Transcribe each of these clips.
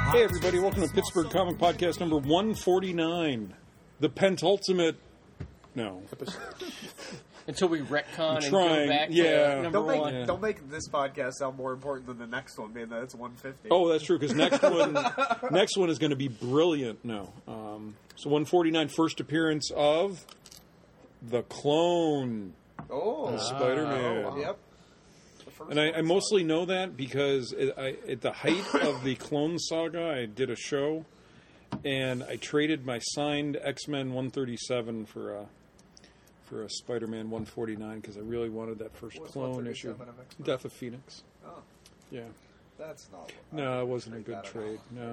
Hey, everybody, welcome to Pittsburgh Comic Podcast number 149. The pentultimate. No. Until we retcon and go back to number one. Don't make this podcast sound more important than the next one, being that it's 150. Oh, that's true, because next one is going to be brilliant. No. So 149, first appearance of the Clone. Oh. Spider-Man. Oh, yep. And I mostly know that because at the height of the Clone Saga, I did a show, and I traded my signed X-Men 137 for a Spider-Man 149 because I really wanted that first Clone issue. Death of Phoenix. Oh. Yeah. That's not. No, it wasn't a good trade. No,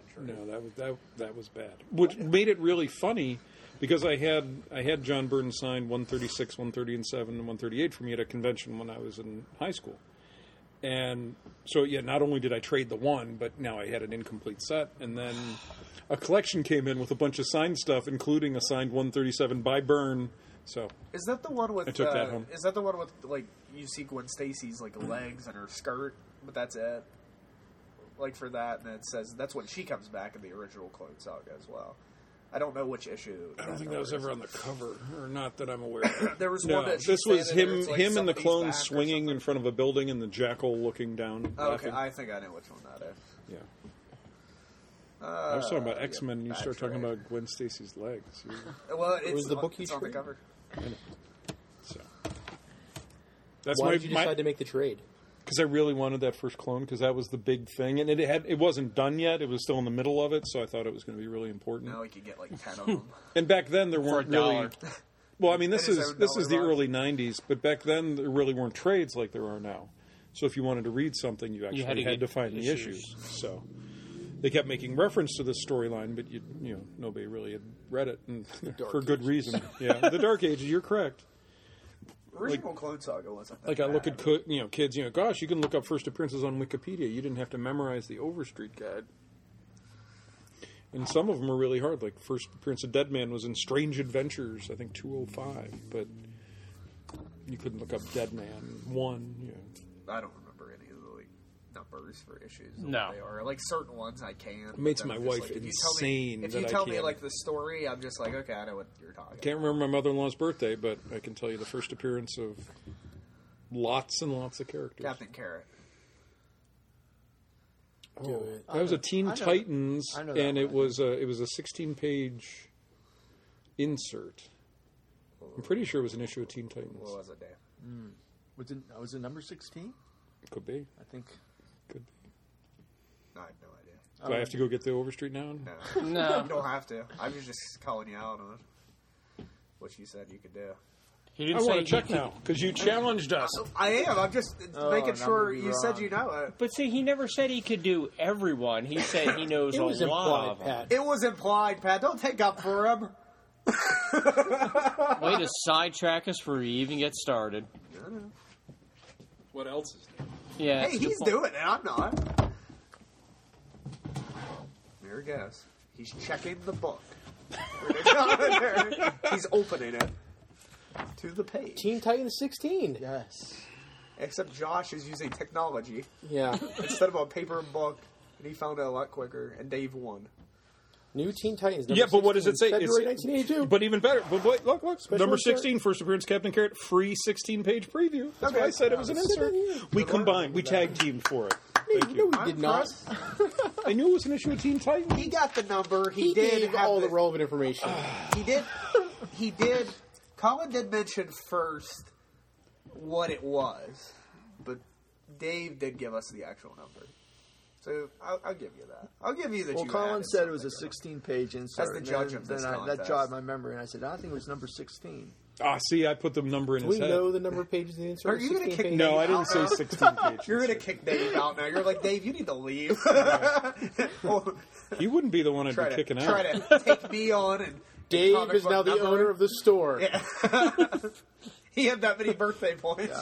that was bad. Which made it really funny because I had John Byrne sign 136, 137, and 138 for me at a convention when I was in high school. And so, yeah, not only did I trade the one, but now I had an incomplete set. And then a collection came in with a bunch of signed stuff, including a signed 137 by Byrne. So is that the one with? I took that home. Is that the one with like you see Gwen Stacy's like legs and her skirt, but that's it? Like for that, and it says that's when she comes back in the original Clone Saga as well. I don't know which issue. I don't think that was ever on the cover, or not that I'm aware of. There was one that this was him like and the clone swinging in front of a building and the jackal looking down. Oh, okay, I think I know which one that is. Yeah. I was talking about X-Men, and you start talking about Gwen Stacy's legs. Well, it was the book it's on the cover. So that's why did you decide to make the trade? Because I really wanted that first Clone, because that was the big thing, and it wasn't done yet. It was still in the middle of it, so I thought it was going to be really important. Now we could get like 10 of them. And back then there weren't really. Well, I mean, this is the early '90s, but back then there really weren't trades like there are now. So if you wanted to read something, you actually had to find the issues. So they kept making reference to this storyline, but nobody really had read it, and for good reason. Yeah, the Dark Ages. You're correct. Original Clone Saga wasn't that like bad. I look at kids, gosh, you can look up first appearances on Wikipedia. You didn't have to memorize the Overstreet Guide. And some of them are really hard. Like first appearance of Deadman was in Strange Adventures, I think 205, but you couldn't look up Deadman 1. I don't remember any of the numbers for issues. No, they are like certain ones I can. It makes my wife insane. If you tell me like the story, I'm just like, okay, I know what you're talking. Can't remember my mother-in-law's birthday, but I can tell you the first appearance of lots and lots of characters. Captain Carrot. Oh, that was a Teen Titans, and it was a 16-page insert. I'm pretty sure it was an issue of Teen Titans. What was it, Dave? Was it number 16? Could be. I think. Could be. I have no idea. Do I have to go get the Overstreet now? No. You don't have to. I was just calling you out on what you said you could do. I want to check now, because you challenged us. I am. I'm just making sure you said you know it. But see, he never said he could do everyone. He said he knows a lot of them. Pat. It was implied, Pat. Don't take up for him. Way to sidetrack us before we even get started. What else is there? Yeah. Hey, he's doing it. I'm not. There he goes. He's checking the book. He's opening it to the page. Teen Titans 16. Yes. Except Josh is using technology. Yeah. Instead of a paper book, and he found it a lot quicker, and Dave won. New Teen Titans. Yeah, but what does it say? February 1982. But even better. But wait, look. Special Number insert. 16, first appearance, Captain Carrot, free 16-page preview. That's why I said it was an insert. We combined. We tag teamed for it. Thank you. No, we did not. I knew it was an issue of Teen Titans. He got the number. He did gave have all the relevant information. He did. Colin did mention first what it was, but Dave did give us the actual number. So I'll give you that. I'll give you that. Well, Colin said it was a 16-page insert. That's the judge of this contest. That jogged my memory, and I said, I think it was number 16. See, I put the number in Do his we head. know the number of pages in the insert? Are you going to kick Dave No, I didn't out say now? 16 pages. You're going to kick Dave out now. You're like, Dave, you need to leave. He wouldn't be the one I'd be kicking out. Try to take me on. And Dave is now the owner of the store. Yeah. He had that many birthday points.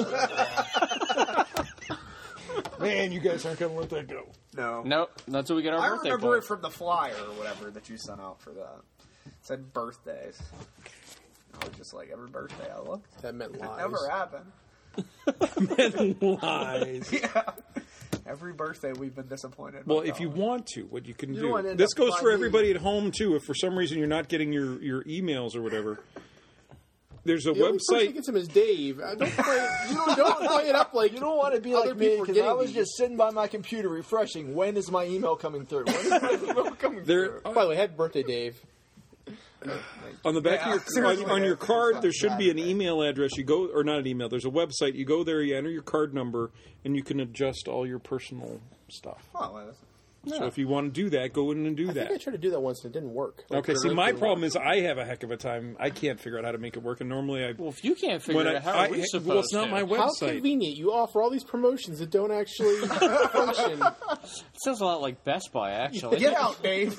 Man, you guys aren't going to let that go. No. Nope. That's what we get our I birthday remember it points. from the flyer or whatever that you sent out for that. It said birthdays. I was just like, every birthday I looked. That meant lies. Never happened. Men lies. Yeah. Every birthday we've been disappointed. Well, if you want to, what you can don't do. This goes for everybody at home, too. If for some reason you're not getting your emails or whatever, there's a The only person website. who gets him is Dave. Don't play, don't play it up like You don't want to be other like me people are because I getting was these. just sitting by my computer refreshing. When is my email coming through? When is my email coming There, through? By the way, happy birthday, Dave. on the back Yeah, of seriously, on your man. card, there should be an email address. You go, or not an email. There's a website. You go there, you enter your card number, and you can adjust all your personal stuff. Oh, well, So if you want to do that, go in and do I think I that. tried to do that once and it didn't work. Like, Okay. for See, the my rest of the problem month. is I have a heck of a time. I can't figure out how to make it work, and normally I. Well, if you can't figure it out, how are we supposed well, it's not to? my How website. convenient. You offer all these promotions that don't actually function. It sounds a lot like Best Buy, actually. get out, Dave.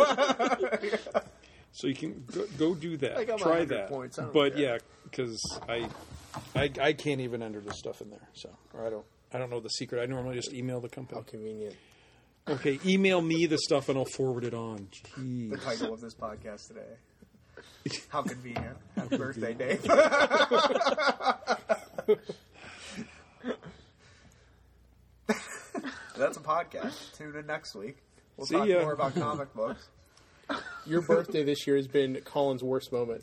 So you can go do that. I got my Try 100 that. points. I don't But care. yeah, because I can't even enter this stuff in there. So or I don't know the secret. I normally just email the company. How convenient. Okay, email me the stuff and I'll forward it on. The Jeez. title of this podcast today. How convenient. Happy birthday, Dave. That's a podcast. Tune in next week. We'll See talk ya. more about comic books. Your birthday this year has been Colin's worst moment.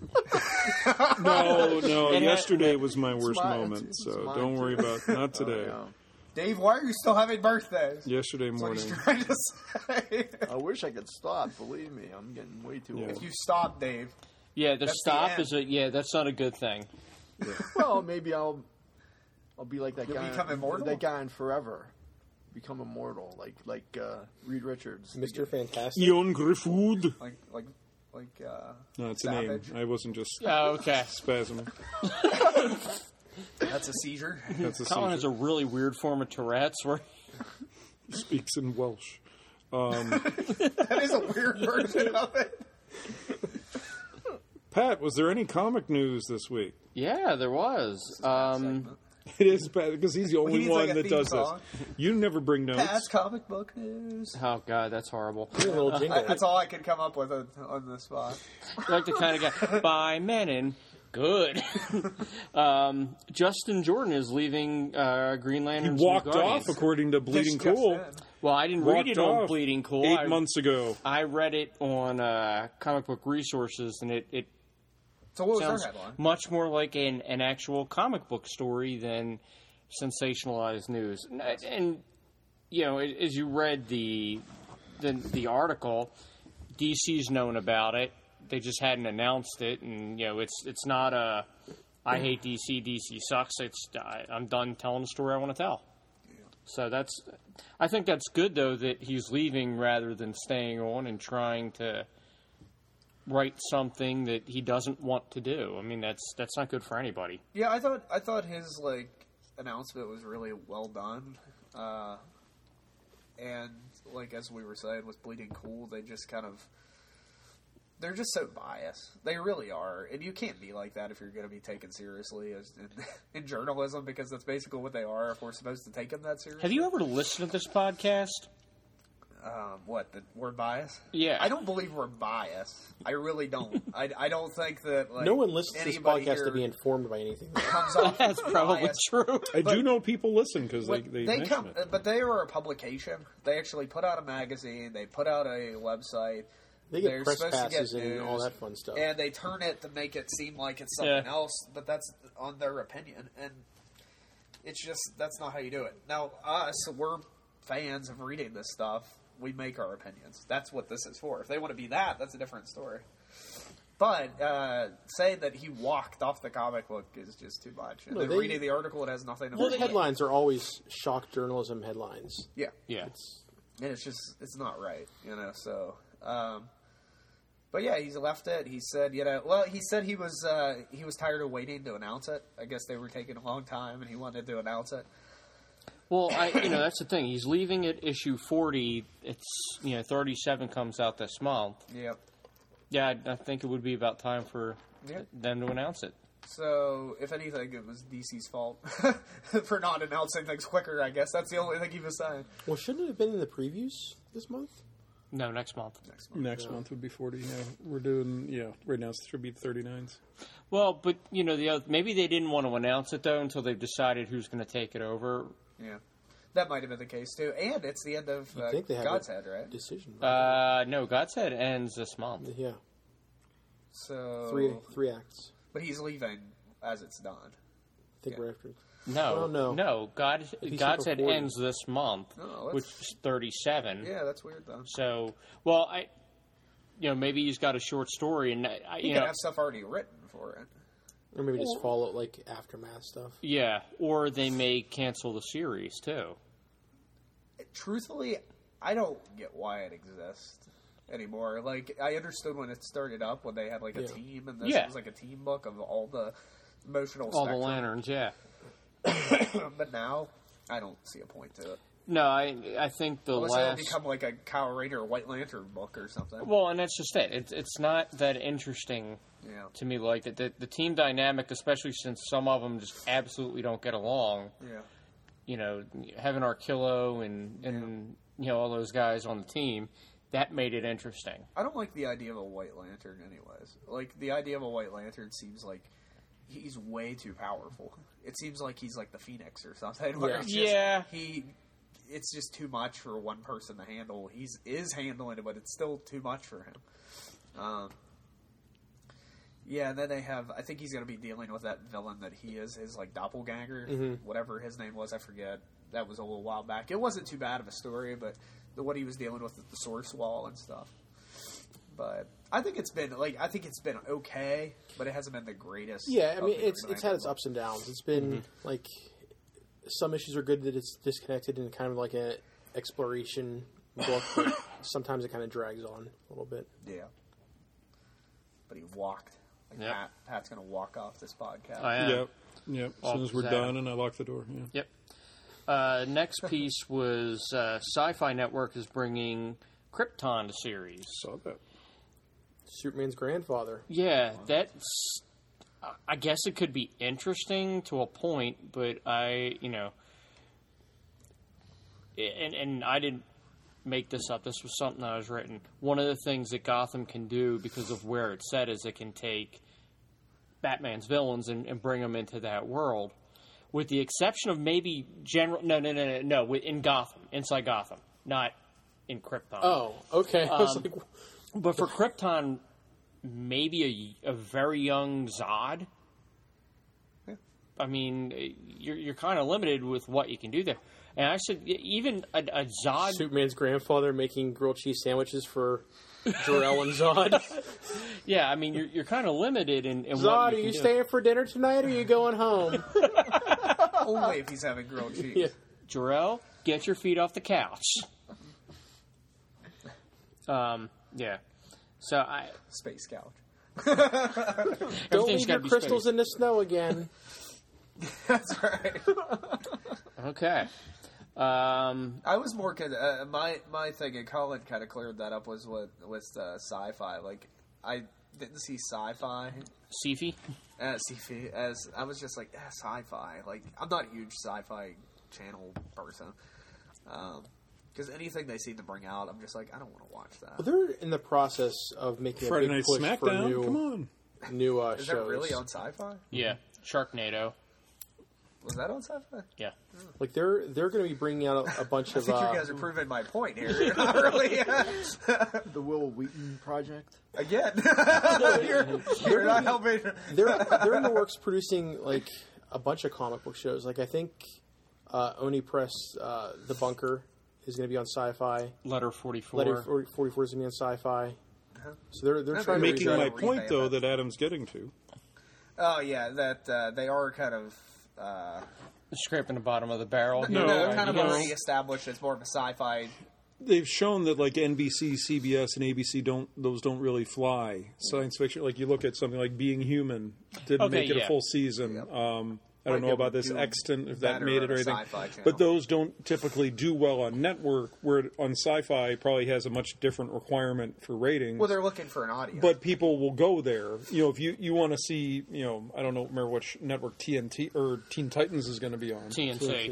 No, It yesterday was my worst mine, moment, it's so mine, don't too. worry about not today. Yeah. Dave, why are you still having birthdays? Yesterday That's morning. what he's trying to say. I wish I could stop. Believe me, I'm getting way too Yeah. old. If you stop, Dave. Yeah, the That's the stop end. is that's not a good thing. Well, maybe I'll be like that You'll guy. become immortal? That guy in Forever. Become immortal, like Reed Richards. Mr. Fantastic. Ion Griffwood. Like No, it's a name. Savage. I wasn't just Oh, okay. spasming. That's a seizure. That's a Colin seizure. has a really weird form of Tourette's where Speaks in Welsh. That is a weird version of it. Pat, was there any comic news this week? yeah, there was. It is Pat because he's the only needs, one like, a that theme does song. this. You never bring notes. Past comic book news. Oh God, that's horrible. A little jingle. That's all I could come up with on the spot. You're like the kind of guy by Menon. Good. Justin Jordan is leaving Green He Lantern. walked off, according to Bleeding Just Cool. in. Well, I didn't Walked read it on off Bleeding Cool. 8 months ago. I read it on Comic Book Resources, and it So what was sounds their headline? much more like an actual comic book story than sensationalized news. And you know, as you read the article, DC's known about it. They just hadn't announced it, and you know, it's not a I hate DC, DC sucks. It's I'm done telling the story I want to tell. So I think that's good though that he's leaving rather than staying on and trying to write something that he doesn't want to do. I mean, that's not good for anybody. Yeah, I thought his announcement was really well done, and as we were saying with Bleeding Cool, they just they're just so biased. They really are, and you can't be like that if you're going to be taken seriously in journalism, because that's basically what they are. If we're supposed to take them that seriously, Have you ever listened to this podcast? What, the word bias? Yeah. I don't believe we're biased. I really don't. I don't think that No one listens to this anybody podcast to here be informed by anything. comes off That's as probably biased. true. I do know people listen because But they mention it. but they are a publication. They actually put out a magazine. They put out a website. They get They're press supposed to get passes and news, all that fun stuff. and they turn it to make it seem like it's something Yeah. else. But that's on their opinion, and that's not how you do it. Now, we're fans of reading this stuff. We make our opinions. That's what this is for. If they want to be that, that's a different story. But saying that he walked off the comic book is just too much. And then reading the article, it has nothing to do Well, with the it. headlines are always shock journalism headlines. Yeah. Yeah. And it's not right, so, but yeah, he's left it. He said, he said he was tired of waiting to announce it. I guess they were taking a long time and he wanted to announce it. Well, that's the thing. He's leaving at issue 40. It's 37 comes out this month. Yep. Yeah, I think it would be about time for Yep. them to announce it. So, if anything, it was DC's fault for not announcing things quicker, I guess. That's the only thing he was saying. Well, shouldn't it have been in the previews this month? No, next month. Next month would be 40. Yeah, we're doing. Right now it should be 39s. Well, but maybe they didn't want to announce it though until they've decided who's going to take it over. Yeah. That might have been the case too, and it's the end of I think they have God's a Head, right? decision. No, God's Head ends this month. Yeah, So three acts. but he's leaving as it's done. I think Yeah. we're after. No, Oh, no. God's not Head before ends this month, Oh, which is 37. Yeah, that's weird though. So, well, maybe he's got a short story, and He could have stuff already written for it. Or maybe just follow like aftermath stuff. yeah, or they may cancel the series too. Truthfully, I don't get why it exists anymore. Like, I understood when it started up, when they had like a Yeah. team, and this Yeah. was like a team book of all the emotional All the spectrum. lanterns, yeah. But now, I don't see a point to it. No, I think the Unless last. it'll become like a Kyle Rayner White Lantern book or something. Well, and that's just it. It's not that interesting Yeah. to me. Like the team dynamic, especially since some of them just absolutely don't get along. Yeah. You know, having Arkillo and all those guys on the team, that made it interesting. I don't like the idea of a White Lantern anyways. Like, the idea of a White Lantern seems like he's way too powerful. It seems like he's like the Phoenix or something. Where Yeah. it's just, Yeah. it's just too much for one person to handle. He is handling it, but it's still too much for him. Yeah, and then they have, I think he's going to be dealing with that villain that he is, his like doppelganger, whatever his name was, I forget. That was a little while back. It wasn't too bad of a story, but what he was dealing with the source wall and stuff. But I think it's been okay, but it hasn't been the greatest. Yeah, I of mean the it's had its Green ups and downs. It's been like some issues are good that it's disconnected and kind of like an exploration book, but sometimes it kind of drags on a little bit. Yeah. But he walked. Like Yep. Pat's going to walk off this podcast. I am. Yep. As soon as we're Zap. done, and I lock the door. Yeah. Yep. Next piece was Sci-Fi Network is bringing Krypton to series. Saw that. Superman's grandfather. Yeah, that's. I guess it could be interesting to a point, but and I didn't make this up. This was something that was written. One of the things that Gotham can do because of where it's set is it can take Batman's villains and bring them into that world, with the exception of maybe No, in Gotham, inside Gotham, not in Krypton. Oh, okay. I was like, But for Krypton, maybe a very young Zod. Yeah. I mean, you're kind of limited with what you can do there. And I said, even a Zod. Superman's grandfather making grilled cheese sandwiches for Jor-El and Zod. Yeah, I mean, you're kind of limited in Zod, what are you you can do. staying for dinner tonight or are you going home? Only if he's having grilled cheese. Yeah. Jor-El, get your feet off the couch. Yeah. So Space couch. Don't everything's leave gotta your be crystals space. in the snow again. That's right. Okay. I was more my thing, and Colin kind of cleared that up, was with sci-fi. Like, I didn't see sci-fi Sifi? sci-fi as I was just like sci-fi. Like, I'm not a huge sci-fi channel person. Because anything they seem to bring out, I'm just like, I don't want to watch that. Well, they're in the process of making Friday a big Night push for SmackDown. Come on. new Is shows. that really on sci-fi? Yeah. Sharknado. Was that on sci-fi? Yeah. Like they're going to be bringing out a bunch I of. think you guys are proving my point here. You're not really The Will Wheaton Project. again. you're not helping. they're in the works producing like a bunch of comic book shows. Like I think Oni Press, The Bunker, is going to be on Sci-Fi. Letter 44. Letter 44 is going to be on Sci-Fi. So they're trying to Making reach my out. point, though, that Adam's getting to. Oh yeah, that they are kind of Scraping the bottom of the barrel. No, kind of no. already established. It's more of a sci-fi. They've shown that, like, NBC, CBS, and ABC don't really fly. Science fiction, like, you look at something like Being Human, didn't Okay, make it yeah. a full season. I don't Might know be about able to this do Extant, if that better made on it or a anything. Sci-Fi channel. But those don't typically do well on network, where on Sci-Fi probably has a much different requirement for ratings. Well, they're looking for an audience. But people will go there. You know, if you want to see, I don't remember which network TNT or Teen Titans is going to be on. TNT.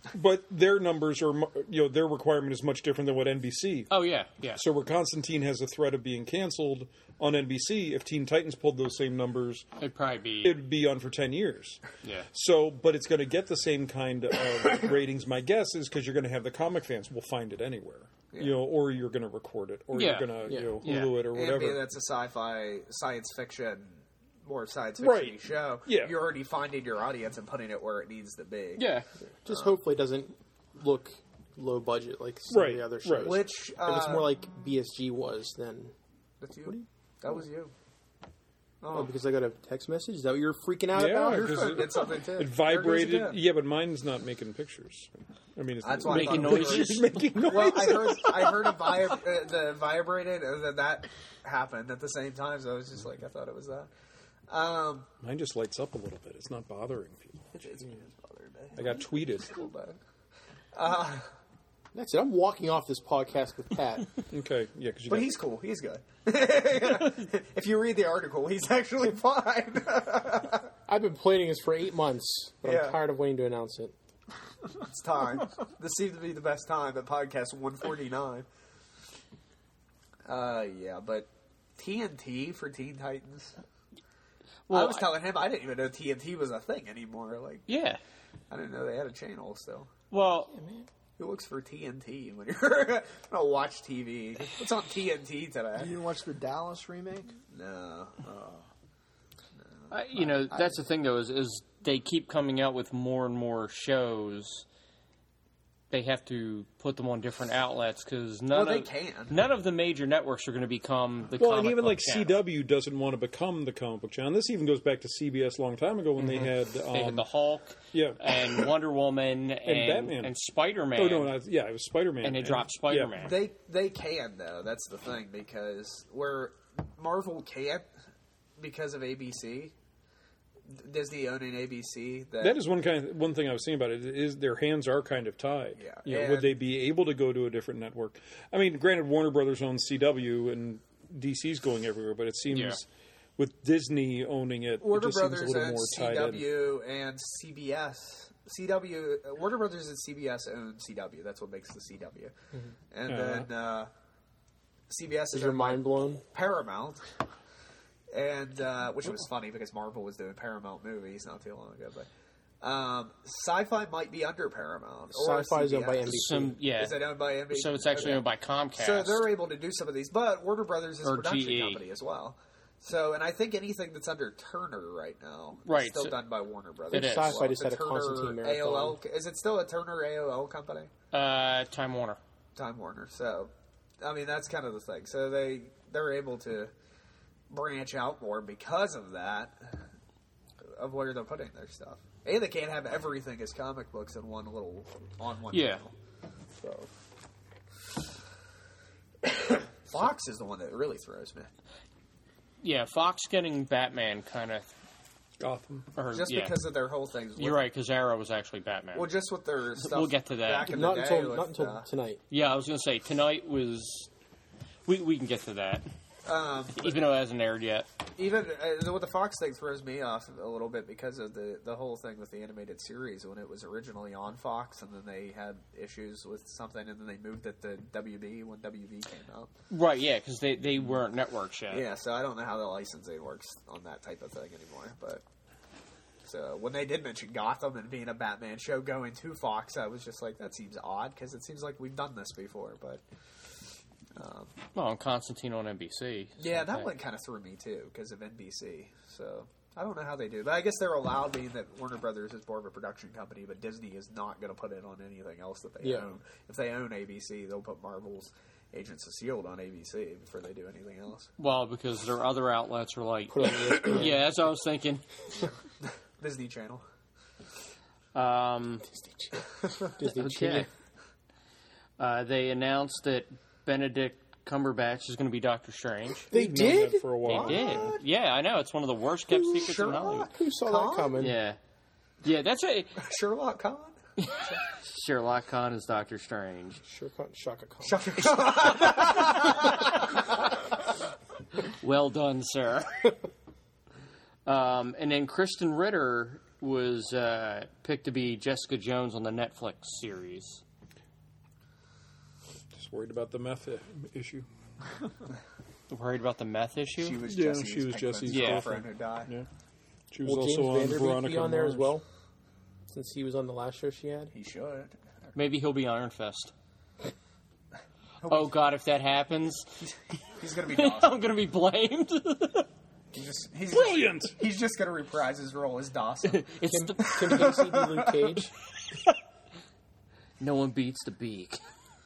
but their numbers are, their requirement is much different than what NBC. Oh yeah, yeah. So where Constantine has a threat of being canceled on NBC, if Teen Titans pulled those same numbers, it'd be on for 10 years. Yeah. So, but it's going to get the same kind of ratings. My guess is because you're going to have the comic fans will find it anywhere, or you're going to record it, or you're going to Hulu it or whatever. Maybe that's a sci-fi, science fiction, more science fiction show. Yeah. You're already finding your audience and putting it where it needs to be. Yeah. Just hopefully it doesn't look low budget like some of the other shows. Right. Which if it's more like BSG was, then that's you. That was you. oh, because I got a text message. Is that what you're freaking out Yeah, about? Your because phone did something too. It vibrated. There goes again. Yeah, but mine's not making pictures. I mean, it's That's why Making I thought noises. it was- making noise. Well, I heard the vibrated, and then that happened at the same time. So I was just like, I thought it was that. Mine just lights up a little bit. It's not bothering people. It's bothering me. I got tweeted. A little bit. That's it. I'm walking off this podcast with Pat. Okay, yeah, because But he's cool. He's good. If you read the article, he's actually fine. I've been planning this for 8 months, but Yeah. I'm tired of waiting to announce it. It's time. This seems to be the best time at podcast 149. Yeah, but TNT for Teen Titans. Well, I was telling him I didn't even know TNT was a thing anymore. Like, Yeah. I didn't know they had a channel still. Well, Who looks for TNT when you're gonna watch TV? What's on TNT You today? didn't watch the Dallas remake? No. that's the thing though is they keep coming out with more and more shows. They have to put them on different outlets because Well, they can. none of the major networks are going to become the Well, comic and even book like channel. CW doesn't want to become the comic book channel. This even goes back to CBS a long time ago when they had They had the Hulk, yeah. and Wonder Woman, and Batman. and Spider-Man. Oh no, it was Spider-Man, and they dropped Spider-Man. They can though. That's the thing because where Marvel can't because of ABC, Disney owning ABC. That is one thing I was saying about it is their hands are kind of tied. Yeah. Would they be able to go to a different network? I mean, granted, Warner Brothers owns CW and DC's going everywhere, but it seems with Disney owning it, Warner it just seems Brothers a little and more tied in. CW and CBS. Warner Brothers and CBS own CW. That's what makes the CW. And then CBS is Is your owned by mind blown? Paramount. And which was funny because Marvel was doing Paramount movies not too long ago. But Sci-Fi might be under Paramount. Or Sci-Fi is owned by CBS. NBC. Is it owned by NBC? So it's actually Okay. owned by Comcast. So they're able to do some of these, but Warner Brothers is a Or production GE. company as well. So, and I think anything that's under Turner right now Right, is still so done by Warner Brothers. it is. as well. Sci-Fi just The had a Turner Constantine marathon. AOL. Is it still a Turner AOL company? Time Warner. Time Warner. So, I mean, that's kind of the thing. So they're able to branch out more because of that, of where they're putting their stuff. And they can't have everything as comic books in one channel. So Fox is the one that really throws me. Yeah, Fox getting Batman kind of. Gotham. Just because of their whole thing. You're right, because Arrow was actually Batman. Well, just with their stuff. We'll get to that. Back in Not the day until with, not until tonight. Yeah, I was going to say, tonight was... We can get to that, even though it hasn't aired yet. Even with the Fox thing throws me off a little bit because of the whole thing with the animated series when it was originally on Fox and then they had issues with something and then they moved it to WB when WB came out. Right, yeah, because they weren't networks yet. Yeah, so I don't know how the licensing works on that type of thing anymore. But so when they did mention Gotham and being a Batman show going to Fox, I was just like, that seems odd because it seems like we've done this before. But Well, and Constantine on NBC. yeah, that one kind of threw me too because of NBC. So I don't know how they do, but I guess they're allowed, being that Warner Brothers is more of a production company, but Disney is not going to put it on anything else that they own. If they own ABC, they'll put Marvel's Agents of S.H.I.E.L.D. on ABC before they do anything else. Well, because their other outlets are like... Put on ESPN. Yeah, that's what I was thinking. Disney Channel. Disney Okay. They announced that Benedict Cumberbatch is going to be Doctor Strange. They We've known that did? for a while. They did. Yeah, I know. It's one of the worst kept secrets in Hollywood. Who saw that coming? Yeah. Yeah, that's a... Sherlock Khan? Sherlock Khan is Doctor Strange. Shaka Khan. Shaka Khan. Well done, sir. And then Kristen Ritter was picked to be Jessica Jones on the Netflix series. Just worried about the meth issue. Worried about the meth issue? She was Yeah, Jesse's she was Jesse's girlfriend who died. Yeah. She was Will also James on Vanderbeek Veronica be on there as Mars. well? Since he was on the last show she had? He should. Maybe he'll be Iron Fist. Oh, God, if that happens, He's going to be Dawson. I'm going to be blamed. He's Brilliant! He's just going to reprise his role as Dawson. It's the, Can Casey be Luke Cage? no one beats the Beak.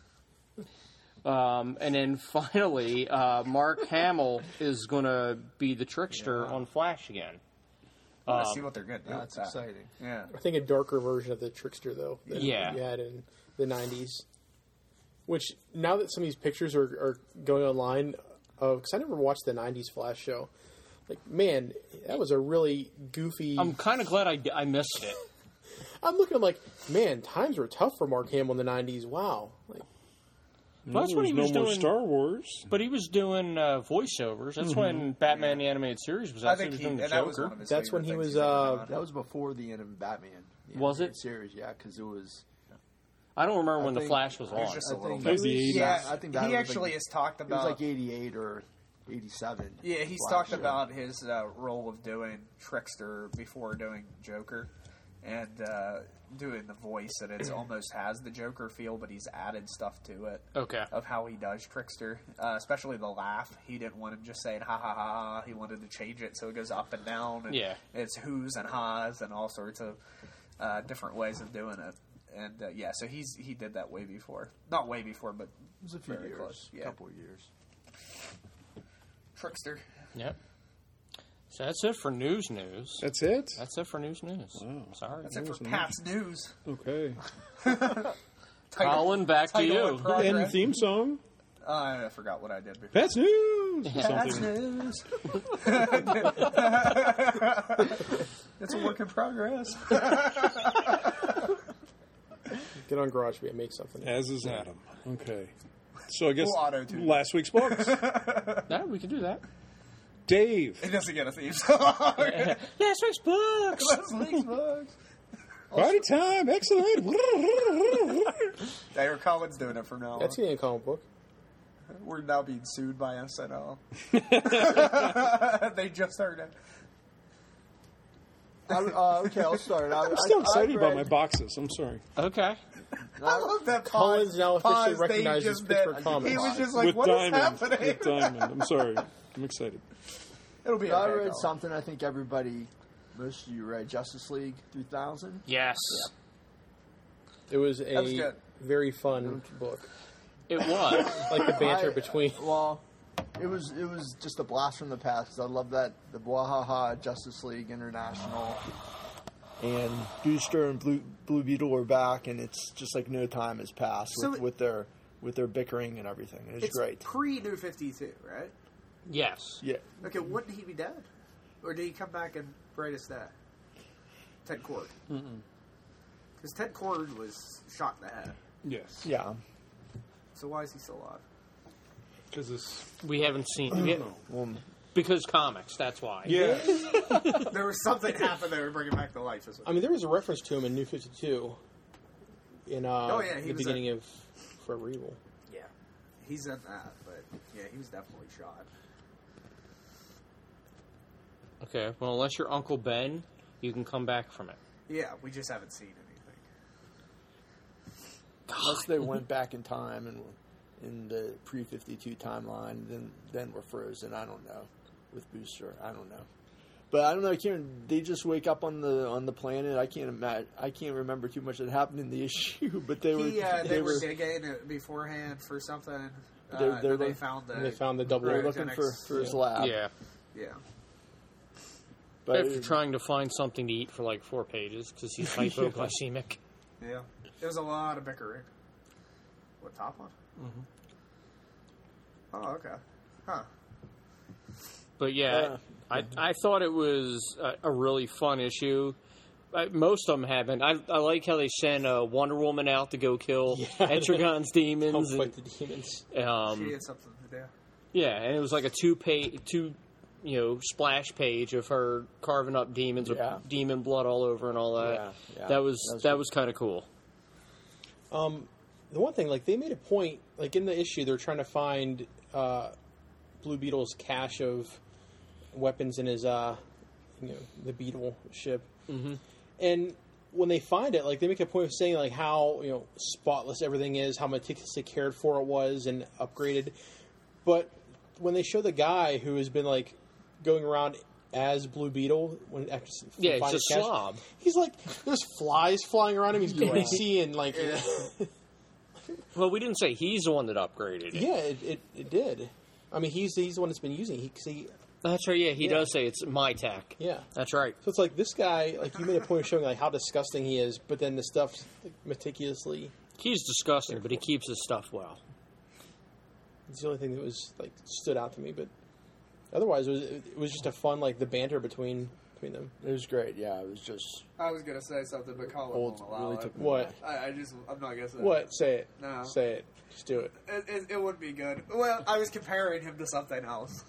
And then finally, Mark Hamill is going to be the Trickster on Flash again. Let's see what they're going to do. That's with that. exciting. Yeah. I think a darker version of the Trickster, though, that Yeah. you had in the 90s. Which, now that some of these pictures are going online, because I never watched the 90s Flash show, like, man, that was a really goofy... I'm kind of glad I missed it. I'm looking at like, man, times were tough for Mark Hamill in the 90s. Wow. Like, No, That's when he there was no more doing- Star Wars. But he was doing voiceovers. That's when Batman the Animated Series was out. I He think was he, doing the and that was Joker. one of his That's when favorite he things was, he's ever done. That was before the end of Batman. the Was animated it? Series, yeah, because it was. I don't remember when the think- Flash was It was on. just a I little think bit. Maybe the 80s. Yeah, I think that he was actually like, has talked It was about. like 88 or 87. Yeah, he's Flash talked show. about his role of doing Trickster before doing Joker, and doing the voice, and it almost has the Joker feel, but he's added stuff to it Okay. of how he does Trickster, especially the laugh. He didn't want him just saying ha ha ha. He wanted to change it so it goes up and down. And Yeah. it's who's and ha's and all sorts of different ways of doing it. And yeah, so he did that way before, not way before, but It was a few very years, close. a Yeah, couple of years. Trickster. Yep. So that's it for news. That's it? That's it for news. Wow. Sorry. That's it for Pat's news. Okay. Colin, back to Title you. and progress. And theme song. I forgot what I did before. Pat's News! Or Pat's something. news. It's a work in progress. get on GarageBand, make something. As is Adam. Okay. So I guess We'll auto-tune. last week's books. Yeah, we can do that. Dave. It doesn't get a theme song. Last week's books. Last week's bugs. Party time. Excellent. Dale Collins doing it from now on. That's in a comic book. We're now being sued by SNL. They just heard it. Okay, I'll start. I'm still excited about my boxes. I'm sorry. Okay. I love that Collins now officially pause they recognizes just Pittsburgh did. Comics. He was just like, With what is Diamond. happening? With Diamond. I'm sorry. I'm excited. It'll be I okay, read Colin. something. I think everybody, most of you read Justice League 3000. Yes. It was That was a good. very fun book. It was. Like the banter I- between. Well, it was just a blast from the past. 'Cause I love that the Bwahaha Justice League International and Booster and Blue Beetle are back, and it's just like no time has passed So with their bickering and everything. And it's great. pre-New 52, right? Yes. Yeah, Okay, wouldn't he be dead? Or did he come back and write us that? Ted Cord. Because Ted Cord was shot in the head. Yes. yeah. So why is he still alive? Because this. We haven't seen it. Well, Because comics, that's why. Yeah. There was something happened that would bring him back to life. Is what I mean, there was a reference to him in New 52 in Oh, yeah, he the was beginning of Forever Evil. yeah, he's in that, but yeah, he was definitely shot. Okay. Well, unless you're Uncle Ben, you can come back from it. Yeah, we just haven't seen anything. unless they went back in time and in the pre-52 timeline, then we're frozen. I don't know with Booster. I don't know, but I don't know. They just wake up on the planet? I can't imagine. I can't remember too much that happened in the issue, but they were They were digging it beforehand for something. They're they like- found the. And they found the double. they're Right. looking for his lab. Yeah. Yeah. but After trying to find something to eat for like 4 pages because he's hypoglycemic. Yeah. There was a lot of bickering. What, top one? Mm-hmm. Oh, okay. Huh. But yeah, I thought it was a really fun issue. Most of them haven't. I like how they sent Wonder Woman out to go kill Etrigan's demons. Help And, fight the demons. She had something to do. yeah, and it was like a two splash page of her carving up demons with demon blood all over and all that. Yeah. That was kind of cool. The one thing, like, they made a point, like, in the issue, they're trying to find Blue Beetle's cache of weapons in his, the Beetle ship. Mm-hmm. And when they find it, like, they make a point of saying, like, how, spotless everything is, how meticulously cared for it was and upgraded. But when they show the guy who has been, like, going around as Blue Beetle, he's a slob. He's like, there's flies flying around him. He's greasy and, like... Well, we didn't say he's the one that upgraded it. Yeah, it did. I mean, he's the one that's been using it. That's right, yeah. He does say it's my tech. Yeah. That's right. So it's like, this guy, like, you made a point of showing, like, how disgusting he is, but then the stuff's, like, meticulously... He's disgusting, but he keeps his stuff well. It's the only thing that was, like, stood out to me, but otherwise, it was just a fun, like, the banter between them. It was great, yeah. It was just... I was going to say something, but Colin won't allow really it. took me What? I'm not going to say What? Say it. No. Say it. Just do it. It wouldn't be good. Well, I was comparing him to something else.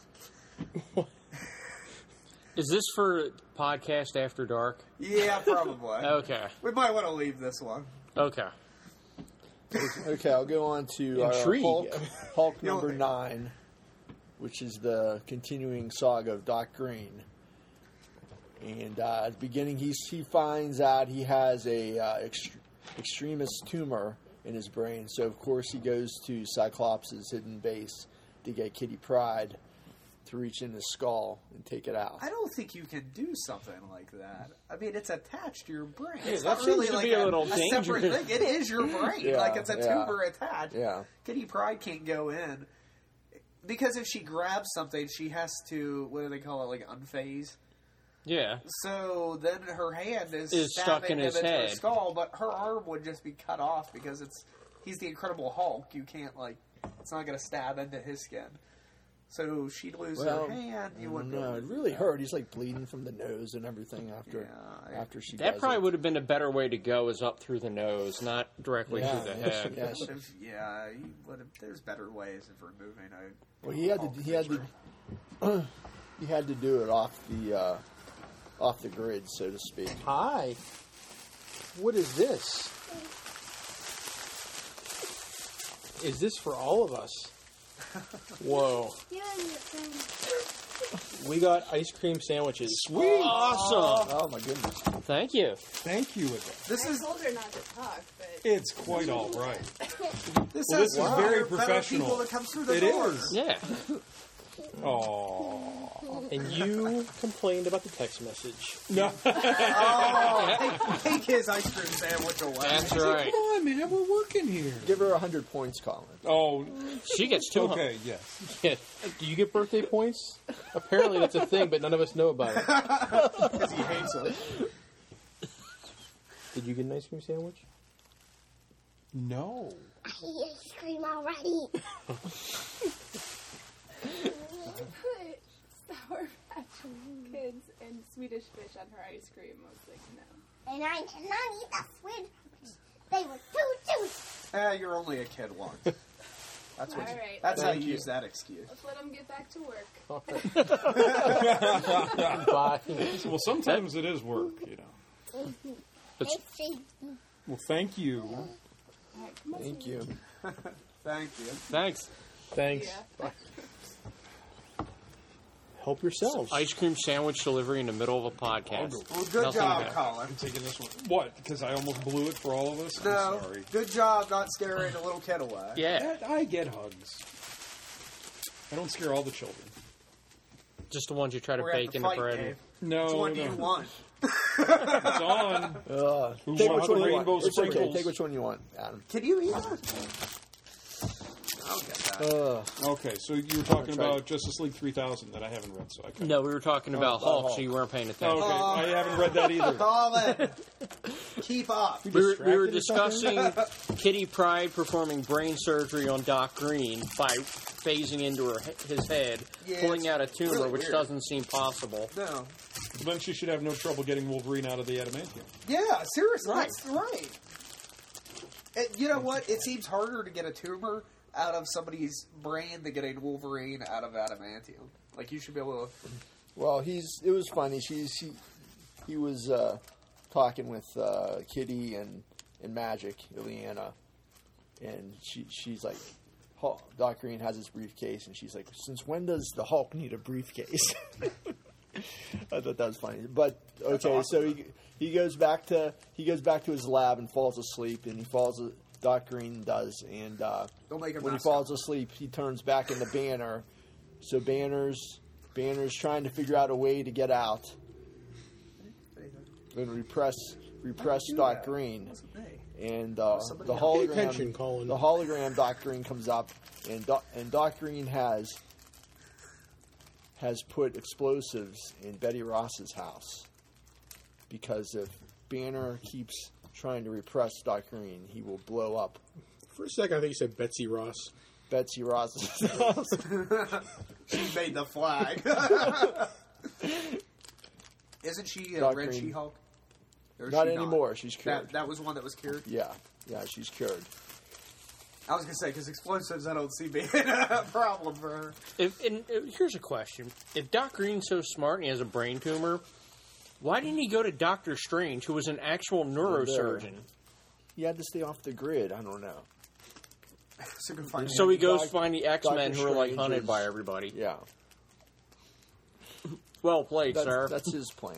Is this for Podcast After Dark? Yeah, probably. Okay. We might want to leave this one. Okay. Okay, I'll go on to Intrigue. Hulk number 9, which is the continuing saga of Doc Green. And at the beginning, he finds out he has a extremist tumor in his brain. So, of course, he goes to Cyclops' hidden base to get Kitty Pryde to reach in his skull and take it out. I don't think you can do something like that. I mean, it's attached to your brain. Yeah, It's that not really seems to like be a little separate dangerous. thing. It is your brain. Yeah, like, it's a yeah. tumor attached. Yeah. Kitty Pryde can't go in. Because if she grabs something, she has to, what do they call it, like unphase? Yeah. So then her hand is stuck stabbing in his him into head. her skull, but her arm would just be cut off because he's the Incredible Hulk. You can't, like, it's not going to stab into his skin. So she'd lose her hand. You wouldn't No, it really hurt. He's like bleeding from the nose and everything after she That does probably it. would have been a better way to go, is up through the nose, not directly through the head. Yes. There's better ways of removing a. Well, he had to do it off the grid, so to speak. Hi. What is this? Is this for all of us? Whoa. We got ice cream sandwiches. Sweet. Awesome. Oh my goodness! Thank you. Thank you. This I is told her not to talk, but It's quite all right. this Well, this is very better professional. people that come through the It door. is. Yeah. Oh And you complained about the text message. no! Oh, take his ice cream sandwich away. That's right. Come on, man, we're working here. Give her 100 points, Colin. Oh, She gets 200. okay, yes. Yeah. Do you get birthday points? Apparently that's a thing, but none of us know about it. Because he hates us. Did you get an ice cream sandwich? No. I ate ice cream already. we put Sour Patch Kids and Swedish Fish on her ice cream. I was like, no. And I cannot eat the Swedish. They were too juicy. You're only a kid once. That's what. All right. That's how Thank you you. use that excuse. Let's let them get back to work. Bye. Well, sometimes it is work, you know. It's tasty. Well, thank you. All right, come on. Thank you. Thank you. Thanks. Thanks. Yeah. Bye. Help yourselves. Ice cream sandwich delivery in the middle of a podcast. Well, good Nothing job, better. Colin. I'm taking this one. What? Because I almost blew it for all of us? No, I'm sorry. good job not scaring the little kid away. Yeah. I get hugs. I don't scare all the children. Just the ones you try to We're at bake the in the fight, bread. Dave. No, Which one no. do you want? It's on. Who Take wants which one the you rainbow want. It's okay. sprinkles? Take which one you want, Adam. Can you eat it? I'll get that. Okay, so you were talking That's right. about Justice League 3000 that I haven't read, so I can't. No, we were talking about Hulk, Hulk. so you weren't paying Oh, attention. okay, I haven't read that either. Colin, keep up. We were distracted or discussing Kitty Pryde performing brain surgery on Doc Green by phasing into his head, Yeah, pulling out a it's tumor, really which weird. doesn't seem possible. No. Then she should have no trouble getting Wolverine out of the adamantium. Yeah, seriously, Right. that's right. And you know what? It seems harder to get a tumor out of somebody's brain than getting Wolverine out of adamantium. Like, you should be able to... Well, it was funny. He was talking with Kitty and Magic, Ileana, and she's like, Doc Green has his briefcase, and she's like, since when does the Hulk need a briefcase? I thought that was funny. But okay, awesome. So he goes back to his lab and falls asleep, and Doc Green does, and when he falls asleep, he turns back into Banner. So Banner's trying to figure out a way to get out and repress Doc Green. And the hologram Doc Green comes up, and Doc Green has put explosives in Betty Ross's house, because if Banner keeps trying to repress Doc Green, he will blow up. For a second, I think you said Betsy Ross. Betsy Ross's house. She made the flag. Isn't she a Red She-Hulk? Not anymore. She's cured. That was one that was cured? Yeah, she's cured. I was going to say, because explosives I don't see being a problem for her. Here's a question. If Doc Green's so smart and he has a brain tumor, why didn't he go to Doctor Strange, who was an actual neurosurgeon? He had to stay off the grid. I don't know. So he goes find the X-Men who are like hunted by everybody. Yeah. Well played, sir. That's his plan.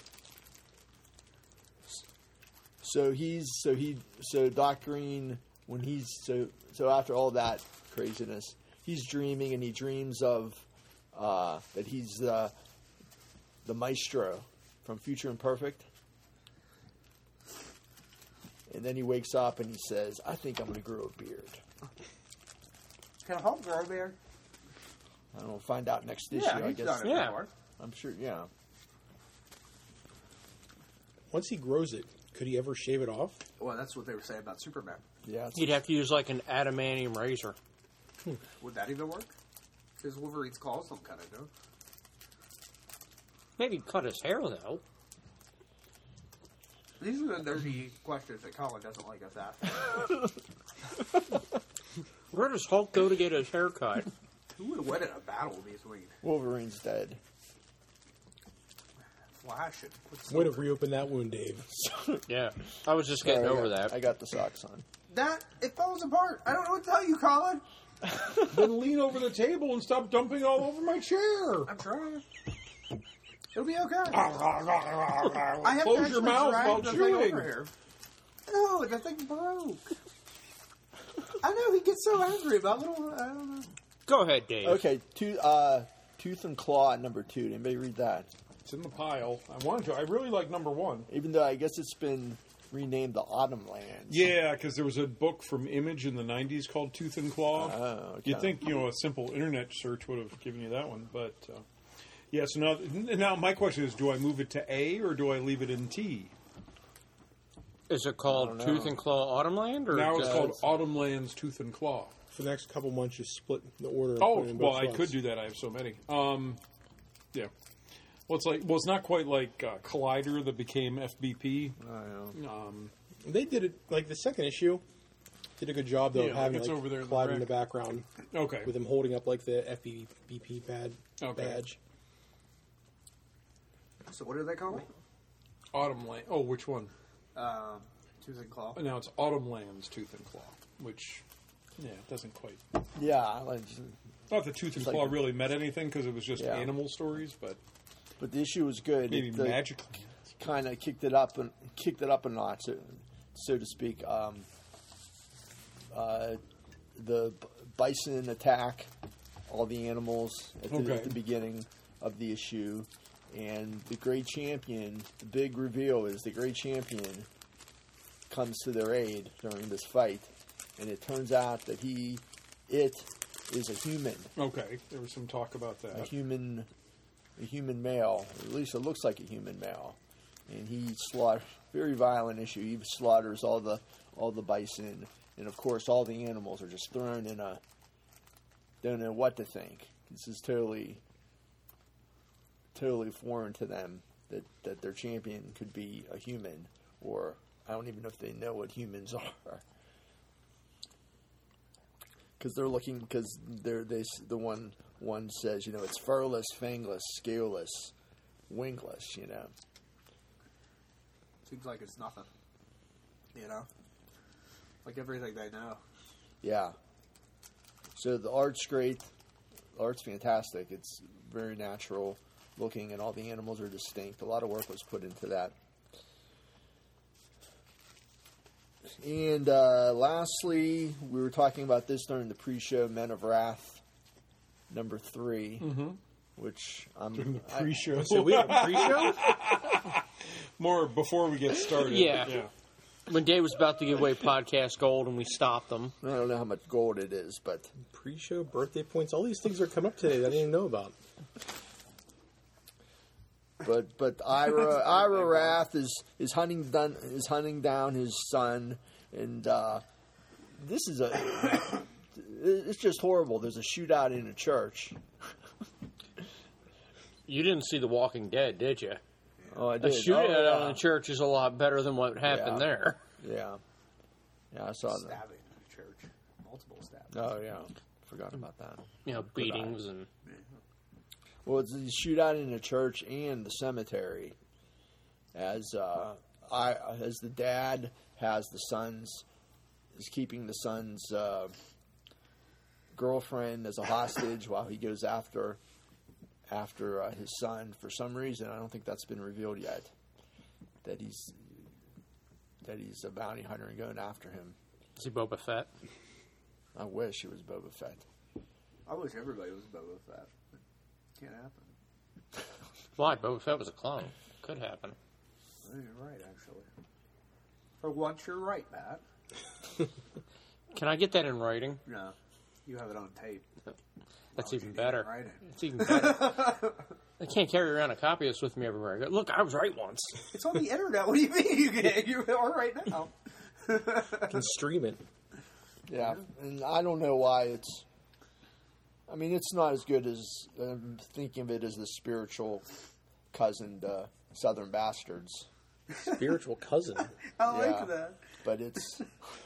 So Doc Green, when so after all that craziness, he's dreaming, and he dreams of that he's the Maestro from Future Imperfect. And then he wakes up and he says, I think I'm going to grow a beard. Can a Hulk grow a beard? I don't know. Find out next issue, I guess. Done it before. I'm sure, yeah. Once he grows it, could he ever shave it off? Well, that's what they were saying about Superman. Yeah. He'd have to use like an adamantium razor. Would that even work? Because Wolverine's claws don't cut it, though. Maybe cut his hair, though. These are the nerdy questions that Colin doesn't like us asking. Where does Hulk go to get his hair cut? Who would win in a battle these weeks? Wolverine's dead. Flash it. Way to reopen that wound, Dave. Yeah. I was just getting over that. I got the socks on. It falls apart. I don't know what to tell you, Colin. Then lean over the table and stop dumping all over my chair. I'm trying. It'll be okay. I have Close your mouth while chewing. No, the thing broke. I know, he gets so angry about little... I don't know. Go ahead, Dave. Okay, Tooth and Claw at number 2. Did anybody read that? It's in the pile. I wanted to. I really like number 1. Even though I guess it's been renamed the Autumn Lands. Yeah, because there was a book from Image in the 90s called Tooth and Claw. Oh, okay. You'd think, a simple internet search would have given you that one, but... yeah, so now my question is, do I move it to A or do I leave it in T? Is it called Tooth and Claw Autumnland? Or now it's called Autumn Lands Tooth and Claw. For the next couple months, just split the order. And put it in well, both I slots. could do that. I have so many. Yeah. Well, it's not quite like Collider that became FBP. They did it, like the second issue, did a good job, though, of having it's over there in Clyde the in the background. Okay. With him holding up, like, the FBP badge. So what do they call it? Autumn Land. Oh, which one? Tooth and Claw. Now it's Autumn Lands Tooth and Claw, which, it doesn't quite... Yeah. Not that Tooth and Claw really meant anything because it was just animal stories, but... But the issue was good. Maybe magically. Kind of kicked it up a notch, so to speak. The bison attack all the animals at the beginning of the issue, and the Great Champion. The big reveal is the Great Champion comes to their aid during this fight, and it turns out that it is a human. Okay, there was some talk about that. A human male, or at least it looks like a human male, and he slaughters. Very violent issue. He slaughters all the bison, and of course all the animals are just thrown in a. Don't know what to think. This is totally foreign to them that their champion could be a human, or I don't even know if they know what humans are. Because they're looking, the one one says, it's furless, fangless, scaleless, wingless, Seems like it's nothing. Like everything they know. Yeah. So the art's great. The art's fantastic. It's very natural looking, and all the animals are distinct. A lot of work was put into that. And lastly, we were talking about this during the pre-show, Men of Wrath, number 3, which I'm... Pre-show. So we have a pre-show? More before we get started. Yeah. When Dave was about to give away podcast gold and we stopped them. I don't know how much gold it is, but... Pre-show, birthday points, all these things are coming up today that I didn't even know about. But Ira Wrath is hunting down his son, and this is it's just horrible. There's a shootout in a church. You didn't see The Walking Dead, did you? Oh, I A did. shootout in a church is a lot better than what happened there. Yeah, I saw that. Stabbing in a church. Multiple stabbings. Oh yeah, forgot about that. Beatings and... Well, it's a shootout in a church and the cemetery. As the dad is keeping the son's girlfriend as a hostage while he goes after his son for some reason. I don't think that's been revealed yet. That he's a bounty hunter and going after him. Is he Boba Fett? I wish it was Boba Fett. I wish everybody was Boba Fett. Can't happen. Why? Boba Fett was a clone. Could happen. You're right, actually. For once, you're right, Matt. Can I get that in writing? No, you have it on tape. That's even better. Right. It's even better. I can't carry around a copy of this with me everywhere I go. Look, I was right once. It's on the internet. What do you mean you can't? You are right now. You can stream it. Yeah, and I don't know why it's... I mean, it's not as good as... I'm thinking of it as the spiritual cousin to Southern Bastards. Spiritual cousin. I like Yeah. that. But it's...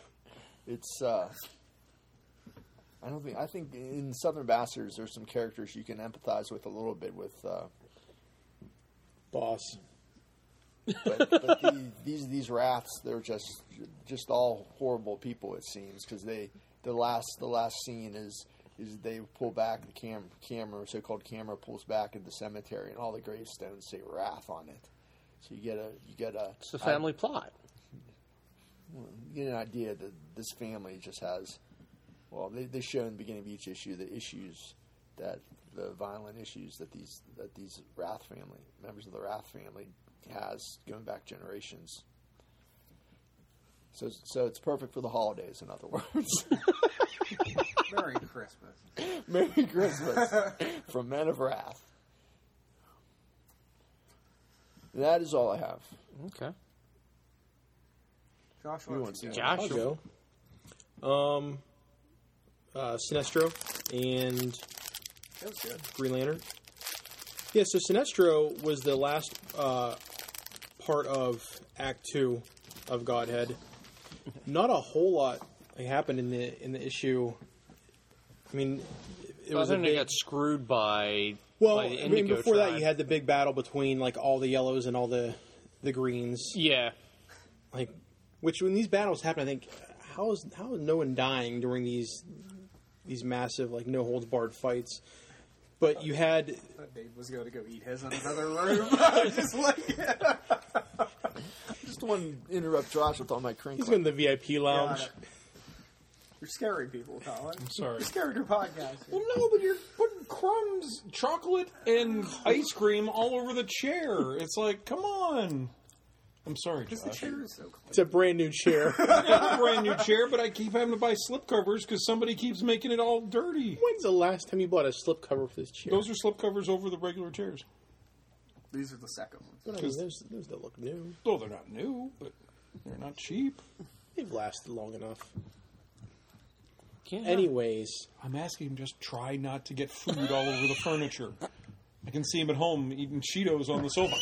I think in Southern Bastards there's some characters you can empathize with a little bit with... Boss. But these Wraths, they're just all horrible people, it seems, because the last scene is they pull back the camera, so-called camera pulls back at the cemetery, and all the gravestones say Wrath on it. So you get a It's the family plot. You get an idea that this family just has. Well, they show in the beginning of each issue the violent issues that these Wrath family members of the Wrath family has going back generations. So it's perfect for the holidays, in other words. Merry Christmas. Merry Christmas from Men of Wrath. That is all I have. Okay. Josh, You why want don't you to go? Josh, I'll go. Sinestro and That was good. Green Lantern. Yeah, so Sinestro was the last part of Act 2 of Godhead. Not a whole lot happened in the issue. I mean, it was a they big... got screwed by Well, by the I mean, Indigo before that, tribe. you had the big battle between like all the yellows and all the greens. Yeah. Like, which when these battles happen, I think how is no one dying during these massive like no holds barred fights? But you had Dave was going to go eat his in another room. Just like Just want to interrupt Josh with all my he's crinkling. going to the VIP lounge. God. You're scaring people, Colin. I'm sorry. You're scaring your podcast. Well, no, but you're putting crumbs, chocolate, and ice cream all over the chair. It's like, come on. I'm sorry, Because the Josh. chair is so close. It's a brand new chair. I have a brand new chair, but I keep having to buy slipcovers because somebody keeps making it all dirty. When's the last time you bought a slipcover for this chair? Those are slipcovers over the regular chairs. These are the second ones. But I mean, those that look new. Though they're not new, but they're not cheap. They've lasted long enough. Yeah. Anyways, I'm asking him just try not to get food all over the furniture. I can see him at home eating Cheetos on the sofa.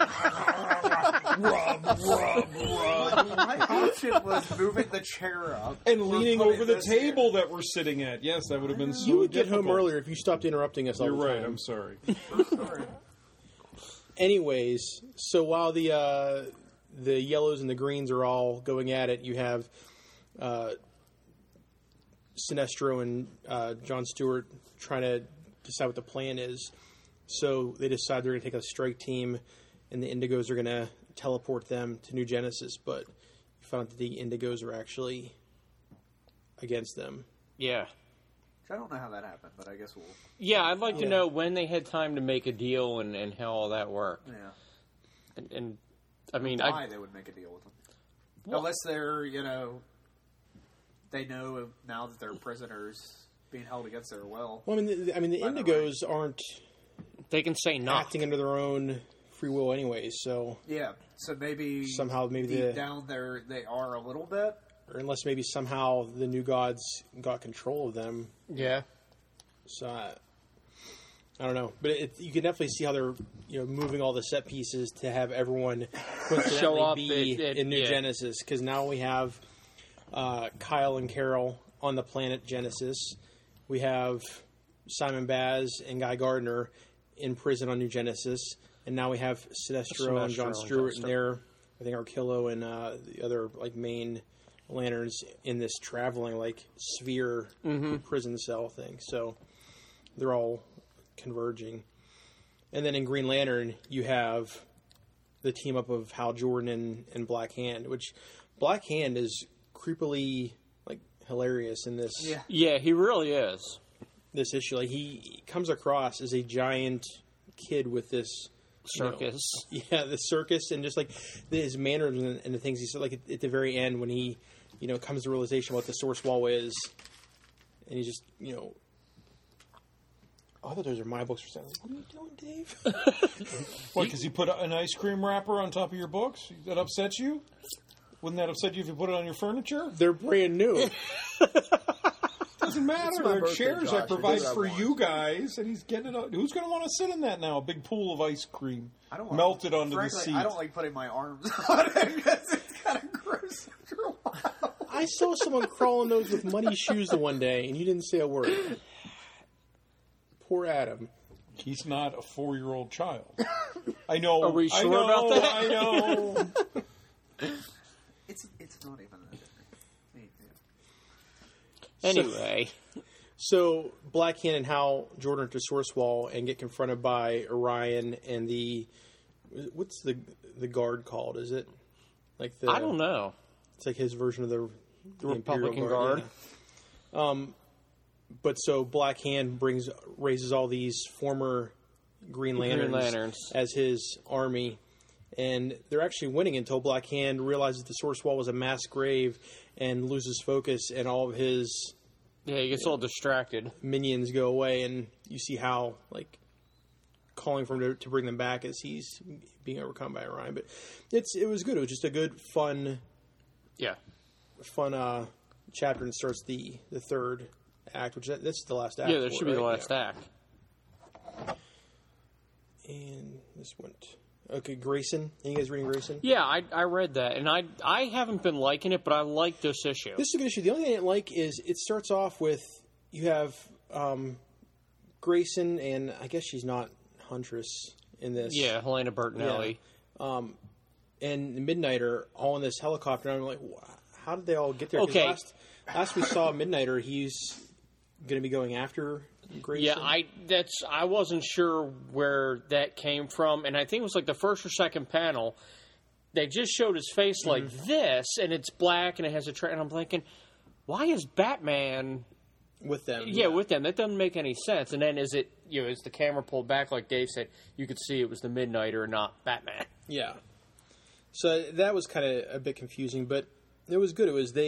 Rub, rub, rub. My option was moving the chair up And or leaning putting over the this table that we're sitting at. Yes, that would have been so You would get difficult. home earlier if you stopped interrupting us all You're the right, time. I'm sorry. Sorry. Anyways, so while the yellows and the greens are all going at it, you have Sinestro and Jon Stewart trying to decide what the plan is. So they decide they're going to take a strike team, and the Indigos are going to teleport them to New Genesis. But you found out that the Indigos are actually against them. Yeah. I don't know how that happened, but I guess we'll. Yeah, I'd like to Yeah. know when they had time to make a deal and how all that worked. Yeah. And I mean, Why they would make a deal with them? Unless they're, they know now that they're prisoners being held against their will. Well, the By the Indigos aren't they can say not. acting under their own free will anyway. So Yeah, so maybe somehow, maybe deep the down there they are a little bit. or unless maybe somehow the new gods got control of them. Yeah. So I don't know, but you can definitely see how they're moving all the set pieces to have everyone coincidentally Show up be at- in New yeah. Genesis, because now we have Kyle and Carol on the planet Genesis. We have Simon Baz and Guy Gardner in prison on New Genesis, and now we have Sinestro and Jon Stewart and their, I think, Arkillo and the other main lanterns in this traveling sphere prison cell thing. So they're all converging. And then in Green Lantern, you have the team up of Hal Jordan and Black Hand, which Black Hand is creepily hilarious in this Yeah, he really is. this issue. He comes across as a giant kid with this Circus. the circus, and just his manners and the things he said. At the very end when he comes to realization what the source wall is, and he just I thought those are my books for sale. What are you doing, Dave? What, because you put an ice cream wrapper on top of your books? That upsets you? Wouldn't that upset you if you put it on your furniture? They're brand new. Doesn't matter. my They're birthday, chairs I Josh. provide It is for what I you want. guys, and he's getting it up. Who's going to want to sit in that now? A big pool of ice cream I don't melted onto frankly, the seat. I don't like putting my arms on it because it's kind of gross after a while. I saw someone crawling those with muddy shoes the one day, and you didn't say a word. Poor Adam. He's not a 4-year-old child. I know. Are we I sure know, about that? I know. It's not even that different. Anyway. So Black Hand and Hal Jordan are to Source Wall and get confronted by Orion and what's the guard called? Is it I don't know. It's his version of the Republican Imperial Guard. Yeah. But so Black Hand raises all these former Green Lanterns as his army, and they're actually winning until Black Hand realizes the Source Wall was a mass grave and loses focus, and all of his Yeah, he gets all distracted. minions go away, and you see how calling for him to bring them back as he's being overcome by Orion. But it was good. It was just a good fun chapter, and starts the third act, which that's the last act. Yeah, that should be the last act. And this went okay. Grayson, are you guys reading Grayson? Yeah, I read that, and I haven't been liking it, but I like this issue. This is a good issue. The only thing I didn't like is it starts off with you have Grayson, and I guess she's not Huntress in this. Yeah, Helena Bertinelli. And the Midnighter all in this helicopter. And I'm like, how did they all get there? 'Cause Okay. Last we saw Midnighter, he's going to be going after Grayson. Yeah, I wasn't sure where that came from, and I think it was the first or second panel. They just showed his face like this, and it's black, and it has a and I'm thinking, why is Batman with them. Yeah, with them. That doesn't make any sense. And then as the camera pulled back, like Dave said, you could see it was the Midnighter and not Batman. Yeah. So that was kind of a bit confusing, but it was good. It was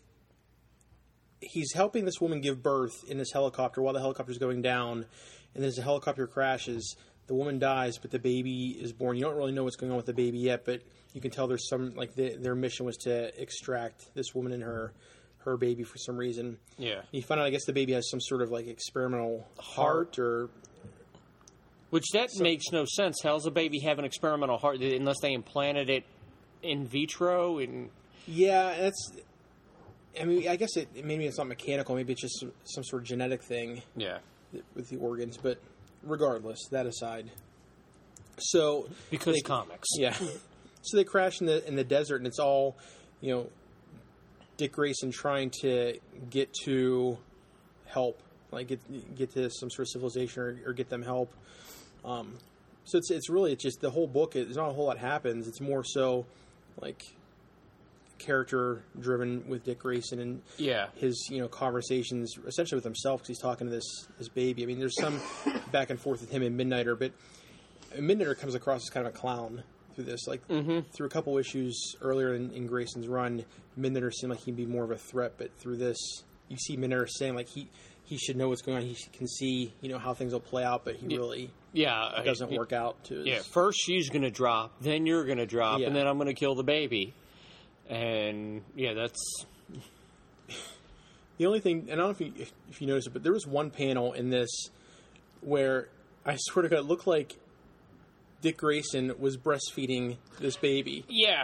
he's helping this woman give birth in this helicopter while the helicopter's going down, and as the helicopter crashes, the woman dies, but the baby is born. You don't really know what's going on with the baby yet, but you can tell there's some, their mission was to extract this woman and her baby for some reason. Yeah. You find out, I guess, the baby has some sort of experimental heart or Which makes no sense. How's a baby have an experimental heart unless they implanted it in vitro? And Yeah, that's. I mean, I guess maybe it's not mechanical. Maybe it's just some sort of genetic thing. Yeah. With the organs, but regardless, that aside. So because comics. Yeah. So they crash in the desert, and it's all, Dick Grayson trying to get to help, like get to some sort of civilization or get them help. So it's really just the whole book. There's not a whole lot happens. It's more so like character driven with Dick Grayson and his conversations essentially with himself because he's talking to this baby. I mean, there's some back and forth with him and Midnighter, but Midnighter comes across as kind of a clown through this. Like through a couple issues earlier in Grayson's run, Midnighter seemed like he'd be more of a threat, but through this, you see Midnighter saying like he should know what's going on. He can see how things will play out, but he really doesn't work out to his... First she's going to drop, then you're going to drop, and then I'm going to kill the baby. And that's the only thing. And I don't know if you noticed it, but there was one panel in this where I swear to God, it looked like Dick Grayson was breastfeeding this baby. Yeah,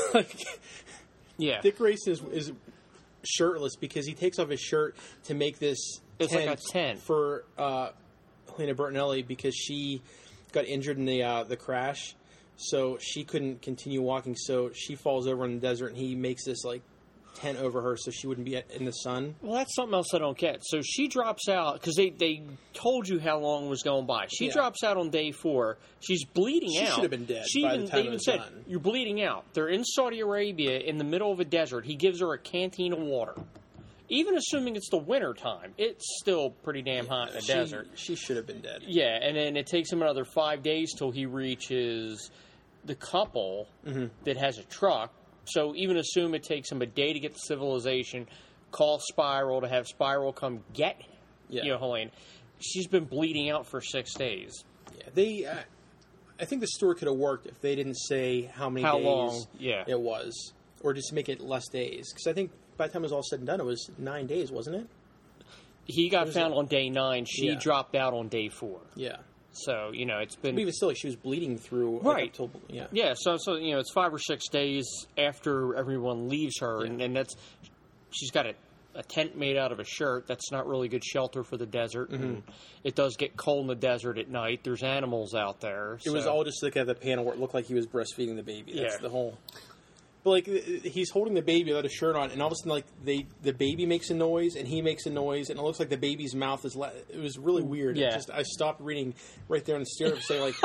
Dick Grayson is shirtless because he takes off his shirt to make this. It's like a tent for Helena Bertinelli because she got injured in the crash. So she couldn't continue walking, so she falls over in the desert, and he makes this, like, tent over her so she wouldn't be in the sun. Well, that's something else I don't get. So she drops out, because they told you how long was going by. She drops out on day 4. She's bleeding out. She should have been dead by the time it was done. You're bleeding out. They're in Saudi Arabia in the middle of a desert. He gives her a canteen of water. Even assuming it's the winter time, it's still pretty damn hot in the desert. She should have been dead. Yeah, and then it takes him another 5 days till he reaches the couple that has a truck. So even assume it takes him a day to get to civilization, call Spiral to have Spiral come get Helene. She's been bleeding out for 6 days. Yeah, I think the story could have worked if they didn't say how days long it was, or just make it less days. Because I think by the time it was all said and done, it was 9 days, wasn't it? He got found on day 9. She dropped out on day 4. Yeah. So, it's been... But even still, like, she was bleeding through... Right. So it's 5 or 6 days after everyone leaves her, and that's... She's got a tent made out of a shirt. That's not really good shelter for the desert. And it does get cold in the desert at night. There's animals out there. It was all just look at the panel where it looked like he was breastfeeding the baby. That's the whole... But, like, he's holding the baby without a shirt on, and all of a sudden, like, the baby makes a noise, and he makes a noise, and it looks like the baby's mouth is... It was really weird. Yeah. I stopped reading right there and stared up saying, like...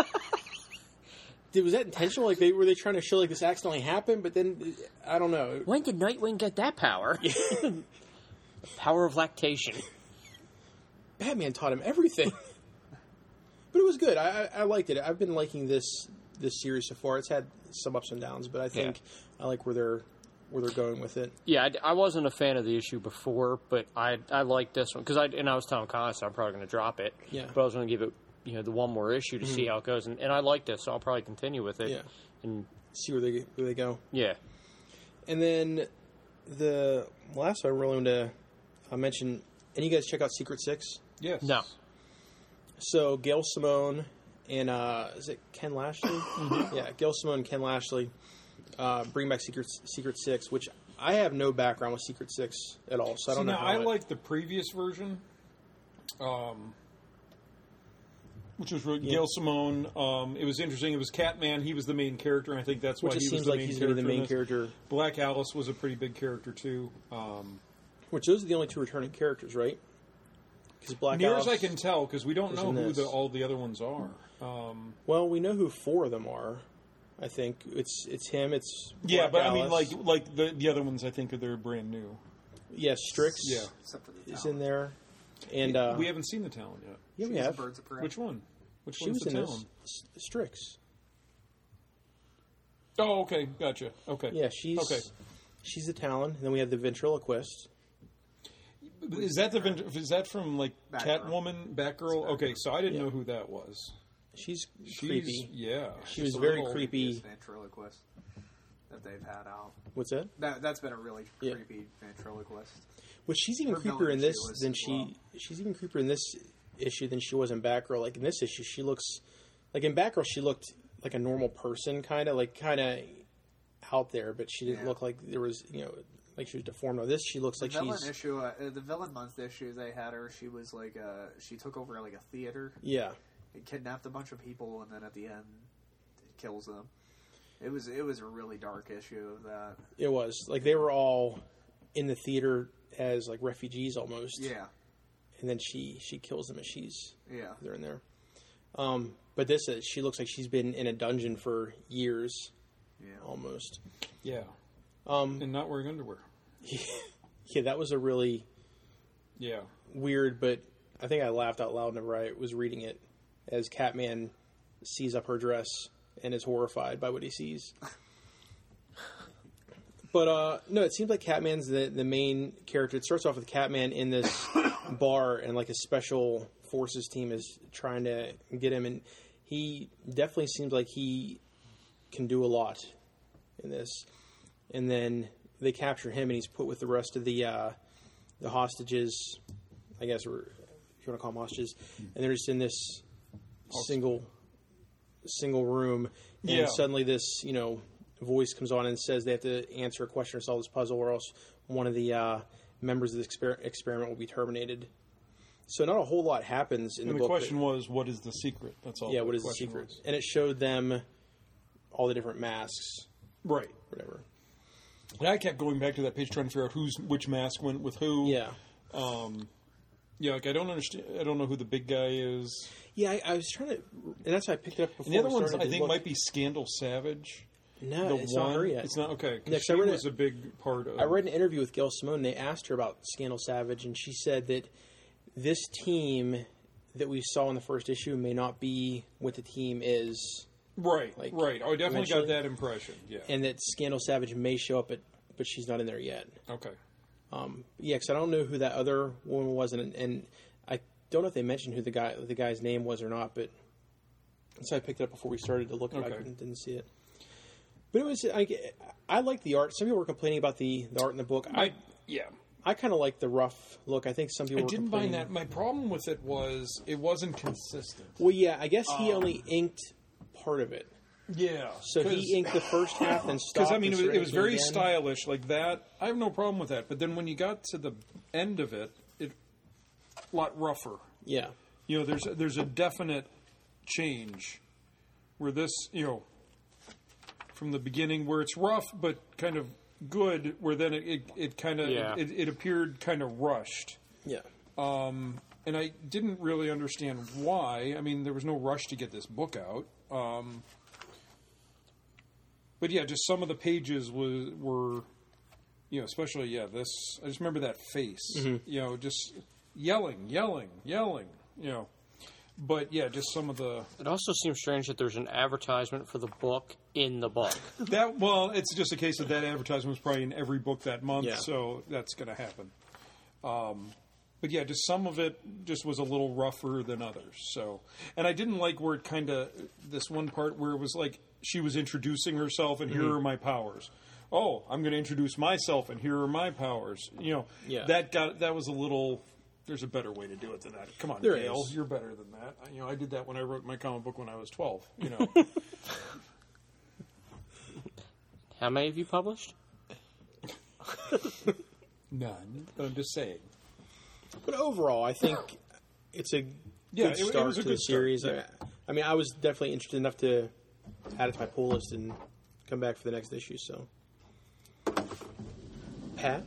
was that intentional? Like, were they trying to show, like, this accidentally happened? But then, I don't know. When did Nightwing get that power? Power of lactation. Batman taught him everything. But it was good. I liked it. I've been liking this series so far. It's had some ups and downs, but I think I like where they're going with it. Yeah, I wasn't a fan of the issue before, but I liked this one because I was telling Constance I'm probably going to drop it. Yeah. But I was going to give it the one more issue to see how it goes, and I liked this, so I'll probably continue with it. Yeah. And see where they go. Yeah. And then the last one I really wanted to mention. And you guys check out Secret Six? Yes. No. So Gail Simone and is it Ken Lashley? Yeah, Gail Simone and Ken Lashley bring back Secret Six, which I have no background with Secret Six at all, so I don't know. I like the previous version, which was Gail Simone. It was interesting. It was Catman. He was the main character, and I think that's why he was the main character. The main character. Black Alice was a pretty big character too. Which those are the only 2 returning characters, right? Near as I can tell, because we don't know who all the other ones are. Well, we know who 4 of them are. I think it's him. It's Black Alice. I mean, like the other ones. I think they're brand new. Yeah, Strix. Yeah, is in there, and we haven't seen the Talon yet. Yeah, we have. Birds of Prey. Which one? She was in Talon? Strix. Oh, okay, gotcha. Okay, yeah, she's the Talon. And then we have the Ventriloquist. Is that from like Catwoman, Batgirl? Okay, so I didn't know who that was. She's creepy. Yeah, she was very creepy. Ventriloquist that they've had out. What's that? That's been a really creepy ventriloquist. Which she's even creepier in this than she's even creepier in this issue than she was in Batgirl. Like in this issue, she looks like in Batgirl she looked like a normal person, kind of out there, but she didn't look like there was like she was deformed. Or this, she looks like she's the villain month issue they had her. She was like she took over like a theater. Yeah, it kidnapped a bunch of people, and then at the end, it kills them. It was a really dark issue of that. It was like they were all in the theater as like refugees almost. Yeah, and then she kills them as they're in there. But this she looks like she's been in a dungeon for years, almost. Yeah, and not wearing underwear. Yeah, that was a really weird, but I think I laughed out loud whenever I was reading it as Catman sees up her dress and is horrified by what he sees. But no, it seems like Catman's the main character. It starts off with Catman in this bar, and like a special forces team is trying to get him, and he definitely seems like he can do a lot in this. And then they capture him, and he's put with the rest of the hostages, I guess, or if you want to call them hostages, and they're just in this single room, and suddenly this voice comes on and says they have to answer a question or solve this puzzle, or else one of the members of the experiment will be terminated. So not a whole lot happens in the book. And the question was, what is the secret? That's all. Yeah, what is the secret? Was. And it showed them all the different masks. Right. Whatever. And I kept going back to that page trying to figure out which mask went with who. Yeah. Like I don't understand. I don't know who the big guy is. Yeah, I was trying to, and that's why I picked it up before. And the other ones I think might be Scandal Savage. No, it's not her yet. It's not okay. Next, she was a big part of. I read an interview with Gail Simone. And they asked her about Scandal Savage, and she said that this team that we saw in the first issue may not be what the team is. Right. Right. Oh, I definitely got that impression. Yeah. And that Scandal Savage may show up, but she's not in there yet. Okay. Yeah, because I don't know who that other woman was, and I don't know if they mentioned who the guy's name was or not. But so I picked it up before we started to look at it. I didn't see it. But it was I like the art. Some people were complaining about the art in the book. I kind of like the rough look. I think some people were complaining. Mind that. My problem with it was it wasn't consistent. Well, yeah, I guess he only inked part of it. Yeah. So he inked the first half and stopped. Because, I mean, it was very stylish like that. I have no problem with that. But then when you got to the end of it, a lot rougher. Yeah. There's a definite change where this, from the beginning where it's rough but kind of good, where then it kind of it appeared kind of rushed. Yeah. And I didn't really understand why. I mean, there was no rush to get this book out. But yeah, just some of the pages were especially this. I just remember that face. Mm-hmm. Just yelling. But yeah, just some of the. It also seems strange that there's an advertisement for the book in the book. It's just a case of that advertisement was probably in every book that month, so that's going to happen. But yeah, just some of it just was a little rougher than others. So, and I didn't like where it kind of this one part where it was like she was introducing herself and here are my powers. Oh, I'm going to introduce myself and here are my powers. That was a little. There's a better way to do it than that. Come on, Gail, you're better than that. I did that when I wrote my comic book when I was 12. How many have you published? None. But I'm just saying. But overall, I think it's a good start to the series. Yeah. I mean, I was definitely interested enough to add it to my pull list and come back for the next issue. So, Pat?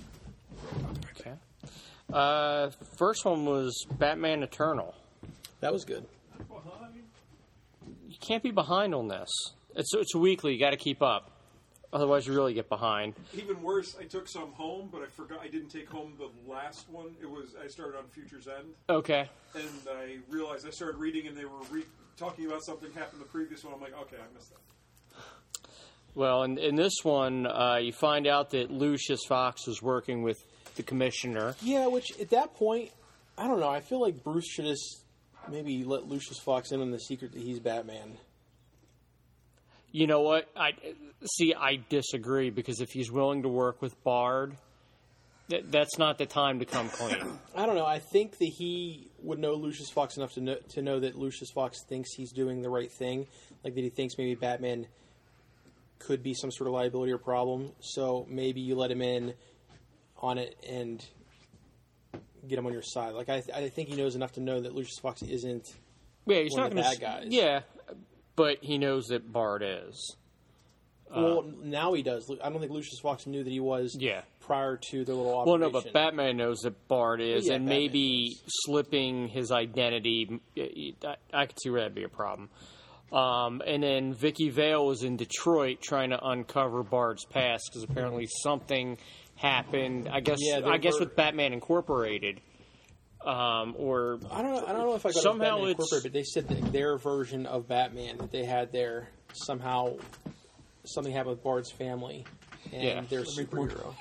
Okay. First one was Batman Eternal. That was good. You can't be behind on this. It's weekly. You got to keep up. Otherwise, you really get behind. Even worse, I took some home, but I forgot I didn't take home the last one. I started on Future's End. Okay. And I realized I started reading, and they were talking about something happened the previous one. I'm like, okay, I missed that. Well, in this one, you find out that Lucius Fox was working with the commissioner. Yeah, which at that point, I don't know. I feel like Bruce should have maybe let Lucius Fox in on the secret that he's Batman. You know what? I disagree, because if he's willing to work with Bard, That's not the time to come clean. I don't know. I think that he would know Lucius Fox enough to know that Lucius Fox thinks he's doing the right thing. Like that he thinks maybe Batman could be some sort of liability or problem. So maybe you let him in on it and get him on your side. Like I think he knows enough to know that Lucius Fox isn't He's one not of the going bad guys. Yeah, but he knows that Bart is. Well, now he does. I don't think Lucius Fox knew that he was prior to the little operation. Well, no, but Batman knows that Bart is, Yeah, and Batman maybe knows. slipping his identity, I could see where that'd be a problem. And then Vicky Vale was in Detroit trying to uncover Bart's past because apparently something happened. I guess with Batman Incorporated, or I don't know if I got somehow Batman it's Incorporated, but they said that their version of Batman that they had there somehow something happened with Bart's family and their superhero.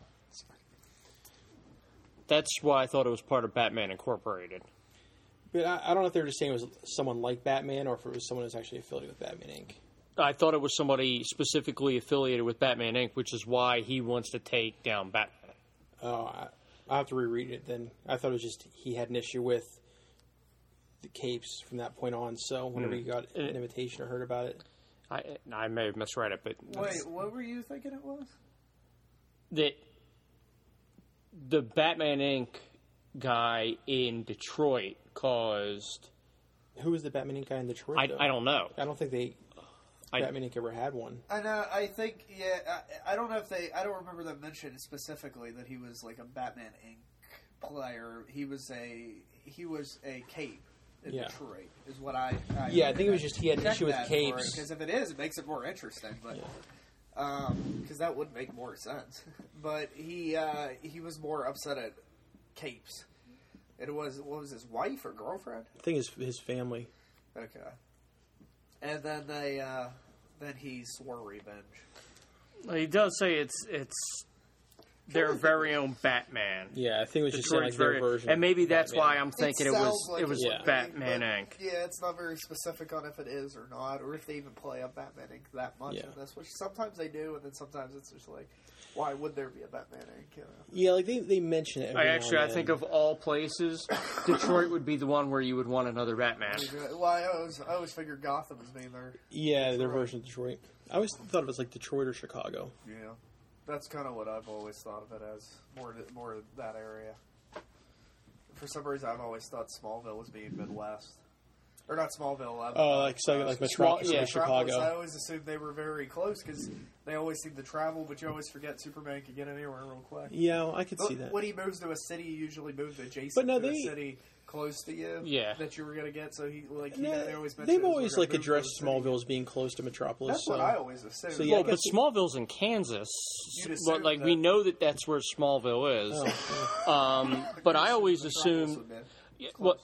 That's why I thought it was part of Batman Incorporated. But I don't know if they're just saying it was someone like Batman or if it was someone who's actually affiliated with Batman Inc. I thought it was somebody specifically affiliated with Batman Inc., which is why he wants to take down Batman. Oh, I'll have to reread it then. I thought it was just he had an issue with the capes from that point on, so whenever he got an invitation or heard about it. I may have misread it, but... Wait, what were you thinking it was? That the Batman Inc. guy in Detroit caused... Who was the Batman Inc. guy in Detroit, I don't know. I don't think Batman Inc. ever had one. I know. I think. Yeah. I don't know if they. I don't remember them mentioning specifically that he was like a Batman Inc. player. He was a cape in Detroit. Is what I I think it was just he had an issue with capes. Because if it is, it makes it more interesting. But because that would make more sense. But he was more upset at capes. It was what was his wife or girlfriend? I think his family. Okay. And then then he swore revenge. Well, he does say it's their very own Batman. Yeah, I think it was just Detroit's like their version. and maybe of that's Batman. why I'm thinking it was Batman Inc. Yeah, it's not very specific on if it is or not, or if they even play up Batman Inc. that much in this, which sometimes they do, and then sometimes it's just like, why would there be a Batman Inc.? You know? Yeah, like they mention it. I think of all places, Detroit would be the one where you would want another Batman. Well, I always figured Gotham as being their their version of Detroit. I always thought it was like Detroit or Chicago. Yeah, that's kind of what I've always thought of it as, more that area. For some reason, I've always thought Smallville was being Midwest. Or not Smallville. Like Metropolis or Chicago. I always assumed they were very close because they always seem to travel, but you always forget Superman can get anywhere real quick. Yeah, I could see that. When he moves to a city, he usually moves adjacent to a city close to you that you were going to get. So they always mention they've always addressed Smallville as being close to Metropolis. That's what I always assumed. So, yeah, but Smallville's in Kansas. We know that's where Smallville is. But I always assumed... Well,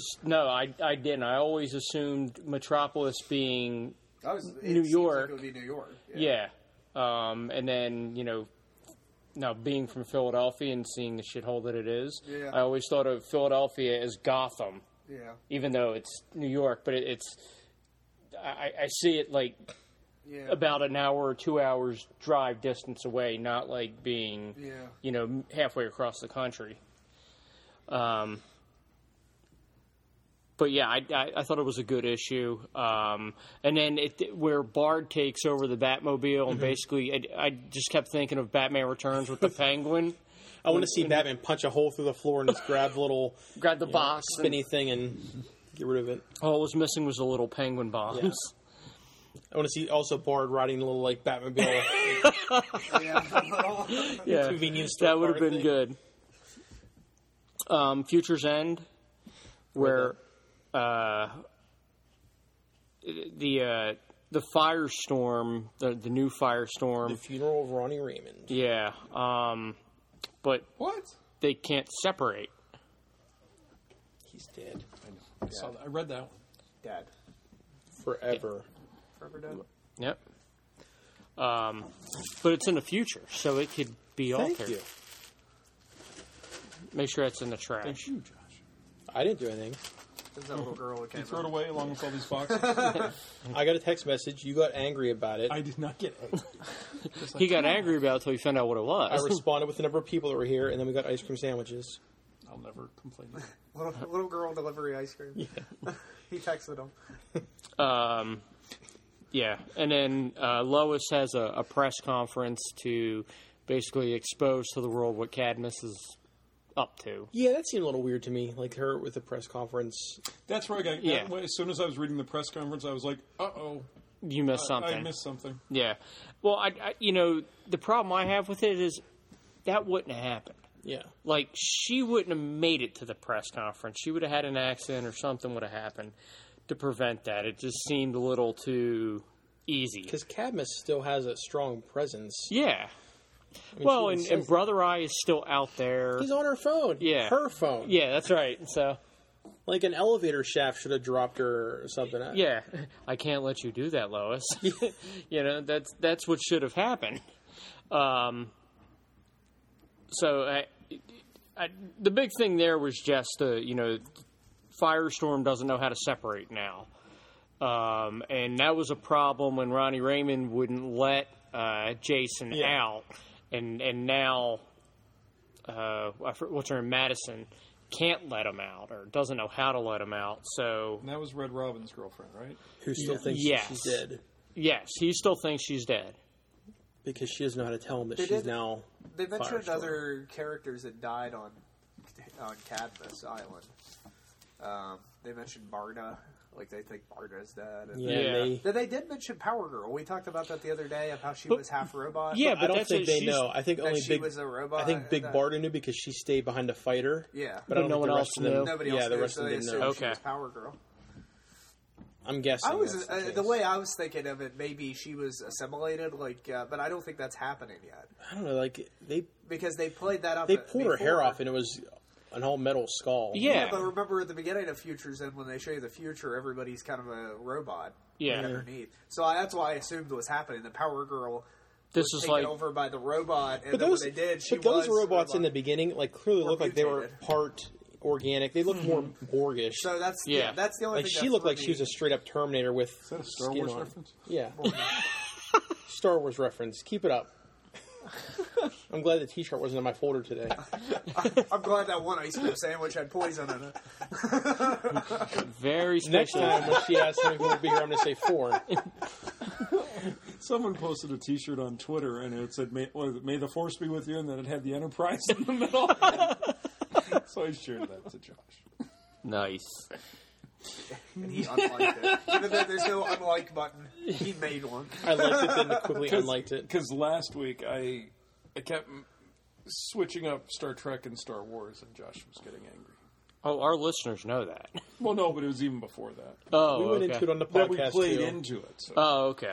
I didn't. I always assumed Metropolis being New York. Like it would be New York. Yeah. And then, now being from Philadelphia and seeing the shithole that it is, I always thought of Philadelphia as Gotham. Yeah. Even though it's New York, but I see it like about an hour or 2 hours drive distance away, not like being, halfway across the country. But yeah, I thought it was a good issue. And then where Bard takes over the Batmobile, and basically, I just kept thinking of Batman Returns with the Penguin. I want to see Batman punch a hole through the floor and just grab the box, spinny thing, and get rid of it. All it was missing was the little penguin bombs. Yeah. I want to see also Bard riding a little Batmobile. Convenience store. That would have been good. Future's End, where. The Firestorm, the new Firestorm. The funeral of Ronnie Raymond. Yeah. But what? They can't separate. He's dead. I read that one. Dead. Forever. Forever dead? Yep. But it's in the future, so it could be altered. Thank you. Make sure it's in the trash. Thank you, Josh. I didn't do anything. There's that little girl that came You throw it up. away along with all these boxes. I got a text message. You got angry about it. I did not get it. He got angry about it until he found out what it was. I responded with the number of people that were here, and then we got ice cream sandwiches. I'll never complain. Little girl delivery ice cream. Yeah. He texted him. Yeah, and then Lois has a press conference to basically expose to the world what Cadmus is up to. Yeah, that seemed a little weird to me. Like her with the press conference. That's where I got. Yeah. As soon as I was reading the press conference, I was like, "Uh-oh, You missed something. I missed something." Yeah. Well, I the problem I have with it is that wouldn't have happened. Yeah. Like, she wouldn't have made it to the press conference. She would have had an accident or something would have happened to prevent that. It just seemed a little too easy. Because Cadmus still has a strong presence. Yeah. I mean, Well, she and, even and says- Brother Eye is still out there. He's on her phone. Yeah. Her phone. Yeah, that's right. So, Like an elevator shaft should have dropped her or something. yeah, I can't let you do that, Lois. That's what should have happened. So the big thing there was just Firestorm doesn't know how to separate now, and that was a problem when Ronnie Raymond wouldn't let Jason out, and now what's her name, Madison can't let him out or doesn't know how to let him out. So And that was Red Robin's girlfriend, right? Who still thinks Yes. she's dead. yes, he still thinks she's dead. Because she doesn't know how to tell him that They she's did- now. They mentioned Firestorm. other characters that died on Cadmus Island. They mentioned Barda, like they think Barda's dead. And Yeah. Then they did mention Power Girl. We talked about that the other day of how she was half robot. Yeah, I don't that's think it. they She's- know. I think that only she Big. was a robot. I think Big and Barda knew because she stayed behind to fight her. Yeah, But I don't no think one the else rest of them. knew. nobody Yeah, else the knew, rest so of they them didn't assumed know. she Okay. was Power Girl. I'm guessing. I was that's the case. way I was thinking of it. Maybe she was assimilated, but I don't think that's happening yet I don't know. Like because they played that up. they pulled her hair before. off and it was an all metal skull. Yeah. But remember at the beginning of Futures, and when they show you the future, everybody's kind of a robot. Yeah. Underneath. So that's why I assumed was happening. The Power Girl This was is taken like over by the robot, and But then those, when they did, she but those was robots robot. in the beginning, like clearly Or looked like they were mutated. part organic. They looked more Borgish. So that's Yeah. that's the only like thing. she that looked threw like she was me. a straight up Terminator with Is that a Star skin Wars on. reference? Yeah. Star Wars reference. Keep it up. I'm glad the T-shirt wasn't in my folder today. I'm glad that one ice cream sandwich had poison in it. very Next special. time when she asks me who will be here, I'm going to say 4. Someone posted a T-shirt on Twitter, and it said, "May the Force be with you," and then it had the Enterprise in the middle. So I shared that to Josh. Nice. And he unliked it. Even though there's no unlike button, he made one. I liked it, then quickly unliked it. Because last week I kept switching up Star Trek and Star Wars, and Josh was getting angry. Oh, our listeners know that. Well, no, but it was even before that. Oh, We went okay. into it on the That we podcast played too. into it. So. Oh, okay.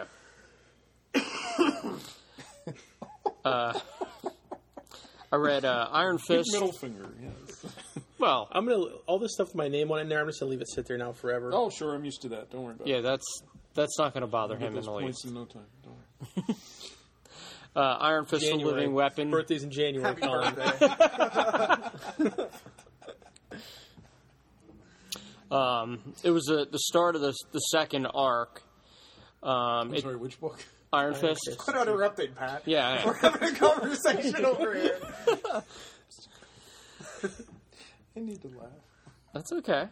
I read Iron Big Fist. middle finger, yes. Well, I'm gonna all this stuff with my name on it in there. I'm just gonna leave it sit there now forever. Oh, sure, I'm used to that. Don't worry about it. yeah, that's not going to bother I'll get him in those the points least. in no time. Don't worry. Iron Fist, a January. living weapon. Birthday's in January. Happy Colin. birthday. It was the start of the second arc. I'm sorry, which book? Iron Fist. Quit interrupting, Pat. Yeah, I am. We're having a conversation over here. I need to laugh. That's okay.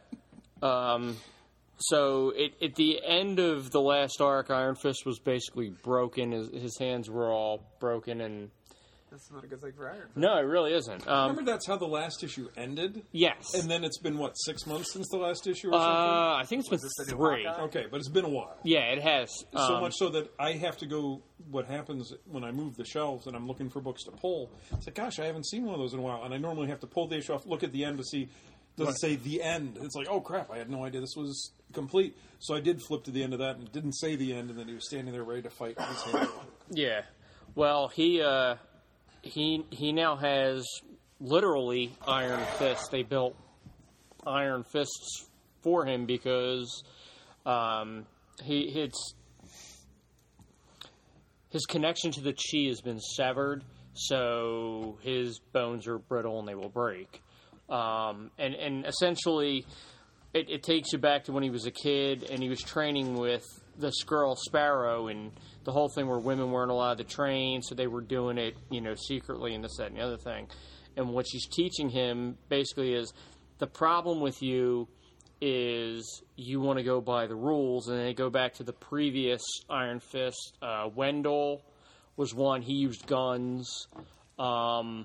So at the end of the last arc, Iron Fist was basically broken. His hands were all broken, and That's not a good thing for Iron Fist. no, it really isn't. Remember that's how the last issue ended? Yes, And then it's been, 6 months since the last issue or something? I think it's been this the new 3. Hawkeye? Okay, but it's been a while. Yeah, it has. So much so that I have to go. What happens when I move the shelves and I'm looking for books to pull? It's like, gosh, I haven't seen one of those in a while, and I normally have to pull the issue off, look at the end to see. Does it say the end? It's like, oh crap! I had no idea this was complete. So I did flip to the end of that, and it didn't say the end, and then he was standing there ready to fight. With his hand. Yeah. Well, he now has literally Iron Fist. They built Iron Fists for him because his connection to the chi has been severed, so his bones are brittle and they will break. And essentially, it takes you back to when he was a kid and he was training with this girl Sparrow, and the whole thing where women weren't allowed to train, so they were doing it, secretly and this, that, and the other thing. And what she's teaching him basically is the problem with you is you want to go by the rules, and they go back to the previous Iron Fist. Wendell was one. He used guns. And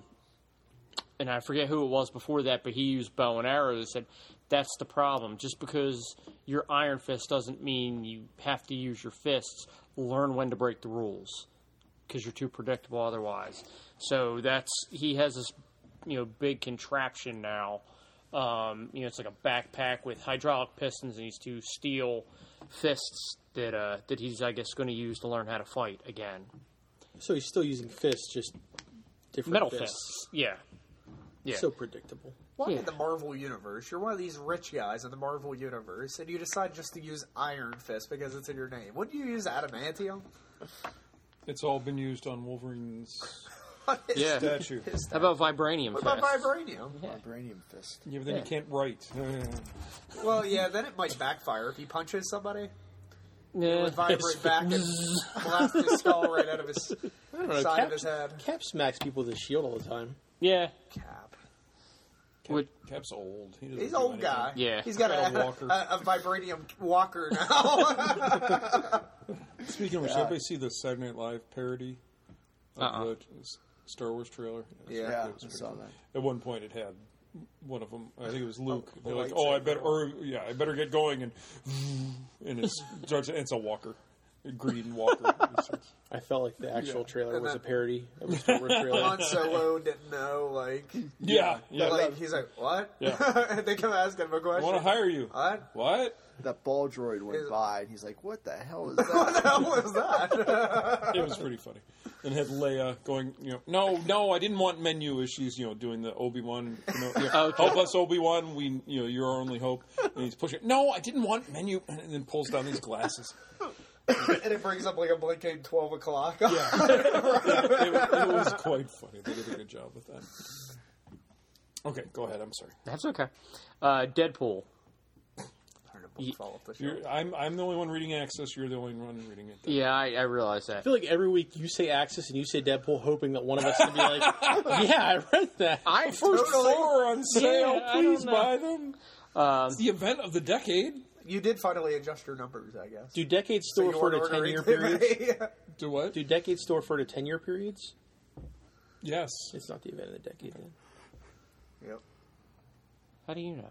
I forget who it was before that, but he used bow and arrows. They said, that's the problem. Just because you're Iron Fist doesn't mean you have to use your fists. Learn when to break the rules, because you're too predictable otherwise. So he has this, big contraption now. It's like a backpack with hydraulic pistons and these two steel fists that he's, I guess, going to use to learn how to fight again. So he's still using fists, just different Metal fists. fists, yeah. So predictable. Why in the Marvel Universe, you're one of these rich guys in the Marvel Universe, and you decide just to use Iron Fist because it's in your name. Wouldn't you use adamantium? It's all been used on Wolverine's Yeah. statue. How about vibranium What fist? about vibranium? Vibranium fist. Yeah, but then you can't write. Well, yeah, then it might backfire if he punches somebody. It Yeah. would vibrate back and blast his skull right out of his I don't know. side Cap, of his head. Cap smacks people with his shield all the time. Yeah. Cap. Cap's old. He doesn't He's do an old anything. guy. Yeah. He's got Got a walker. a vibranium walker now. Speaking of which, did everybody see the Saturday Night Live parody of the Star Wars trailer? Yeah, it was I pretty saw funny. that. At one point, it had one of them. I think it was Luke. They're like, lightsaber. I better get going," and it's a walker, a green walker. I felt like the actual trailer And was then- a parody of a Star Wars trailer. Han Solo didn't know, yeah. he's like, what? Yeah. And they come asking him a I question. want to hire you. What? What? That ball droid went by, and he's like, "What the hell is What that?" the hell was that? It was pretty funny. And had Leia going, no, I didn't want menu issues, doing the Obi-Wan, help us, Obi-Wan, you're our only hope. And he's pushing, no, I didn't want menu, and then pulls down these glasses. And it brings up like a blinking 12 o'clock. Yeah. it was quite funny. They did a good job with that. Okay, go ahead, I'm sorry. That's okay. Deadpool. Fall off the shelf. I'm the only one reading Access, you're the only one reading it. Yeah, I realize that. I feel like every week you say Axis and you say Deadpool, hoping that one of us can be like, "Yeah, I read that." First four on sale, Yeah, I please don't know. buy them. It's the event of the decade. You did finally adjust your numbers, I guess. Do decades still you refer to weren't ordering 10-year today. periods? Do what? Do decades still refer to 10-year periods? Yes. It's not the event of the decade then. Yep. How do you know?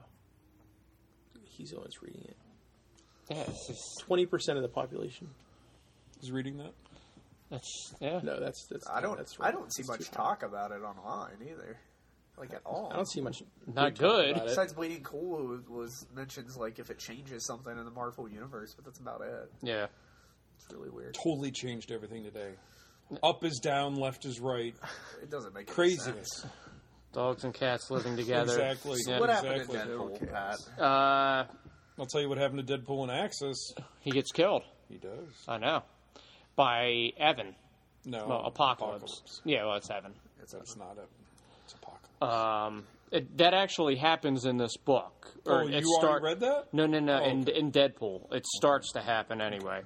He's the one that's reading it. Yeah, it's just, 20% of the population. Is reading that? yeah. No, that's I don't see that's much too high. talk about it online either. Like at all. I don't see much. Not big talk good. about it. Besides Bleeding Cool was mentions like if it changes something in the Marvel universe, but that's about it. Yeah. It's really weird. Totally changed everything today. Up is down, left is right. It doesn't make any Craziness. sense. Dogs and cats living together. Exactly. Yeah. What happened Exactly. in Deadpool, Pat? I'll tell you what happened to Deadpool and Axis. He gets killed. He does. I know. By Evan. No. Well, Apocalypse. Yeah, well, it's Evan. That's not it. It's Apocalypse. That actually happens in this book. You already read that? No. Oh, in Deadpool, it starts to happen anyway.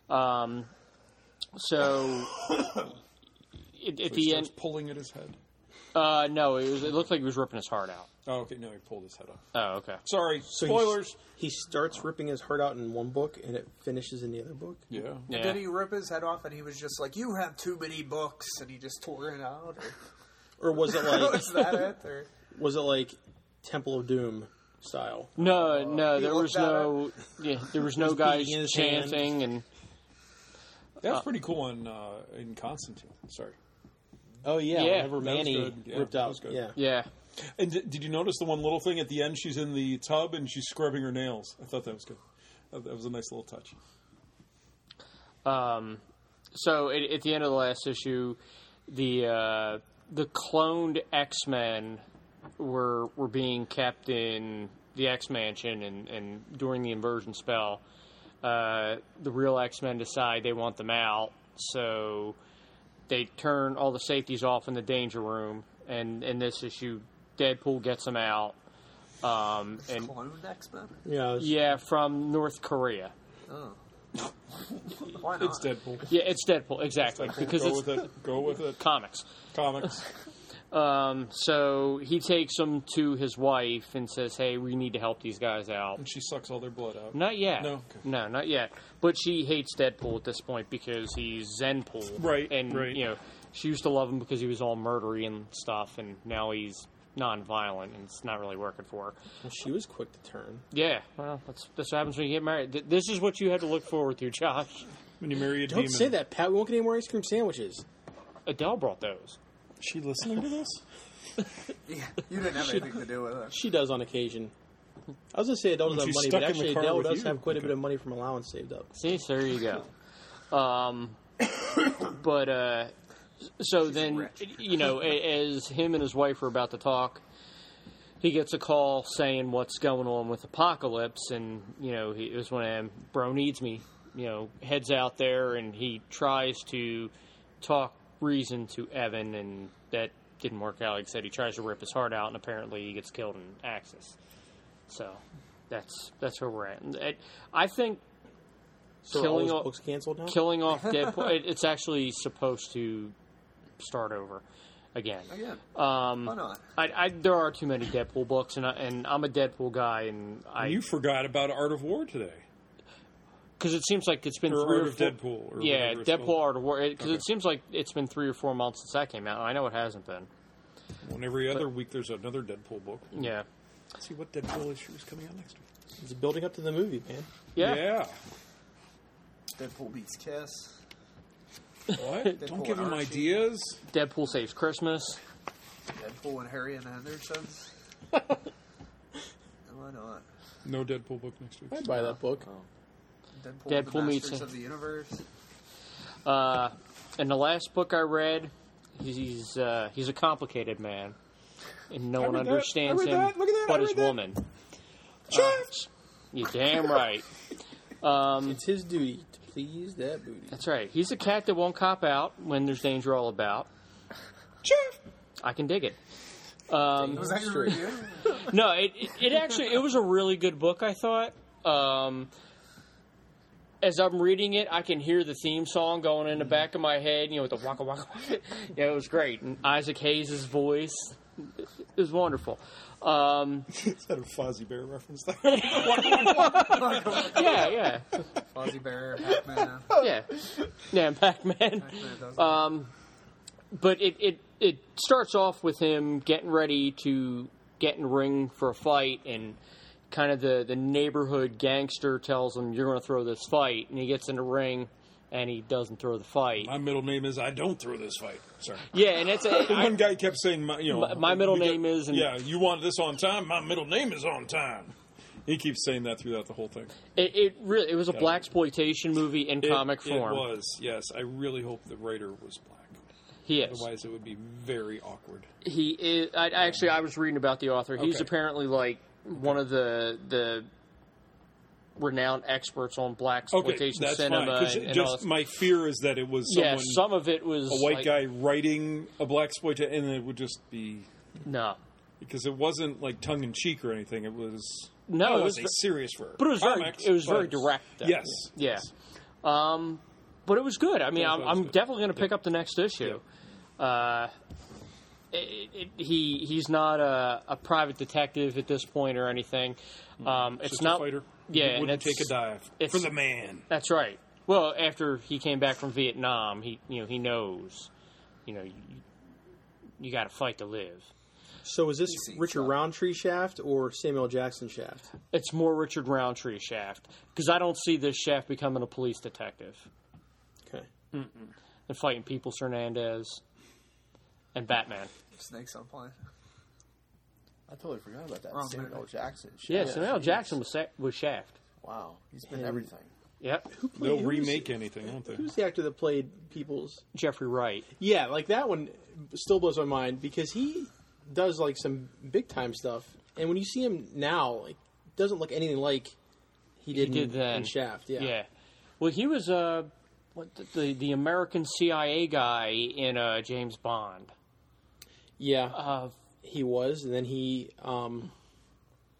So at He the starts end, pulling at his head. no, it looked like he was ripping his heart out. Oh, okay. No, he pulled his head off. Oh, okay. Sorry. So Spoilers. He starts ripping his heart out in one book and it finishes in the other book. Yeah. Yeah. Did he rip his head off and he was just like, "You have too many books," and he just tore it out? Or was it like Was that it? Or? was it like Temple of Doom style? No, He there was looked at no, there was no guys beating his hand. chanting and. That was pretty cool in Constantine. Sorry. Oh yeah, Yeah, whenever that was Manny good. Yeah, ripped that out. was good. Yeah. Yeah. And did you notice the one little thing at the end? She's in the tub and she's scrubbing her nails. I thought that was good. That was a nice little touch. So at the end of the last issue, the cloned X-Men were being kept in the X-Mansion, and during the inversion spell, the real X-Men decide they want them out, so they turn all the safeties off in the danger room, and in this issue, Deadpool gets them out. And Clone X-Men? yeah, from North Korea. Oh. Why not? It's Deadpool. Yeah, it's Deadpool, exactly. Because Go it's with it. Go with it. comics. Comics. So he takes them to his wife and says, hey, we need to help these guys out. And she sucks all their blood out. Not yet. No? Okay. No, not yet. But she hates Deadpool at this point because he's Zenpool. Right, And, right. you know, she used to love him because he was all murdery and stuff, and now he's non-violent, and it's not really working for her. Well, she was quick to turn. Yeah, well, that's what happens when you get married. This is what you had to look forward to, Josh. When you marry a Don't demon. say that, Pat. We won't get any more ice cream sandwiches. Adele brought those. Is she listening to this? Yeah, you didn't have anything to do with it. She does on occasion. I was going to say Adele doesn't have she's money, stuck but in the actually car Adele with does you. have quite a Okay. bit of money from allowance saved up. See, so there you go. But so then, you know, as him and his wife are about to talk, he gets a call saying what's going on with Apocalypse, and, you know, it was one of them, bro needs me, you know, heads out there, and he tries to talk reason to Evan, and that didn't work out. Like I said, he tries to rip his heart out, and apparently he gets killed in Axis. So that's where we're at. And I think So all those books canceled now? killing off Deadpool, it's actually supposed to start over again. Again. Why not? There are too many Deadpool books, and I'm a Deadpool guy, and You forgot about Art of War today. because it seems like it's been Or 3 Art or of 4 Deadpool. Or yeah, whatever it's Deadpool called. Art of War, because Okay. it seems like it's been 3 or 4 months since that came out. I know it hasn't been. Well, and every other week there's another Deadpool book. Yeah, Let's see what Deadpool issue is coming out next week. It's building up to the movie, man. yeah. Deadpool beats Kiss. What? Deadpool Don't give him and Archie. ideas. Deadpool Saves Christmas. Deadpool and Harry and the Hendersons. Why not? No Deadpool book next week. I'd buy that book. Deadpool the meets Masters a- of the Universe. And the last book I read, he's a complicated man, and no one read that. understands I read him that. Look at that. but I his read that. woman. You're damn right. It's his duty to please that booty. That's right. He's a cat that won't cop out when there's danger all about. I can dig it. Was that your review? No, it actually was a really good book, I thought. As I'm reading it, I can hear the theme song going in the back of my head, you know, with the waka waka waka. Yeah, it was great. And Isaac Hayes' voice, it was wonderful. Is that a Fozzie Bear reference there? Yeah. Fozzie Bear, Pac-Man. Yeah, and Pac-Man. Pac-Man does But it starts off with him getting ready to get in the ring for a fight, and kind of the neighborhood gangster tells him, you're going to throw this fight. And he gets in the ring, and he doesn't throw the fight. My middle name is I don't throw this fight. Sorry. Yeah, and it's One guy kept saying, my middle name is... And yeah, you want this on time? My middle name is on time. He keeps saying that throughout the whole thing. It was a blaxploitation movie in comic form. It was, yes. I really hope the writer was black. He is. Otherwise, it would be very awkward. He is. I was reading about the author. He's Okay. apparently like one of the renowned experts on blaxploitation that's cinema. fine. 'Cause And all just this. my fear is that it was someone, Yeah, some of it was a white like, guy writing a blaxploitation, and it would just be No, because it wasn't like tongue in cheek or anything. It was No, I it don't was want to say serious for but it was comics, very but- direct. Though. Yes, Yeah. But it was good. I mean, Yeah, I thought it was I'm good. definitely going to pick up the next issue. He's not a private detective at this point or anything. It's Just not a fighter. Yeah, He and wouldn't it's- take a dive it's- for the man. That's right. Well, after he came back from Vietnam, he knows, you got to fight to live. So is this Richard Roundtree Shaft or Samuel Jackson Shaft? It's more Richard Roundtree Shaft, because I don't see this Shaft becoming a police detective Okay. and fighting Peoples Hernandez and Batman. Snakes on plane. I totally forgot about that. Oh, Samuel man. Jackson. Yeah, Shit. Samuel Jackson was Shaft. Wow, he's been everything. Yep, They'll remake anything, won't they? Who's the actor that played Peoples? Jeffrey Wright. Yeah, like that one still blows my mind because he does like some big time stuff, and when you see him now, like doesn't look anything like he did then in Shaft. Yeah. Well, he was the American CIA guy in James Bond. Yeah, he was, and then he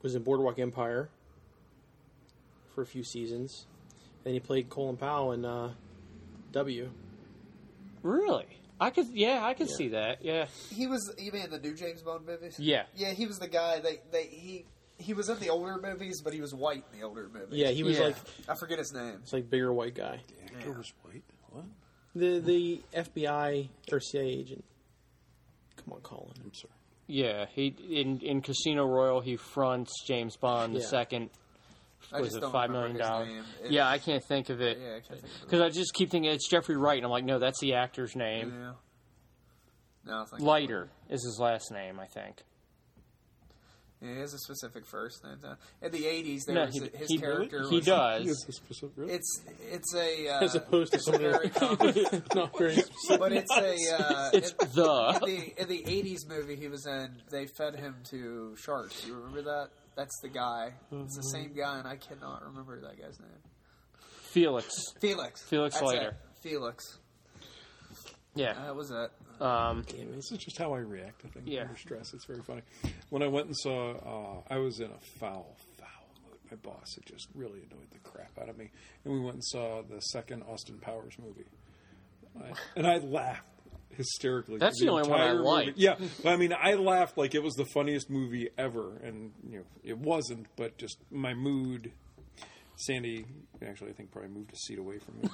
was in Boardwalk Empire for a few seasons. And he played Colin Powell in W. Really? I could see that. Yeah. He was. You mean the new James Bond movies? Yeah. Yeah, he was the guy. He was in the older movies, but he was white in the older movies. Yeah, he was like I forget his name. it's like bigger white guy. The actor was white. What? The FBI or CIA agent. Come on, Colin. I'm sorry. Yeah, he in Casino Royale he fronts James Bond the Yeah. second. I Was just it don't $5 remember million? his name. Yeah, I can't think of it Yeah, I can't think of it. because I just keep thinking it's Jeffrey Wright, and I'm like, no, that's the actor's name. Yeah. No, it's like Leiter is his last name, I think. Yeah, he has a specific first name. In the 80s, No, his he character he was... does. He has a specific. Really? It's a... As opposed to it's a somebody very common... not very specific. But it's a... It's in the 80s movie he was in, they fed him to sharks. You remember that? That's the guy. It's the same guy, and I cannot remember that guy's name. Felix. Felix. Felix That's Leiter. it. Felix. Yeah. That was it. This is just how I react to things Yeah. under stress. It's very funny. When I went and saw, I was in a foul mood. My boss had just really annoyed the crap out of me, and we went and saw the second Austin Powers movie, and I laughed hysterically. That's the only one I entire liked. movie. Yeah, I mean, I laughed like it was the funniest movie ever, and it wasn't. But just my mood. Sandy, actually, I think probably moved a seat away from me.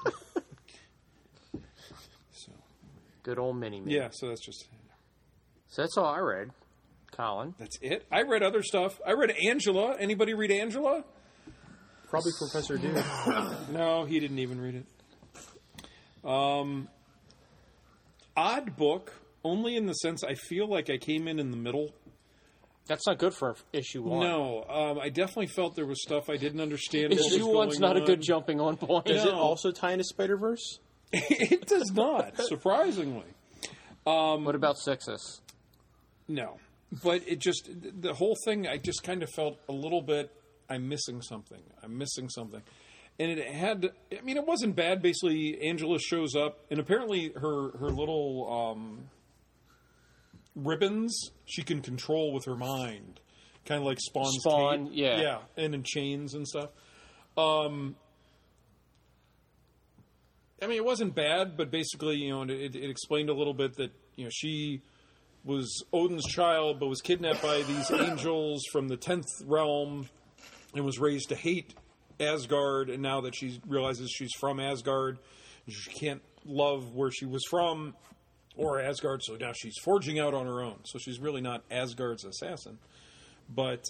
So. Good old Mini-Me. Yeah, so that's just... So that's all I read, Colin. That's it? I read other stuff. I read Angela. Anybody read Angela? Probably Professor Dude. No, he didn't even read it. Odd book, only in the sense I feel like I came in the middle. That's not good for issue 1. No, I definitely felt there was stuff I didn't understand. Issue 1's not a good jumping on point. Does it also tie into Spider-Verse? It does not, surprisingly. What about Sixus? No. But it just, the whole thing, I just kind of felt a little bit, I'm missing something. And it had, I mean, it wasn't bad. Basically, Angela shows up, and apparently her little ribbons she can control with her mind. Kind of like Spawn's Spawn, cape. yeah. Yeah, and in chains and stuff. I mean, it wasn't bad, but basically, it explained a little bit that, she was Odin's child, but was kidnapped by these angels from the 10th realm and was raised to hate Asgard. And now that she realizes she's from Asgard, she can't love where she was from or Asgard, so now she's forging out on her own. So she's really not Asgard's assassin. But,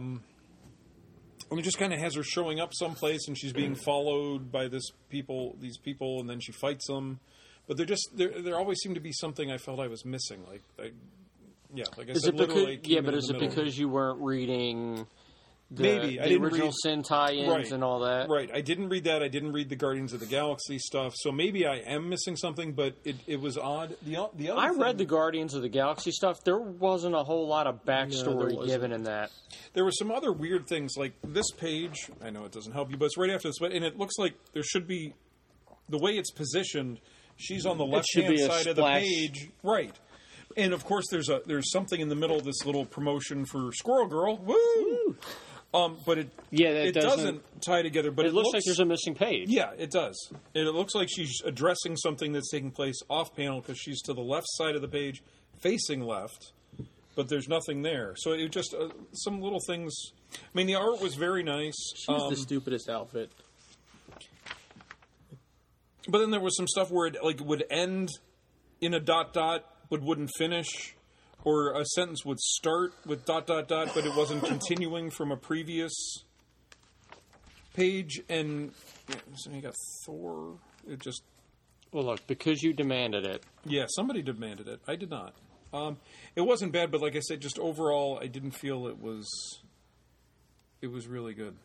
it just kind of has her showing up someplace, and she's being followed by these people, and then she fights them. But there always seemed to be something I felt I was missing. Like I said, literally. But is it because you weren't reading Maybe I the didn't original read Sin tie-ins and all that? Right, I didn't read that. I didn't read the Guardians of the Galaxy stuff. So maybe I am missing something. But it was odd. The other I thing, read the Guardians of the Galaxy stuff. There wasn't a whole lot of backstory wasn't. given in that. There were some other weird things, like this page. I know it doesn't help you, but it's right after this. And it looks like there should be the way it's positioned. She's on the left-hand be a side of the splash. page, right? And of course, there's something in the middle of this little promotion for Squirrel Girl. Woo! But it doesn't tie together. But It looks like there's a missing page. Yeah, it does. And it looks like she's addressing something that's taking place off panel because she's to the left side of the page, facing left, but there's nothing there. So it just some little things. I mean, the art was very nice. She's the stupidest outfit. But then there was some stuff where it would end in a ... but wouldn't finish, or a sentence would start with ... but it wasn't continuing from a previous page. And so you got Thor. It just Well, look, because you demanded it. Yeah, somebody demanded it. I did not. It wasn't bad, but like I said, just overall, I didn't feel it was really good.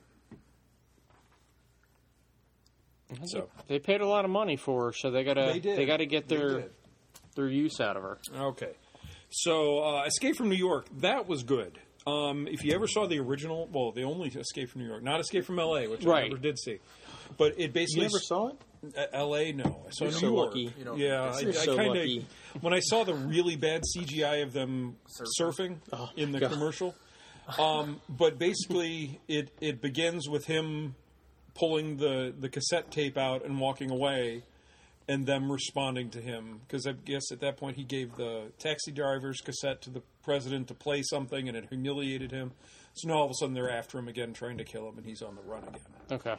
So They paid a lot of money for her, so they gotta get their use out of her. Okay. So Escape from New York, that was good. If you ever saw the original, well, the only Escape from New York, not Escape from L.A., which I never did see. But it basically... You never saw it? L.A., no. I saw You're New so York. lucky. Yeah, You're so lucky. When I saw the really bad CGI of them surfing in the God. commercial, But basically, it begins with him pulling the cassette tape out and walking away, and them responding to him. Because I guess at that point he gave the taxi driver's cassette to the president to play something, and it humiliated him. So now all of a sudden they're after him again, trying to kill him, and he's on the run again. Okay.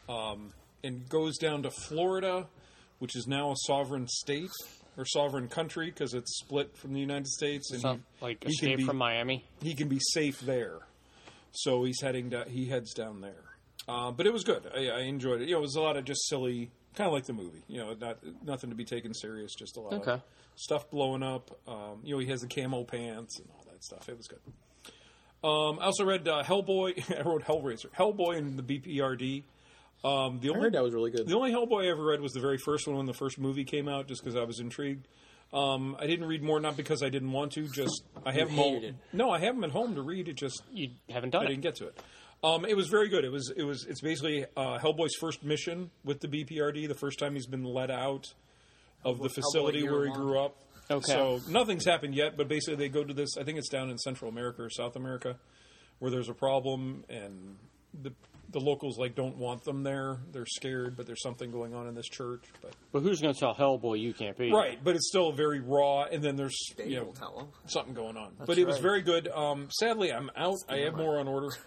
And goes down to Florida, which is now a sovereign state or sovereign country because it's split from the United States. And Like he Escape from Miami? He can be safe there. So he heads down there. But it was good. I enjoyed it. It was a lot of just silly, kind of like the movie. Nothing to be taken serious, just a lot of stuff blowing up. He has the camo pants and all that stuff. It was good. I also read Hellboy. I wrote Hellraiser. Hellboy and the BPRD. I heard that was really good. The only Hellboy I ever read was the very first one when the first movie came out, just because I was intrigued. I didn't read more, not because I didn't want to. Just I have them all. No, I have them at home to read. It just you haven't done. I didn't get to it. It was very good. It's basically Hellboy's first mission with the BPRD. The first time he's been let out of the facility where he grew up. Okay. So nothing's happened yet, but basically they go to this. I think it's down in Central America or South America, where there's a problem, and the locals don't want them there. They're scared, but there's something going on in this church. But who's going to tell Hellboy you can't be? Right, but it's still very raw, and then there's something going on. But it was very good. Sadly, I'm out. I have more on order.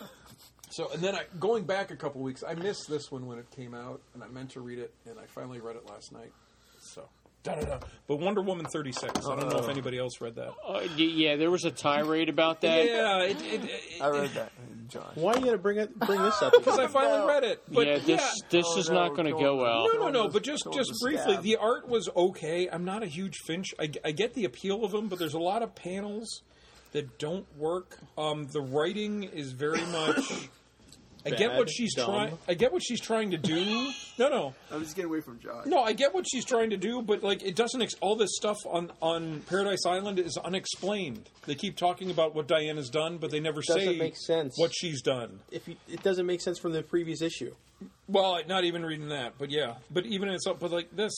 So, and then going back a couple weeks, I missed this one when it came out, and I meant to read it, and I finally read it last night. So, but Wonder Woman 36. I don't know if anybody else read that. Yeah, there was a tirade about that. Yeah, I read that, John. Why are you going to bring this up? Because I finally read it. But this is not going to go well. No. But just briefly, the art was okay. I'm not a huge Finch. I get the appeal of him, but there's a lot of panels that don't work. The writing is very much. I get what she's trying. I get what she's trying to do. No. I'm just getting away from Josh. No, I get what she's trying to do, but it doesn't. All this stuff on Paradise Island is unexplained. They keep talking about what Diana's done, but they never say make sense. what she's done. It doesn't make sense from the previous issue. Well, not even reading that, but yeah. But even it's up. But this,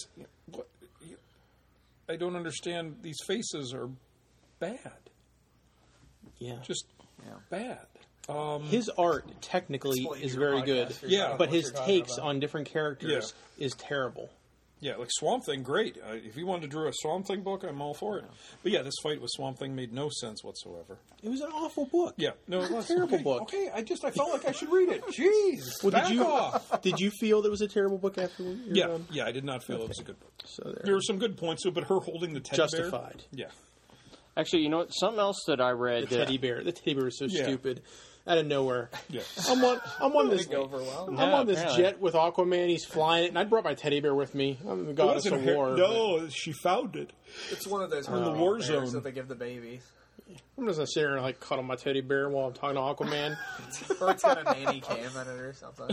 I don't understand. These faces are bad. Yeah, just bad. His art technically is very good, but his takes on different characters is terrible. Yeah, like Swamp Thing, great. If you wanted to draw a Swamp Thing book, I'm all for it. But yeah, this fight with Swamp Thing made no sense whatsoever. It was an awful book. Yeah, no, it was a terrible book. Okay, I felt like I should read it. Jeez, back off. Did you feel it was a terrible book after you were done? Yeah, I did not feel it was a good book. So there were some good points, but her holding the teddy Justified. bear, Actually, you know what? Something else that I read. The teddy bear is so stupid. Out of nowhere. Yeah. I'm on this jet with Aquaman. He's flying it, and I brought my teddy bear with me. I'm the goddess of war. No, she found it. It's one of those in the war zone that they give the babies. I'm just gonna sit here and cuddle my teddy bear while I'm talking to Aquaman. Or it's got a nanny cam in it or something.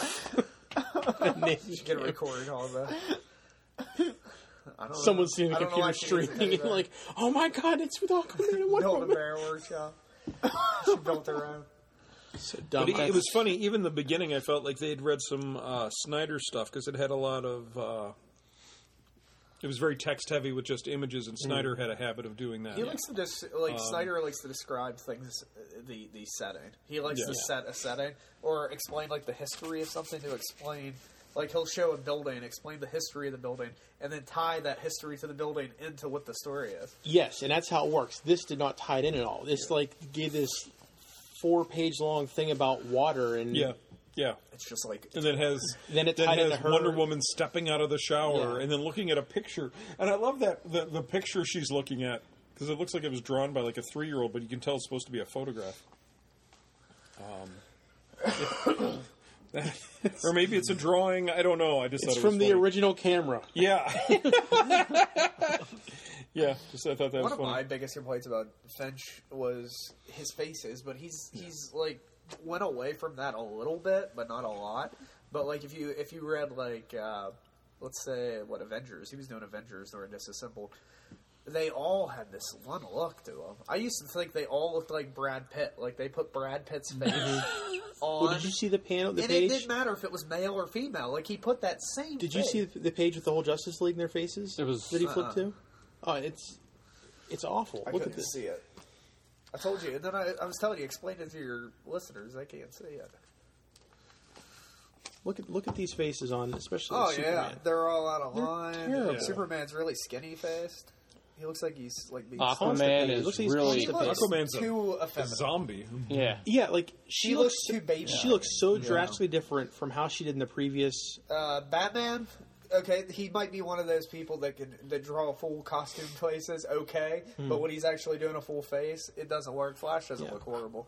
You get a record all of that. Someone's seeing the computer streaming and oh my god, it's with Aquaman. Build a bear workshop. She built her own. So dumb. But it was funny. Even the beginning, I felt like they had read some Snyder stuff because it had a lot of. It was very text heavy with just images, and Snyder had a habit of doing that. He likes to Snyder likes to describe things, the setting. He likes to set a setting or explain the history of something to explain. He'll show a building, explain the history of the building, and then tie that history to the building into what the story is. Yes, and that's how it works. This did not tie it in at all. This gave this 4-page long thing about water and yeah. It's just and then it has Wonder Woman stepping out of the shower and then looking at a picture, and I love that the picture she's looking at because it looks like it was drawn by a 3-year-old, but you can tell it's supposed to be a photograph. Or maybe it's a drawing. I don't know. I just thought it was from the original camera. Yeah. Yeah. Just I thought that was funny. One of my biggest complaints about Finch was his faces, but he's went away from that a little bit, but not a lot. But if you read let's say Avengers, he was doing Avengers or Disassembled. They all had this one look to them. I used to think they all looked like Brad Pitt. They put Brad Pitt's face on. Well, did you see the panel? The and page? It didn't matter if it was male or female. He put that same. Did you see the page with the whole Justice League in their faces? It was. Did he flip to? Oh, it's awful. I couldn't see it. I told you, and then I was telling you, explain it to your listeners. I can't say it. Look at these faces on, especially Superman. Superman. They're all out of line. terrible. Superman's really skinny faced. He looks like he's like being Aquaman It looks is like he's really... He looks Aquaman's too a effeminate. zombie. Yeah. Yeah, like she looks too baby. She looks so drastically different from how she did in the previous. Batman. Okay, he might be one of those people that draw full costume faces. Okay, but when he's actually doing a full face, it doesn't work. Flash doesn't look horrible.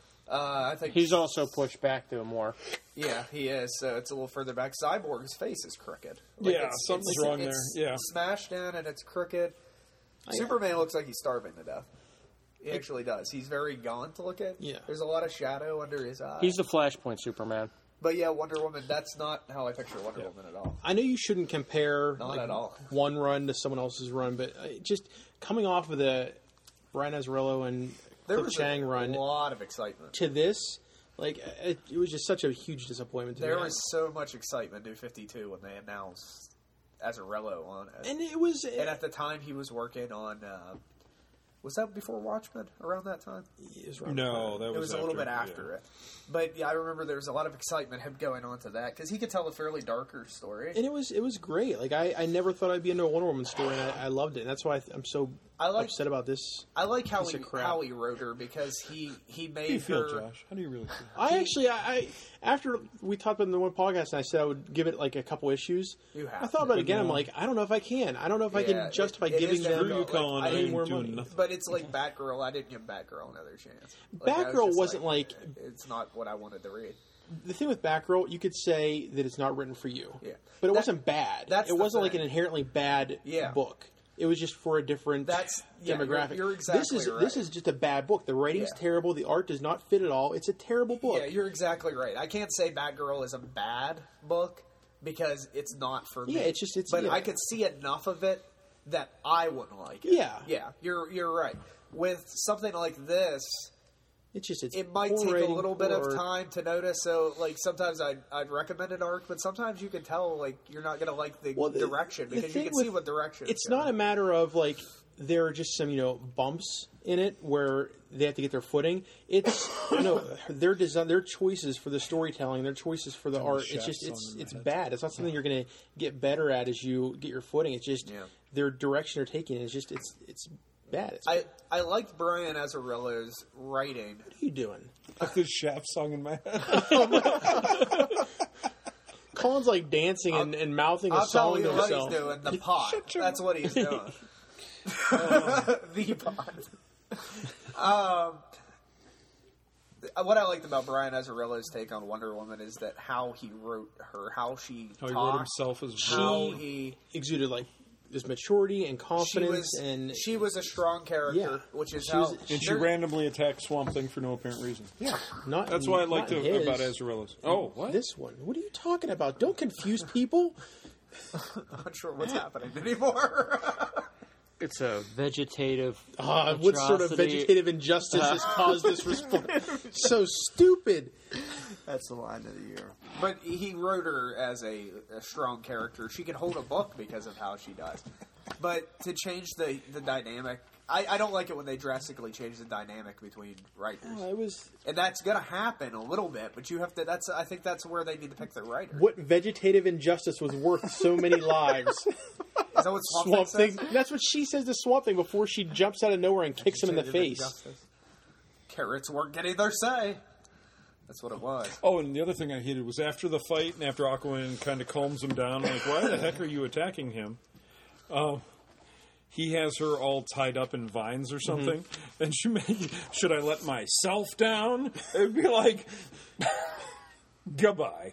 I think He's also pushed back to more. Yeah, he is. So it's a little further back. Cyborg's face is crooked. Like, Yeah, something's wrong there. Yeah. smashed in and it's crooked. Superman looks like he's starving to death. He actually does. He's very gaunt looking. Yeah. There's a lot of shadow under his eyes. He's the Flashpoint Superman. But yeah, Wonder Woman, that's not how I picture Wonder Woman at all. I know you shouldn't compare Not at all. one run to someone else's run, but just coming off of the Brian Azzarello and There Cliff was Chang a run lot of excitement. to this, like it was just such a huge disappointment to There me. was so much excitement in 52 when they announced Azzarello on it. and it was And at the time, he was working on. Was that before Watchmen? Around that time, No, that was it was a little bit yeah. after it. But yeah, I remember there was a lot of excitement him going on to that because he could tell a fairly darker story. and it was great. Like I never thought I'd be into a Wonder Woman story, and I loved it. And that's why I'm so upset about this. I like how piece he of crap. how he wrote her because he made How do you feel, her. Josh? How do you really feel? I after we talked about it in the one podcast, and I said I would give it like a couple issues. You have I thought about it to. again. I'm like, I don't know if I can. I don't know if I Yeah, can justify it is giving them difficult. Colin, Like, I I ain't more doing money. nothing. But it's like Batgirl. I didn't give Batgirl another chance. Like, I was Batgirl just wasn't like it's not what I wanted to read. the thing with Batgirl. You could say that it's not written for you, Yeah. but it That- wasn't bad. that's It the wasn't like thing. an inherently bad Yeah. book. It was just for a different Yeah, demographic. You're exactly this is right. this is just a bad book. The writing's Yeah. terrible. The art does not fit at all. It's a terrible book. Yeah, you're exactly right. I can't say Batgirl is a bad book because it's not for me. Yeah, it's just- it's- But yeah. I could see enough of it that I wouldn't like it. Yeah. yeah, you're right. With something like this, It's it might poor take a writing, little bit poor of art. time to notice. So, like, sometimes I'd recommend an arc, but sometimes you can tell like you're not going to like the direction the because you thing can see with- what direction It's not a matter of like there are just some bumps in it where they have to get their footing. It's their design, their choices for the storytelling, their choices for the art. It's just it's bad. It's not something you're going to get better at as you get your footing. It's just their direction they're taking is just it's bad. I liked Brian Azzarello's writing. What are you doing? Like this Shaft song in my head. Colin's like dancing and mouthing a I'll tell song you to what himself. he's doing. The pot. That's what he's doing. The pot. What I liked about Brian Azzarello's take on Wonder Woman is that how he wrote her, how she How he talked, wrote himself as how well. he Exuded like this maturity and confidence, and she was a strong character, Yeah. which is She how was- And she there- randomly attacked Swamp Thing for no apparent reason. Yeah, not that's why I not liked in it his. about Azzarello's. Oh, what? This one. What are you talking about? Don't confuse people. I'm not sure what's happening anymore. It's a vegetative. What sort of atrocity. vegetative injustice has caused this response? So stupid. That's the line of the year. But he wrote her as a strong character. She can hold a book because of how she does. But to change the dynamic, I don't like it when they drastically change the dynamic between writers. It was And that's going to happen a little bit, but you have to. I think that's where they need to pick their writer. what vegetative injustice was worth so many lives. Is that what Swamp Thing. That's what she says to Swamp Thing before she jumps out of nowhere and kicks him in the face. Carrots weren't getting their say. That's what it was. Oh, and the other thing I hated was after the fight and after Aquaman kind of calms him down, like, why the heck are you attacking him? He has her all tied up in vines or something, and should I let myself down? It'd be like, goodbye.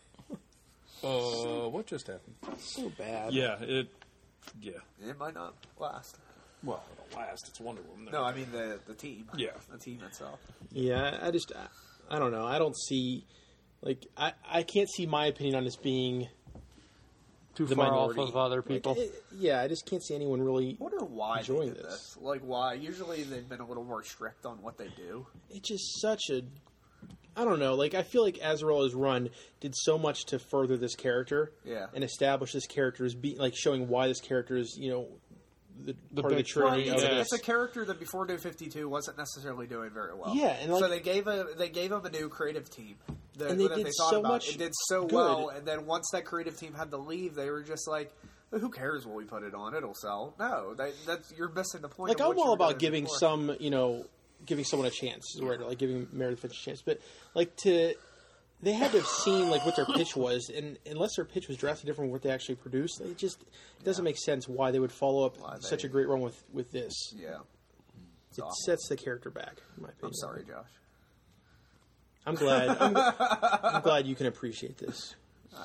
What just happened? So bad. Yeah. It might not last. Well, it'll last. It's Wonder Woman. No, I mean the team. Yeah. The team itself. Yeah, I don't know. I don't see, like, I can't see my opinion on this being Too the far minority. off of other people. Yeah, I just can't see anyone really. I wonder why Enjoying they did this. this. Like, why? Usually they've been a little more strict on what they do. It's just such a. I don't know. Like, I feel like Azzarello's run did so much to further this character. Yeah. And establish this character as showing why this character is, part of the big trilogy. one, of yeah. this. It's a character that before New 52 wasn't necessarily doing very well. Yeah, and so they gave him a new creative team. And they did so much It did so good. well, and then once that creative team had to leave, they were just like, "Who cares what we put it on? It'll sell." No, that's you're missing the point. Like, of what I'm you all were about doing giving before. giving someone a chance, right? Like giving Meredith Finch a chance, but they had to have seen like what their pitch was, and unless their pitch was drastically different from what they actually produced, it doesn't make sense why they would follow up such a great run with this. Yeah, It sets the character back, in my opinion. I'm sorry, Josh. I'm glad. I'm glad you can appreciate this.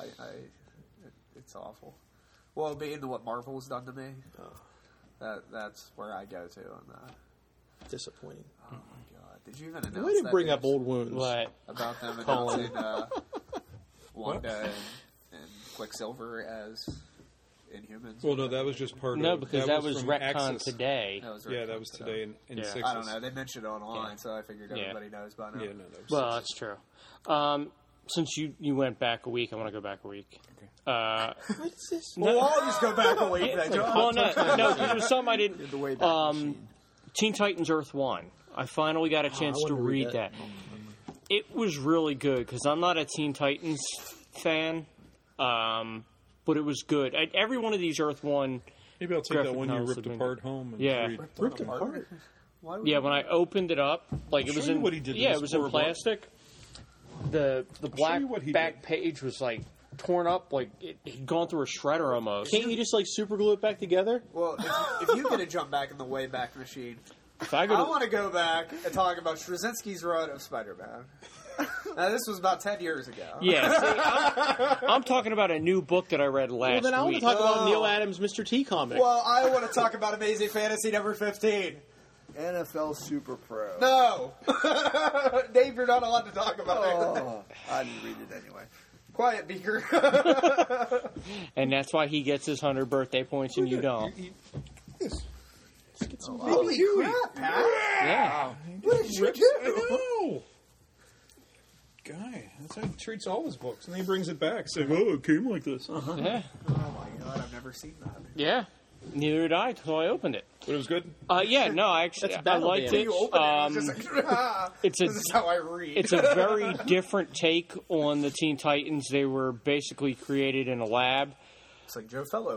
It's awful. Well, being what Marvel's done to me, that's where I go to on that. Disappointing. Oh my god! Did you even announce Way to that bring up news old wounds. What? about them Colin. announcing Wanda and Quicksilver as Inhumans? Well, no, that was just part No, of... because that was from retcon Axis. today. That was Yeah, that was today in Yeah. Sixes. I don't know. They mentioned it online, Yeah. so I figured Yeah. everybody knows by now. Yeah, no, that was Well, Sixes. that's true. Since you went back a week, I want to go back a week. What is this? Well, I'll just go back a week. Then, Josh. Well, no, it was something I didn't. The way back machine. Teen Titans Earth 1. I finally got a chance I to wanted to read read that. that. It was really good because I'm not a Teen Titans fan, but it was good. Every one of these Earth 1, Maybe I'll take graphic that one you novels ripped have been apart home and Yeah. read. Ripped apart. Why would yeah, you- when I opened it up, like it Show was you in what he did to yeah, this it was in poor boy. plastic. The black you what he back did. page was like torn up, like he'd gone through a shredder almost. Can't you just like super glue it back together? Well, if you get to jump back in the Wayback Machine, If I go I to, want to go back and talk about Straczynski's run of Spider-Man. Now, this was about 10 years ago. yeah, see, I'm talking about a new book that I read last Well, then I want to week. talk about Oh. Neil Adams' Mr. T comic. Well, I want to talk about Amazing Fantasy number 15. NFL Super Pro. No! Dave, you're not allowed to talk about it. Oh, I didn't read it anyway. Quiet, Beaker. And that's why he gets his 100 birthday points and you don't. Holy crap, Pat! Yeah. What did you I do? know. Guy, that's how he treats all his books, and then he brings it back, saying, "Oh, it came like this." Yeah. Oh my god, I've never seen that. Yeah. Neither did I until I opened it. But it was good. Yeah, no, I actually That's I battle liked damage. it. You open it, it's just like, it's a- this is how I read. It's a very different take on the Teen Titans. They were basically created in a lab. It's like Joe Fellow.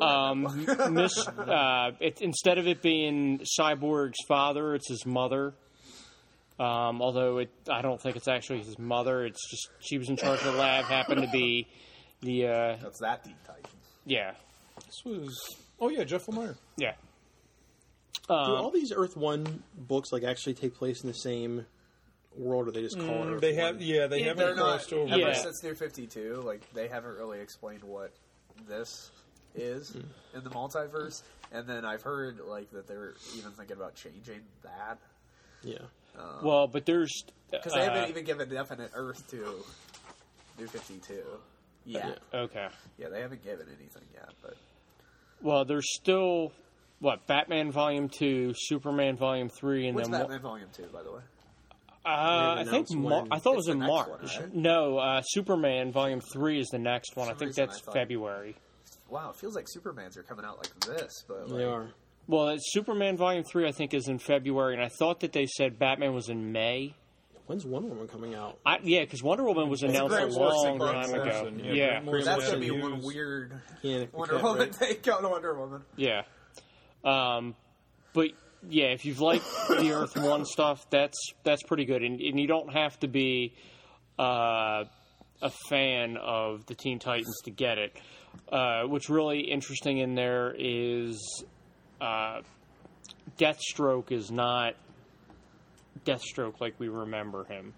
Instead of it being Cyborg's father, it's his mother. Although I don't think it's actually his mother. It's just she was in charge of the lab. Happened to be the That's that deep Titans. yeah. This was... Oh, yeah, Jeff Lemire. Yeah. Do all these Earth 1 books like actually take place in the same world, or they just call it Earth They 1? have, yeah, they haven't They're not, crossed over. ever Yeah. since New 52, like, they haven't really explained what this is in the multiverse. And then I've heard, like, that they're even thinking about changing that. Yeah. Well, but there's Because they haven't even given definite Earth to New 52 yet. okay. Yeah, they haven't given anything yet, but... Well, there's still Batman Volume 2, Superman Volume 3, and What's then Batman Volume 2, by the way? I think announced when. I thought it was It's in the next March. one, right? No, Superman Volume 3 is the next one. I some think reason that's I thought- February. Wow, it feels like Supermans are coming out like this, but... They like, are. Well, Superman Volume 3 I think is in February, and I thought that they said Batman was in May. When's Wonder Woman coming out? Yeah, because Wonder Woman was announced a Grant Morrison, long Grant time ago. Morrison, Yeah, Grant Morrison. That's going to be Hughes. one weird Can't, Wonder can't, Woman right? take on Wonder Woman. yeah. But yeah, if you've liked the Earth 1 stuff, that's pretty good, and you don't have to be a fan of the Teen Titans to get it. What's really interesting in there is Deathstroke is not Deathstroke like we remember him.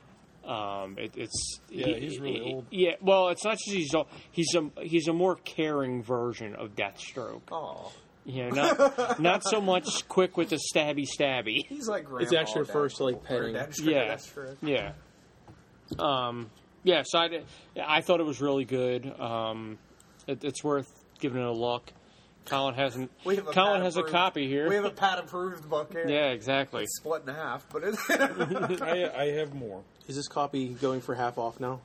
He's really old. Yeah, well, it's not just he's old. He's a more caring version of Deathstroke. Oh, You know, not so much quick with the stabby. he's like Grandpa. It's actually refers to, like, Deadpool, petting. or Deathstroke, Yeah. Deathstroke. Yeah. Yeah, so I thought it was really good. It's worth giving it a look. Colin hasn't. We have a Colin Pat has a approved- copy here. We have a Pat approved book here. Yeah, exactly. It's split in half, but it's I have more. Is this copy going for half off now?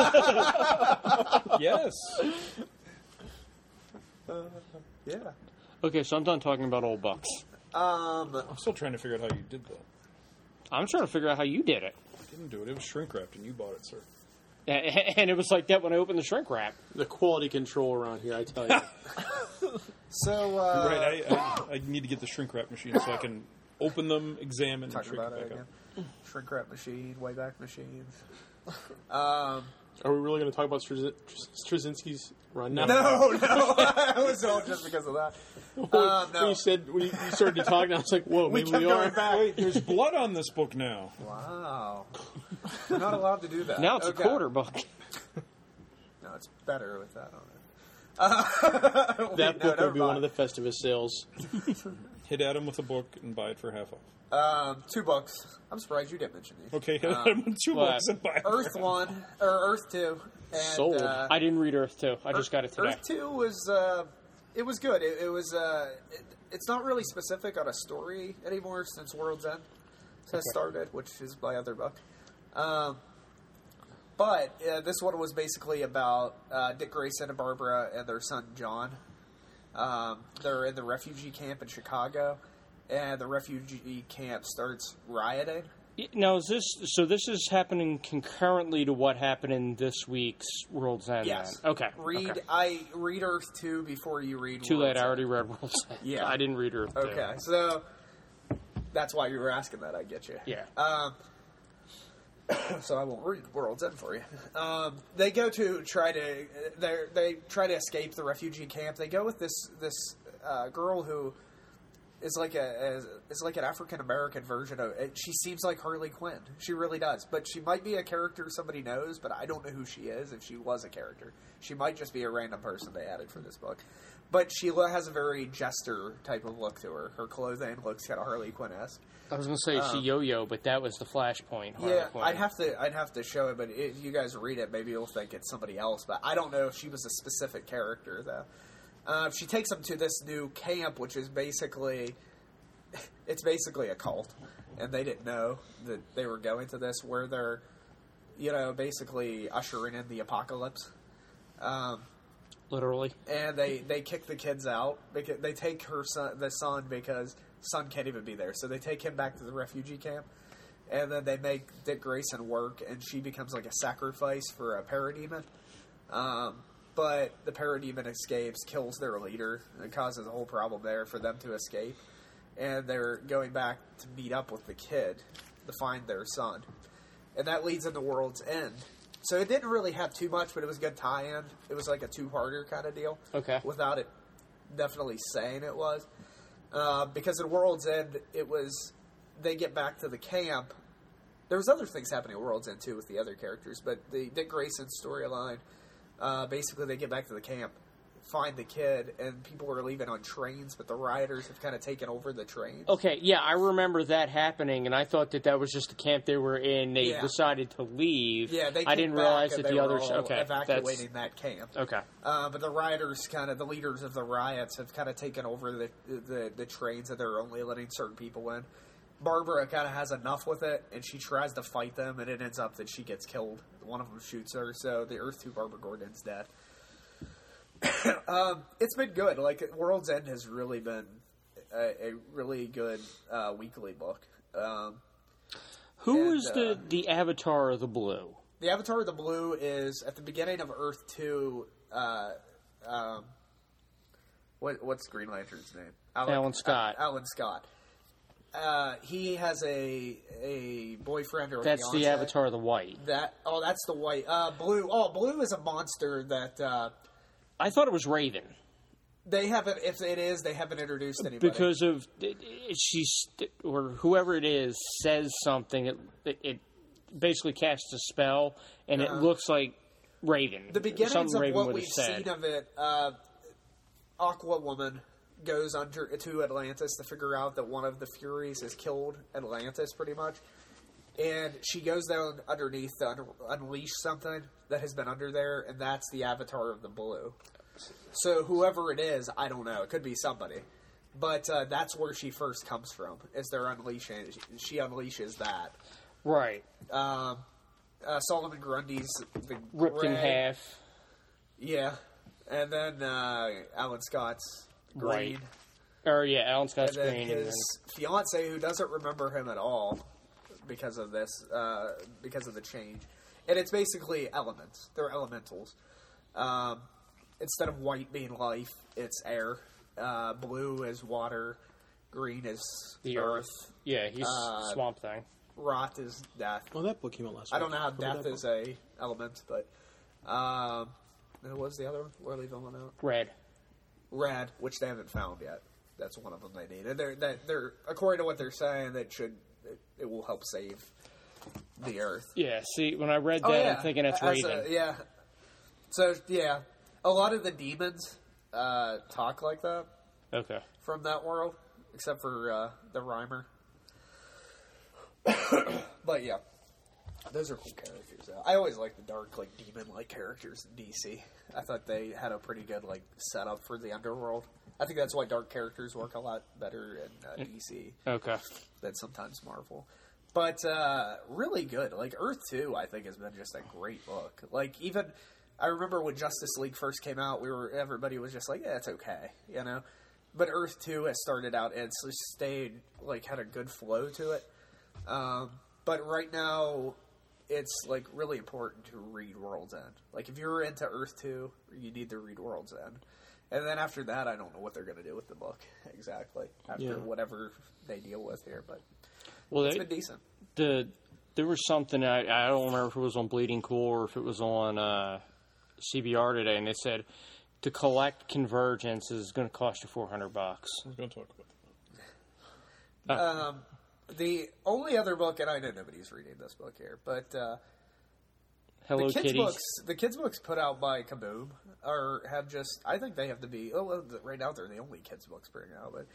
Yes. yeah. Okay, so I'm done talking about old bucks. I'm still trying to figure out how you did that. I'm trying to figure out how you did it. I didn't do it. It was shrink wrapped, and you bought it, sir. And it was like that when I opened the shrink wrap. The quality control around here, I tell you. So, Right, I need to get the shrink wrap machine so I can open them, examine, and talking shrink about it it back again. Shrink wrap machine, Wayback Machines. Are we really going to talk about Straczynski's run now? No, I was all just because of that. When No. when you started talking, I was like, whoa, maybe kept we are. going back. up. Wait, there's blood on this book now. Wow. We're not allowed to do that. Now it's Okay. a quarter buck. No, it's better with that on it. That book will be one of the Festivus sales. Hit Adam with a book and buy it for half off. $2. I'm surprised you didn't mention these. Okay, hit Adam with two what? books and buy it. Earth 1, or Earth 2. And, Sold. I didn't read Earth 2. I just got it today. Earth 2 was, it was good. It was, it's not really specific on a story anymore since World's End has started, which is my other book. But this one was basically about Dick Grayson and Barbara and their son John. They're in the refugee camp in Chicago, and the refugee camp starts rioting. Now, this is happening concurrently to what happened in this week's World's End? Yes. Then? Okay. Read okay. read Earth 2 before you read Too World's late. I End. already read World's End. Yeah. I didn't read Earth 2. Okay, so that's why you were asking that. I get you. Yeah. So I won't read World's End for you. They go to try to they try to escape the refugee camp. They go with this girl who is like an African American version of it. She seems like Harley Quinn. She really does. But she might be a character somebody knows, but I don't know who she is. If she was a character, she might just be a random person they added for this book. But she has a very jester type of look to her. Her clothing looks kind of Harley Quinn-esque. I was going to say she yo-yo, but that was the Flashpoint. Yeah, Quinn. I'd have to show it, but if you guys read it, maybe you'll think it's somebody else. But I don't know if she was a specific character, though. She takes them to this new camp, which is basically a cult, and they didn't know that they were going to this, where they're, basically ushering in the apocalypse. Literally. And they kick the kids out because they take the son because son can't even be there, so they take him back to the refugee camp, and then they make Dick Grayson work, and she becomes like a sacrifice for a parademon. But the parademon escapes, kills their leader, and causes a whole problem there for them to escape. And they're going back to meet up with the kid to find their son, and that leads into World's End. So it didn't really have too much, but it was a good tie-in. It was like a two-parter kind of deal. Okay. Without it definitely saying it was. Because in World's End, they get back to the camp. There was other things happening at World's End, too, with the other characters. But the Dick Grayson storyline, basically they get back to the camp, find the kid, and people are leaving on trains, but the rioters have kind of taken over the trains. Okay, yeah, I remember that happening, and I thought that was just the camp they were in. They decided to leave. Yeah, I didn't realize that the others. Okay, Okay, evacuating that camp. Okay. But the rioters, the leaders of the riots, have kind of taken over the trains, and they're only letting certain people in. Barbara kind of has enough with it, and she tries to fight them, and it ends up that she gets killed. One of them shoots her, so the Earth 2 Barbara Gordon's dead. It's been good. Like, World's End has really been a really good weekly book. Who is the Avatar of the Blue? The Avatar of the Blue is at the beginning of Earth 2. What's Green Lantern's name? Alan Scott. Alan Scott. He has a boyfriend or That's fiancé. the Avatar of the White. That's the white. Blue. Oh, Blue is a monster that. I thought it was Raven. They haven't. If it is, they haven't introduced anybody. Because of or whoever it is says something. It basically casts a spell, and it looks like Raven. The beginnings Something of Raven what would we've have said. seen of it, Aqua Woman goes to Atlantis to figure out that one of the Furies has killed Atlantis, pretty much. And she goes down underneath to unleash something that has been under there, and that's the Avatar of the Blue. So whoever it is, I don't know. It could be somebody. But that's where she first comes from, is they're unleashing. She unleashes that. Right. Solomon Grundy's the Ripped in gray. half. Yeah. And then Alan Scott's green. White. Or yeah, Alan Scott and then Green. his fiance, who doesn't remember him at all because of this, because of the change. And it's basically elements. They're elementals. Instead of white being life, it's air. Blue is water. Green is The Earth. Yeah, he's Swamp Thing. Rot is death. Oh, that book came out last I week. don't know how Remember death that is a element, but what was the other one? We're leaving one out. Red. Rad, which they haven't found yet. That's one of them they need. And they're according to what they're saying, it will help save the Earth. Yeah, see, when I read that, I'm thinking it's Raven. Yeah. So yeah, a lot of the demons talk like that Okay. from that world, except for the Rhymer. But yeah, those are cool characters. I always like the dark, like demon-like characters in DC. I thought they had a pretty good like setup for the underworld. I think that's why dark characters work a lot better in DC Okay. than sometimes Marvel. But really good. Like Earth 2, I think has been just a great book. Like even I remember when Justice League first came out, everybody was just like, "Yeah, it's okay," you know. But Earth 2 has started out and it's just stayed like had a good flow to it. But right now, it's like really important to read World's End. Like if you're into Earth 2, you need to read World's End. And then after that, I don't know what they're going to do with the book exactly after whatever they deal with here. But it's been decent. There was something I don't remember if it was on Bleeding Cool or if it was on CBR today, and they said to collect Convergence is going to cost you $400. I was going to talk about that. The only other book, and I know nobody's reading this book here, but Hello Kitty. The kids' books put out by Kaboom have just. I think they have to be. Right now they're the only kids' books putting out, but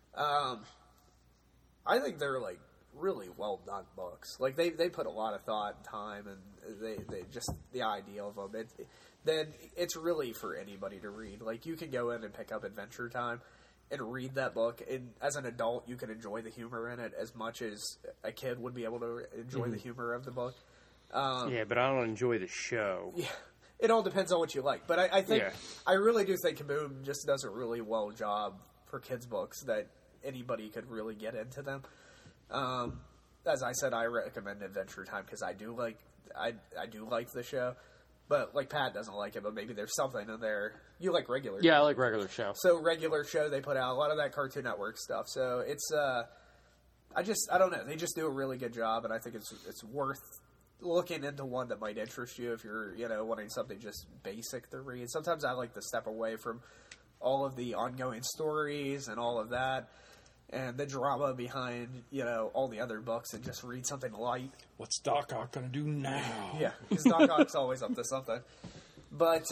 I think they're like really well done books. Like they put a lot of thought and time, and they just the idea of them. Then it's really for anybody to read. Like you can go in and pick up Adventure Time and read that book, and as an adult, you can enjoy the humor in it as much as a kid would be able to enjoy the humor of the book. Yeah, but I don't enjoy the show. Yeah, it all depends on what you like. But I think I really do think Kaboom just does a really well job for kids' books that anybody could really get into them. As I said, I recommend Adventure Time because I do like the show. But like Pat doesn't like it, but maybe there's something in there. You like regular? Yeah, I like regular show. So regular show, they put out a lot of that Cartoon Network stuff. So it's I don't know. They just do a really good job, and I think it's worth looking into one that might interest you if you're wanting something just basic to read. Sometimes I like to step away from all of the ongoing stories and all of that. And the drama behind, all the other books and just read something light. What's Doc Ock going to do now? Yeah, because Doc Ock's always up to something. But,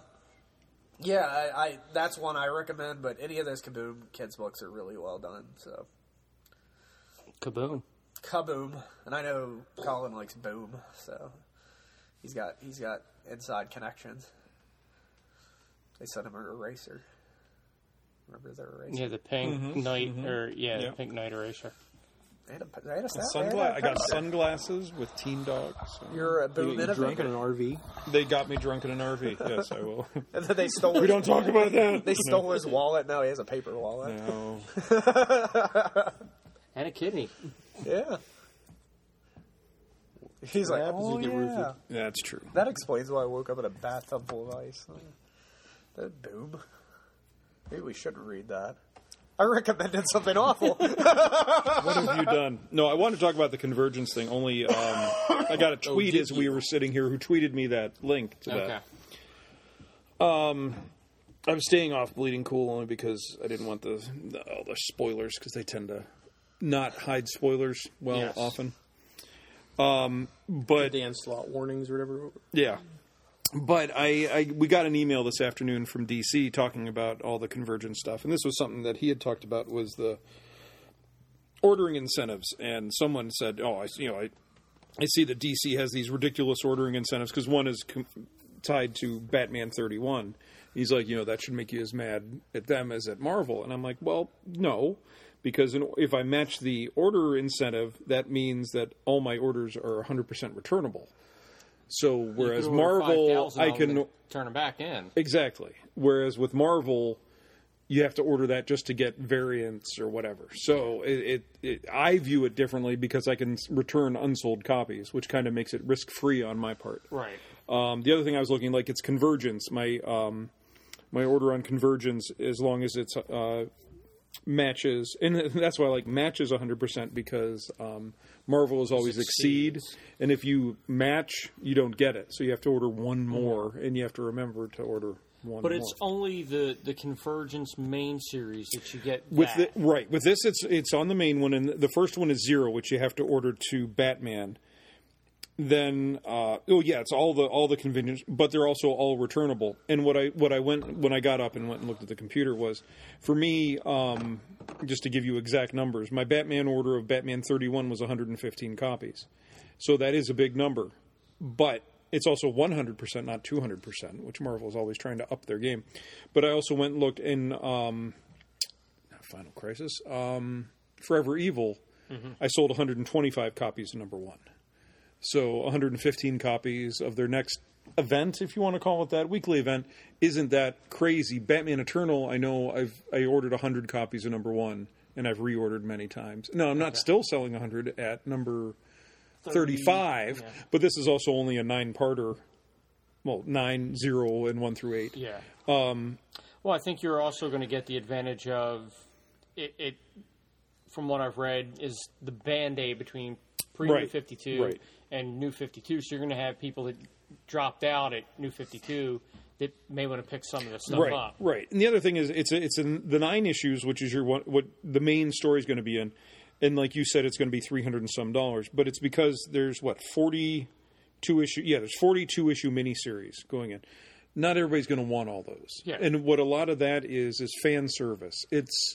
I that's one I recommend, but any of those Kaboom kids' books are really well done, so. Kaboom. And I know Colin likes Boom, so he's got inside connections. They sent him an eraser. Remember their eraser? Yeah, the pink night, the pink night eraser. I got sunglasses with Teen Dogs. So. You're a Boom You drunk in an RV? They got me drunk in an RV. Yes, I will. And then they stole. We don't talk about that. They stole his wallet. Now he has a paper wallet. No. And a kidney. Yeah. He's like, happens when you get roofied. That's true. That explains why I woke up in a bathtub full of ice. That Boom. Maybe we shouldn't read that. I recommended something awful. What have you done? No, I want to talk about the Convergence thing. Only I got a tweet as we were sitting here who tweeted me that link to that. I'm staying off Bleeding Cool only because I didn't want all the spoilers because they tend to not hide spoilers often. But Dan Slott warnings or whatever. Yeah. But we got an email this afternoon from DC talking about all the Convergence stuff, and this was something that he had talked about was the ordering incentives. And someone said, I see that DC has these ridiculous ordering incentives because one is tied to Batman 31. He's like, that should make you as mad at them as at Marvel. And I'm like, well, no, because if I match the order incentive, that means that all my orders are 100% returnable. So whereas Marvel, I can turn them back in. Exactly. Whereas with Marvel, you have to order that just to get variants or whatever. So I view it differently because I can return unsold copies, which kind of makes it risk-free on my part. Right. The other thing I was looking it's Convergence. My order on Convergence, as long as it's matches, and that's why I like matches 100% because Marvel is always exceed, and if you match, you don't get it. So you have to order one more, and you have to remember to order one more. But it's only the Convergence main series that you get with that. right. With this, it's on the main one, and the first one is 0, which you have to order to Batman. Then, it's all the conventions, but they're also all returnable. And what I went when I got up and went and looked at the computer was, for me, just to give you exact numbers, my Batman order of Batman 31 was 115 copies, so that is a big number, but it's also 100%, not 200%, which Marvel is always trying to up their game. But I also went and looked in Final Crisis, Forever Evil. I sold 125 copies of number 1. So 115 copies of their next event, if you want to call it that, weekly event, isn't that crazy. Batman Eternal, I know I ordered 100 copies of number 1, and I've reordered many times. No, I'm not still selling 100 at number 35, but this is also only a 9-parter. Well, 9, 0, and 1 through 8. Yeah. Well, I think you're also going to get the advantage of it. From what I've read, is the band-aid between pre-New 52 and New 52. So you're going to have people that dropped out at New 52 that may want to pick some of this stuff up. Right. And the other thing is, it's in the 9 issues, which is what the main story is going to be in. And like you said, it's going to be $300 and some. But it's because there's 42 issue. Yeah, there's 42 issue miniseries going in. Not everybody's going to want all those. Yeah. And what a lot of that is fan service. It's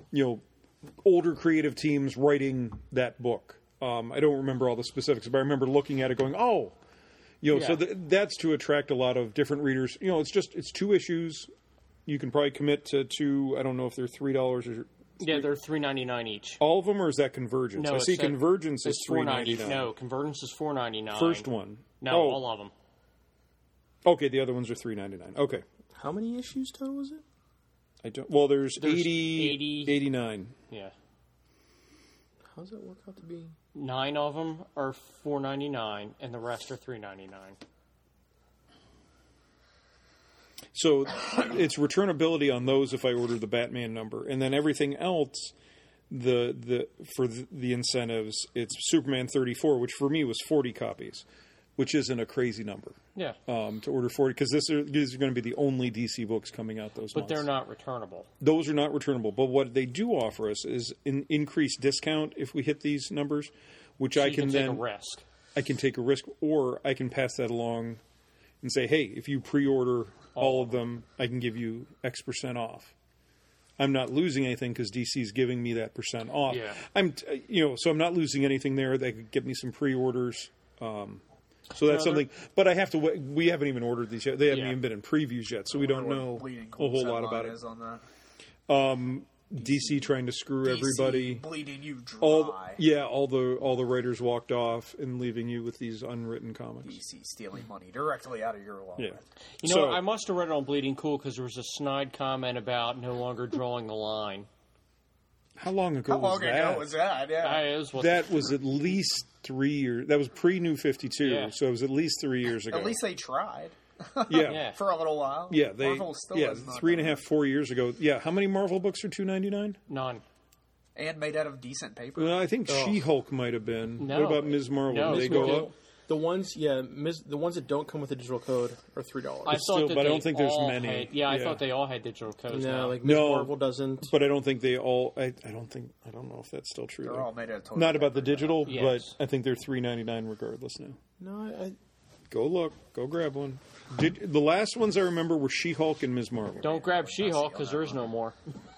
older creative teams writing that book. I don't remember all the specifics, but I remember looking at it going, so that's to attract a lot of different readers. It's 2 issues. You can probably commit to 2. I don't know if they're $3 or. Yeah, they're $3.99 each. All of them, or is that Convergence? No, I see Convergence is $3.99. No, Convergence is $4.99. First one. No, all of them. Okay, the other ones are $3.99. Okay. How many issues total is it? I don't. Well, there's 89. Yeah. How does that work out to be? 9 of them are $4.99, and the rest are $3.99. So it's returnability on those if I order the Batman number, and then everything else, for the incentives, it's Superman 34, which for me was 40 copies, which isn't a crazy number. Yeah. To order 40, because these are going to be the only DC books coming out those months. But they're not returnable. Those are not returnable. But what they do offer us is an increased discount if we hit these numbers, which so I can then take a risk. I can take a risk, or I can pass that along and say, hey, if you pre-order all of them, I can give you X% off. I'm not losing anything because DC is giving me that % off. Yeah. So I'm not losing anything there. They could give me some pre-orders. So that's something. But I have to. We haven't even ordered these yet. They haven't even been in previews yet, so we don't know a whole lot about it. On that. DC trying to screw everybody. Bleeding you dry. All the writers walked off and leaving you with these unwritten comics. DC stealing money directly out of your wallet. Yeah. I must have read it on Bleeding Cool because there was a snide comment about no longer drawing the line. How long ago was that? Yeah. That was at least 3 years. That was pre-New 52, so it was at least 3 years ago. At least they tried. Yeah. For a little while. Yeah, Marvel still has not 3.5, 4 years ago. Yeah, how many Marvel books are $2.99? None. And made out of decent paper. Well, I think She-Hulk might have been. No. What about Ms. Marvel? No, Did they go up? The ones, the ones that don't come with a digital code are $3. I don't think there's many. I thought they all had digital codes. No, now. like Ms. Marvel doesn't. But I don't think they all. I don't know if that's still true. They're all made out of toilet Not about the digital, Yes. but I think they're $3.99 regardless now. No, Go look. Go grab one. The last ones I remember were She-Hulk and Ms. Marvel. Don't grab She-Hulk because there is no more.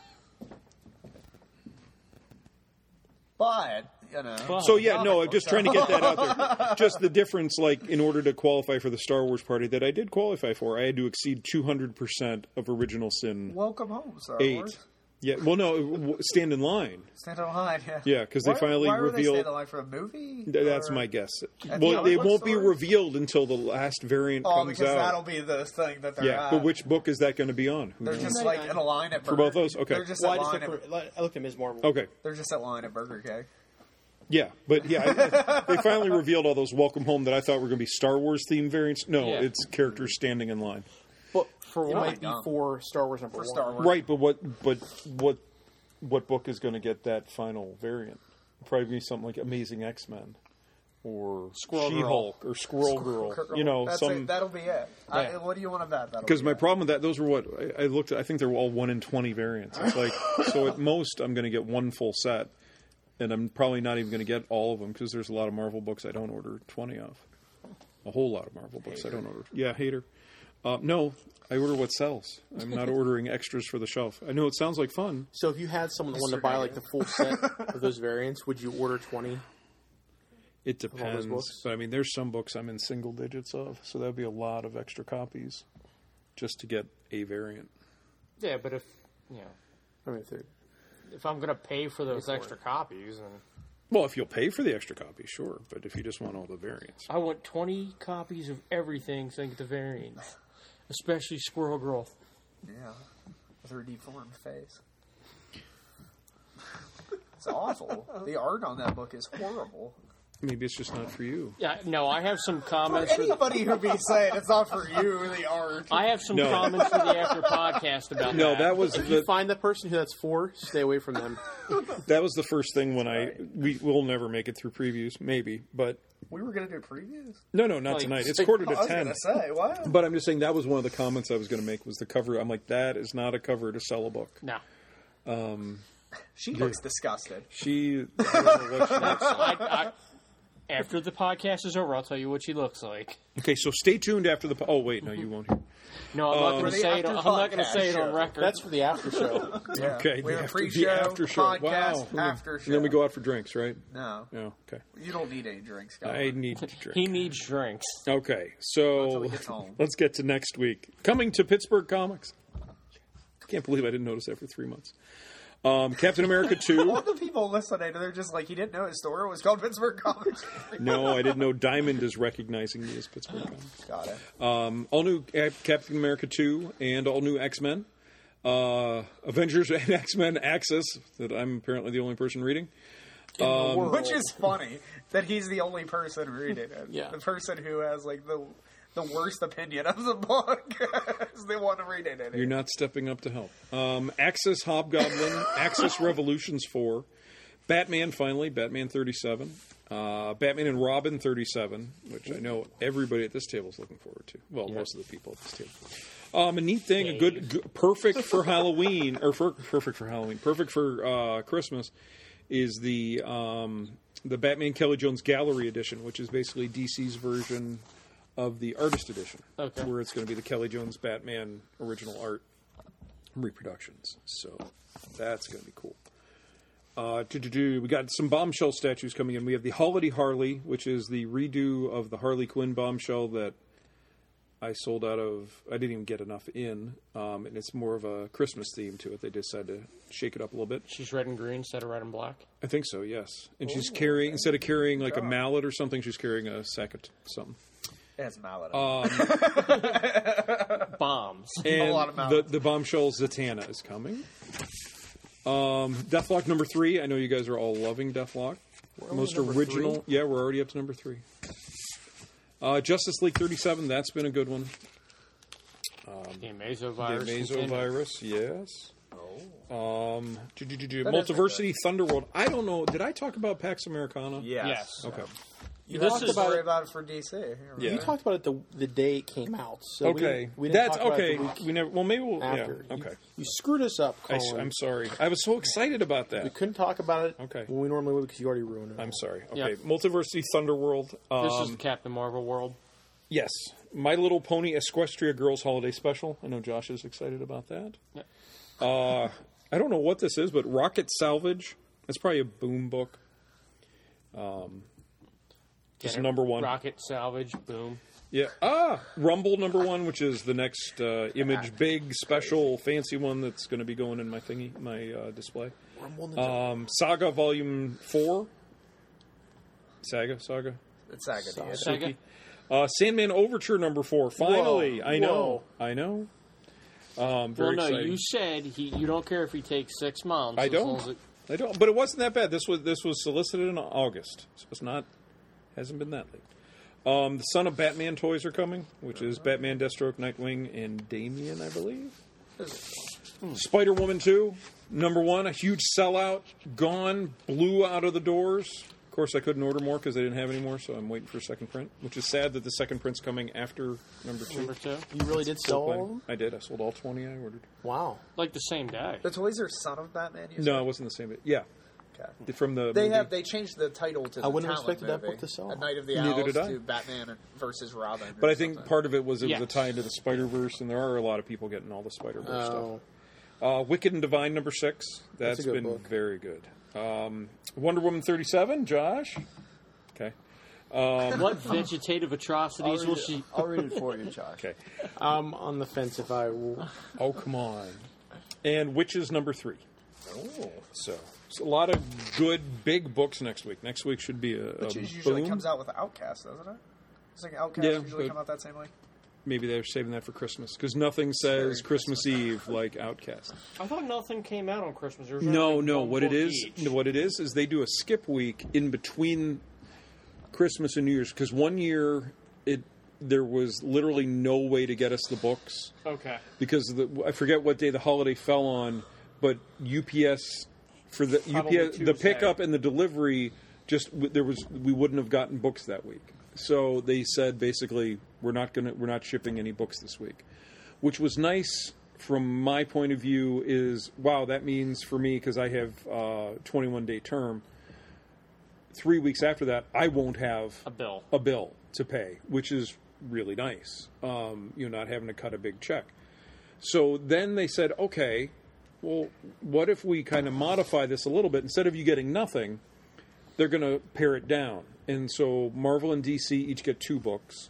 But, So I'm just trying to get that out there. Just the difference, like in order to qualify for the Star Wars party that I did qualify for, I had to exceed 200% of Original Sin. Welcome home, Star 8. Wars. Yeah, well, no, Stand in Line. Stand in Line, yeah. Yeah, because they finally why revealed. Why Stand in Line for a movie? That's Or- my guess. At Well, the they comic won't book be store? revealed until the last variant Oh, comes because out. that'll be the thing that they're Yeah, at. but which book is that going to be on? Who They're knows? just like in a line at For Burger both those? Okay. They're just Well, at I, just line looked at, I looked at Ms. Marvel. Okay. they're just at line at Burger King. Yeah, but yeah, they finally revealed all those Welcome Home that I thought were going to be Star Wars themed variants. No, Yeah. it's characters standing in line. But For it what? might be for Star Wars number For 1. Star Wars. Right, but what book is going to get that final variant? Probably be something like Amazing X-Men or Squirrel Girl. She-Hulk or Squirrel Girl. You know, That's some it. That'll be it. Yeah. What do you want to bet? That'll because be my it. problem with that, those were what I looked at. I think they were all 1 in 20 variants. It's like so at most I'm going to get one full set, and I'm probably not even going to get all of them because there's a lot of Marvel books I don't order 20 of. A whole lot of Marvel books I don't order. Yeah, hater. No, I order what sells. I'm not ordering extras for the shelf. I know it sounds like fun. So if you had someone that wanted to buy like the full set of those variants, would you order 20? It all those depends. books? But I mean, there's some books I'm in single digits of, so that would be a lot of extra copies just to get a variant. Yeah, but if I mean, if they're if I'm going to pay for those extra copies, then Well, if you'll pay for the extra copy, sure. But if you just want all the variants. I want 20 copies of everything so I get the variants, especially Squirrel Girl. Yeah. With her deformed face. It's awful. The art on that book is horrible. Maybe it's just not for you. Yeah, no, I have some comments. For the, Anybody who be saying it's not for you, the art. I have some No. comments for the after podcast about No, that. that was if you the, find the person who that's for, stay away from them. that was the first thing when we'll never make it through previews, maybe, but We were going to do previews? no, not Like, tonight. It's I quarter I to was 10. going to say, what? But I'm just saying that was one of the comments I was going to make was the cover. I'm like, that is not a cover to sell a book. No. She looks disgusted. She, I don't know what she looks After the podcast is over, I'll tell you what she looks like. Okay, so stay tuned after the. Oh wait, no, you won't hear. No, I'm not going For to the say it. after I'm not going to podcast say it on show. record. That's for the after show. Yeah. Okay, We have a the pre-show, after show. podcast, Wow. after show. And then we go out for drinks, right? No. Oh, okay. You don't need any drinks, guys. I need to drink. He needs drinks. Okay, Until so he gets home. let's get to next week. Coming to Pittsburgh Comics. Can't believe I didn't notice that for 3 months. Captain America 2. All the people listening, they're just like, he didn't know his store was called Pittsburgh Comics. No, I didn't know Diamond is recognizing me as Pittsburgh Comics. Got it. All new Captain America 2 and all new X-Men. Avengers and X-Men Axis, that I'm apparently the only person reading. Which is funny that he's the only person reading it. Yeah. The person who has like the worst opinion of the book is the one reading it. You're not stepping up to help. Axis Hobgoblin, Axis Revolutions 4, Batman finally, Batman 37, Batman and Robin 37, which I know everybody at this table is looking forward to. Well, most of the people at this table. A neat thing, a good perfect for Halloween, or perfect for Halloween, perfect for Christmas, is the Batman Kelly Jones Gallery Edition, which is basically DC's version of the artist edition, Okay. where it's going to be the Kelly Jones Batman original art reproductions. So that's going to be cool. We got some bombshell statues coming in. We have the Holiday Harley, which is the redo of the Harley Quinn bombshell that I sold out of. I didn't even get enough in, and it's more of a Christmas theme to it. They decided to shake it up a little bit. She's red and green instead of red and black. I think so, yes. And she's carrying, instead of carrying like a mallet or something, she's carrying a sack of something. It has mallet. Bombs. And lot of mallets. the bombshell Zatanna is coming. Deathlock number 3. I know you guys are all loving Deathlock. Most original. Yeah, we're already up to number 3. Justice League 37. That's been a good one. The Amazovirus. The continues. Amazovirus, yes. Multiversity Thunderworld. I don't know. Did I talk about Pax Americana? Yes. Okay. You This talked is- about it for DC. Yeah. You talked about it the day it came out. So Okay. we didn't That's talk about okay. it the week We never. Well, maybe we'll. after. Yeah. Okay. You screwed us up, Colin. I'm sorry. I was so excited about We that. couldn't talk about it Okay. when we normally would because you already ruined it. I'm sorry. Okay. Yep. Multiversity Thunderworld. This is the Captain Marvel world. Yes. My Little Pony Equestria Girls Holiday Special. I know Josh is excited about that. Yep. I don't know what this is, but Rocket Salvage. That's probably a Boom book. This is number 1. Rocket Salvage. Boom. Yeah. Rumble #1, which is the next Image big special fancy one that's going to be going in my thingy, my display. Saga Volume 4. Saga. It's Saga. dude. Saga. Sandman Overture #4. Finally, Whoa. I know. Very Well, no, exciting. you said you don't care if he takes 6 months. I as long as don't. it- I don't. But it wasn't that bad. This was solicited in August, so it's not. Hasn't been that late. The Son of Batman toys are coming, which is Batman, Deathstroke, Nightwing, and Damian, I believe. Spider-Woman 2, #1, a huge sellout, gone, blew out of the doors. Of course, I couldn't order more because they didn't have any more, so I'm waiting for a second print, which is sad that the second print's coming after #2. Number 2. You really did sell all of them? I did. I sold all 20 I ordered. Wow. Like the same day. The toys are Son of Batman. You No, said? it wasn't the same. Yeah, Okay. from the They movie. They changed the title to. I wouldn't have Talon expected that movie. book to sell. A Night of the Neither Owls did I. to Batman versus Robin. But or I think something. part of it was a Yes. tie into the Spider-Verse, and there are a lot of people getting all the Spider-Verse Oh. stuff. Wicked and Divine #6. That's a That's good been book. very good. Wonder Woman 37, Josh. Okay. What vegetative atrocities will she... I'll read it for you, Josh. Okay. I'm on the fence if I will. Oh, come on. And Witches #3. Oh. So it's a lot of good, big books next week. Next week should be a Which usually boom. comes out with Outcast, doesn't it? It's like Outcast Yeah, usually but- come out that same week. Maybe they're saving that for Christmas, because nothing says very Christmas Eve like Outcast. I thought nothing came out on Christmas. There was No. only one What it book is, each. they do a skip week in between Christmas and New Year's. Because one year, there was literally no way to get us the books Okay. because I forget what day the holiday fell on, but UPS for the Probably the Tuesday. pickup and the delivery we wouldn't have gotten books that week. So they said basically we're not shipping any books this week, which was nice from my point of view. Is wow, that means for me, because I have 21-day term. 3 weeks after that, I won't have A bill. to pay, which is really nice. Not having to cut a big check. So then they said, okay, well, what if we kind of modify this a little bit? Instead of you getting nothing, they're going to pare it down. And so Marvel and DC each get 2 books.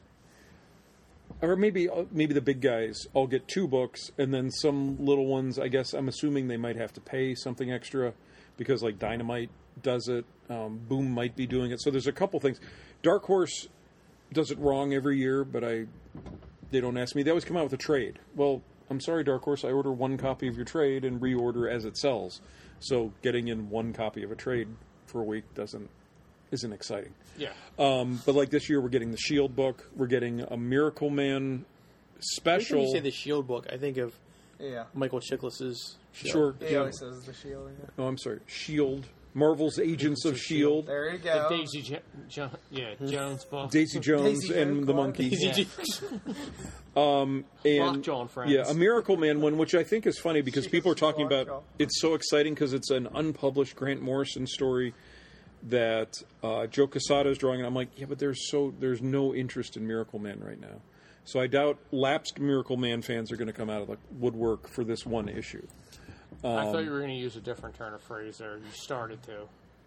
Or maybe the big guys all get 2 books, and then some little ones, I guess, I'm assuming they might have to pay something extra because, like, Dynamite does it. Boom might be doing it. So there's a couple things. Dark Horse does it wrong every year, but they don't ask me. They always come out with a trade. Well, I'm sorry, Dark Horse, I order 1 copy of your trade and reorder as it sells. So getting in 1 copy of a trade for a week isn't exciting. Yeah. But like this year, we're getting the Shield book. We're getting a Miracle Man Every time special. you say the Shield book, I think of Yeah. Michael Chiklis's Shield. Sure. He always says the Shield. Yeah. Oh, I'm sorry. Shield. Marvel's Agents of Shield. There you The go. Daisy Jones book. Daisy Jones Daisy and Jones the Clark. Monkeys. Yeah. And Lockjaw and Friends. yeah, a Miracle Man one, which I think is funny because people are talking Lockjaw. about it's so exciting because it's an unpublished Grant Morrison story that Joe Quesada is drawing, and I'm like, yeah, but there's no interest in Miracle Man right now. So I doubt lapsed Miracle Man fans are going to come out of the woodwork for this one issue. I thought you were going to use a different turn of phrase there. You started to.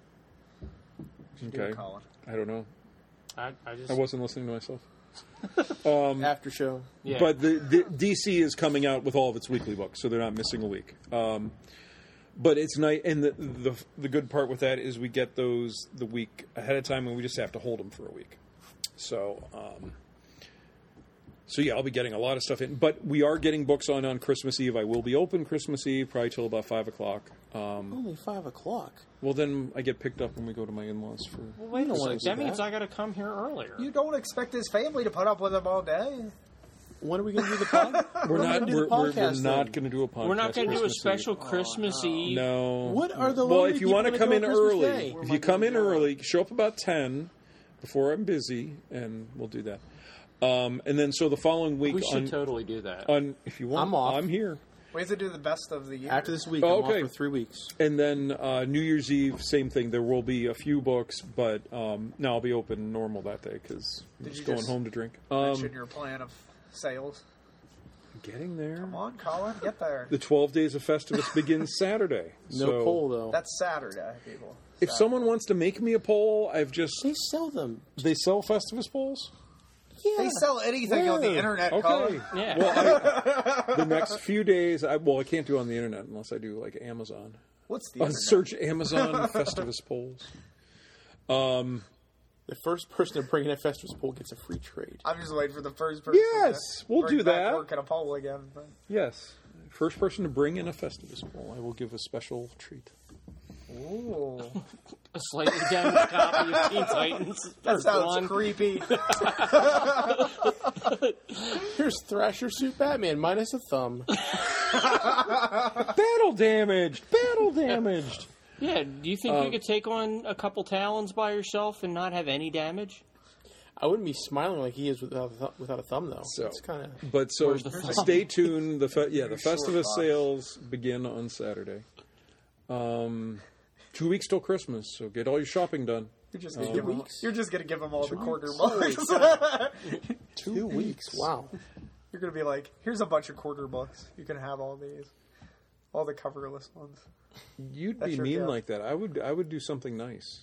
Okay, Colin. I don't know. I just. I wasn't listening to myself. After show. Yeah. But the DC is coming out with all of its weekly books, so they're not missing a week. But it's nice, and the good part with that is we get those the week ahead of time, and we just have to hold them for a week. So yeah, I'll be getting a lot of stuff in. But we are getting books on Christmas Eve. I will be open Christmas Eve, probably till about 5 o'clock. Only 5 o'clock. Well, then I get picked up when we go to my in-laws for. Well, wait a don't wanna second. do That means that. I got to come here earlier. You don't expect his family to put up with him all day. When are we going to do the podcast? We're not. gonna do the We're podcast not then? going to do a podcast. We're not going to do a Christmas special Eve. Christmas Eve. No. What are the Well, lonely if you people want to gonna come do in on Christmas early, Day? if you come in early, show up about 10 before I'm busy, and we'll do that. And then so the following week, We should totally do that. if you want, I'm off. I'm here. We have to do the best of the year. After this week, Oh, I'm okay. off for 3 weeks. And then New Year's Eve, same thing. There will be a few books, but no, I'll be open normal that day because I'm Did just you going just home to drink. mention your plan of sales. Getting there. Come on, Colin, get there. The 12 Days of Festivus begins Saturday. No so poll, though. That's Saturday, people. if someone wants to make me a poll, They sell them. they sell Festivus polls. They sell anything on the internet, Okay. Colin. Yeah. Well, the next few days, I can't do it on the internet unless I do like Amazon. What's the I'll internet? search Amazon Festivus polls. The first person to bring in a Festivus poll gets a free trade. I'm just waiting for the first person. Yes, to we'll bring do back that. Work at a poll again. But Yes. First person to bring in a Festivus poll, I will give a special treat. ooh, A slightly damaged copy of Teen Titans. that First sounds one. creepy. Here's Thrasher Suit Batman minus a thumb. Battle damaged! Battle damaged! Yeah, do you think you could take on a couple Talons by yourself and not have any damage? I wouldn't be smiling like he is without a thumb, though. So, It's kind of... But so Where's the thumb? stay tuned. The Short Festivus box. sales begin on Saturday. 2 weeks till Christmas, so get all your shopping done. You're just gonna give them. You're just gonna give them all the quarter bucks. 2 weeks. Wow. You're gonna be like, here's a bunch of quarter bucks. You can have all these, all the coverless ones. You'd That's be your mean deal. like that. I would do something nice.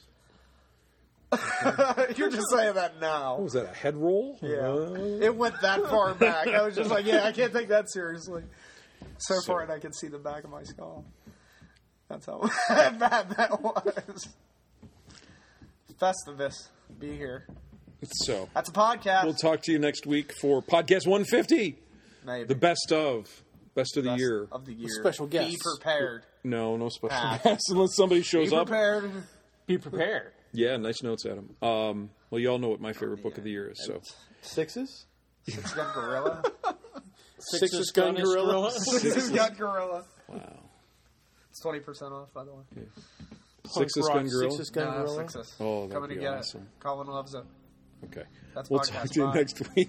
You're just saying that now. What was that, a head roll? Yeah, it went that far back. I was just like, yeah, I can't take that seriously. So far, and I could see the back of my skull. That's how bad that was. Festivus, be here. So, That's a podcast. we'll talk to you next week for Podcast 150, Maybe. the best of the Best year. of the year. Special Be guests. prepared. No special Pack. guests unless somebody shows Be up. prepared. Be prepared. Yeah, nice notes, Adam. Well, you all know what my favorite book of the year is, so. Sixes? Six Gun Gorilla. Sixes Gun Gorilla? Six Gun Gorilla. Wow. It's 20% off, by the way. Sixes Rock, Gun Gorilla? Sixes Gun No, Gorilla? Sixes. Oh, that'd Coming be to get awesome. it. Colin loves it. Okay. That's We'll podcast talk to you five. next week.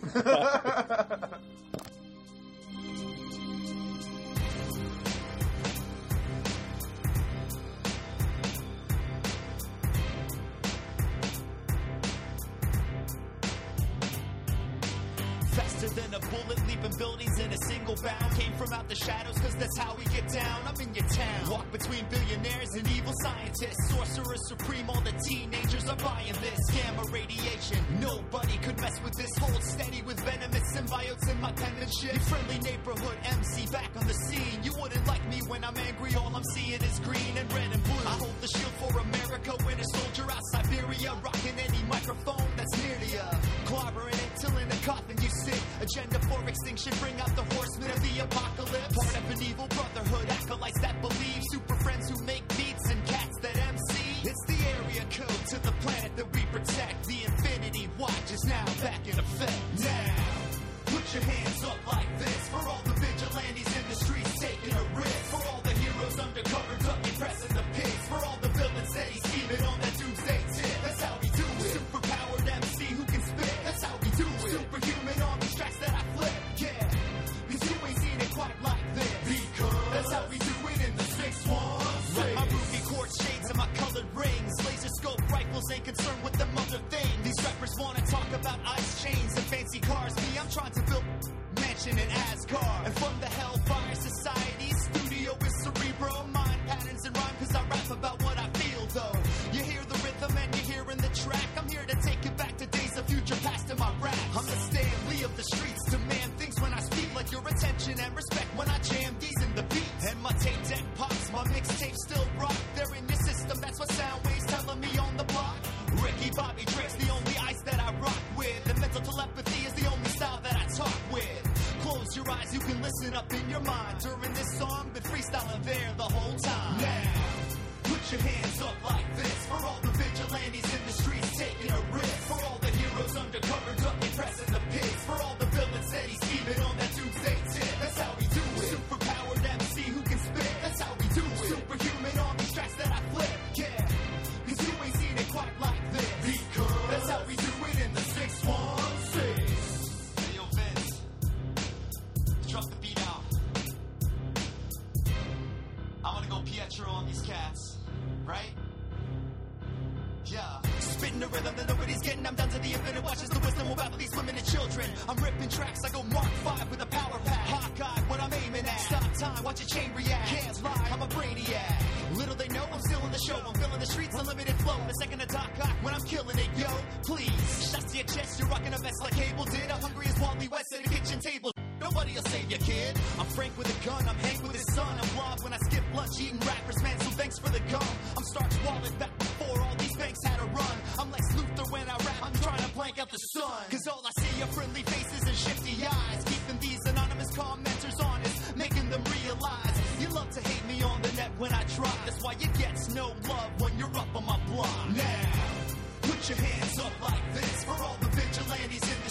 Faster than a bullet, leaping buildings in a single bound. Came from out the shadows, cause that's how we get down. I'm in your town. Walk between billionaires and evil scientists. Sorcerer supreme, all the teenagers are buying this. Gamma radiation, nobody could mess with this. Hold steady with venomous symbiotes in my penmanship. Your friendly neighborhood MC back on the scene. You wouldn't like me when I'm angry, all I'm seeing is green and red and blue. I hold the shield for America, winter soldier out Siberia. Rocking any microphone that's near to ya. Clobbering it till in a coffin you sit. Agenda for extinction, bring out the horsemen of the apocalypse. Part of an evil brotherhood, acolytes that believe. Super friends who make beats and cats that MC. It's the area code to the planet that we protect. The Infinity Watch is now back in effect. Now, put your hands up like this. For all the vigilantes in the streets taking a risk. For all the heroes undercover ducking, pressing the pigs. For all the villains steady scheming on that doomsday tip. That's how we do it. Superpowered MC who can spit. That's how we do it. Superhuman on these tracks that I flip. Yeah, cause you ain't seen it quite like this. Because that's how we do it in the 616. My ruby quartz shades and my colored rings. Laser scope rifles ain't concerned with them other things. These rappers wanna talk about ice chains and fancy cars. Me, I'm trying to build mansion in Asgard. And from the Hellfire Society studio is cerebral mind patterns and rhyme. Cause I rap about what I feel though. You hear the rhythm and you're hearing the track. I'm here to take you back to days of future past in my rap. I'm the Stan Lee of the streets. Demand things when I speak, like your attention and respect when I jam these in the beat. And my tape deck pops, my mixtape still rock. They're in your system, that's what Soundwave's telling me on the block. Ricky Bobby Drake's the only ice that I rock with. And mental telepathy is the only style that I talk with. Close your eyes, you can listen up in your mind. During this song, been freestyling there the whole time. Now, put your hands up like this. For all the vigilantes in the streets taking a risk. For all the heroes undercover ducking, pressing the pigs. For all the villains steady scheming on that doomsday tip. That's how we do it. Superpowered MC who can spit. That's how we do it. Superhuman on these tracks that I flip. Yeah, cause you ain't seen it quite like this. Because that's how we do it in the 616. Hey yo Vince, drop the beat out. I'm gonna go Pietro on these cats, right? Yeah. Spitting the rhythm that nobody's getting. I'm down to the infinite. Watches the wisdom will battle these women and children. I'm ripping tracks. I go Mark 5 with a power pack. Hawkeye, what I'm aiming at. Stop time, watch a chain react. Can't lie, I'm a brainiac. Little they know I'm still in the show. I'm filling the streets, unlimited flow. The second to Doc Ock when I'm killing it, yo. Please, shots to your VHS, you're rocking a mess like Cable did. I'm hungry as Wally West at a kitchen table. Nobody'll save you, kid. I'm Frank with a gun, I'm Hank with his son. I'm Blob when I skip lunch, eating rappers, man, so thanks for the gum. I'm Stark's Wallet back before all these banks had a run. I'm Lex Luthor when I rap, I'm trying to blank out the sun. Cause all I see are friendly faces and shifty eyes, keeping these anonymous commenters honest, making them realize you love to hate me on the net when I try. That's why you get no love when you're up on my block. Now, put your hands up like this for all the vigilantes in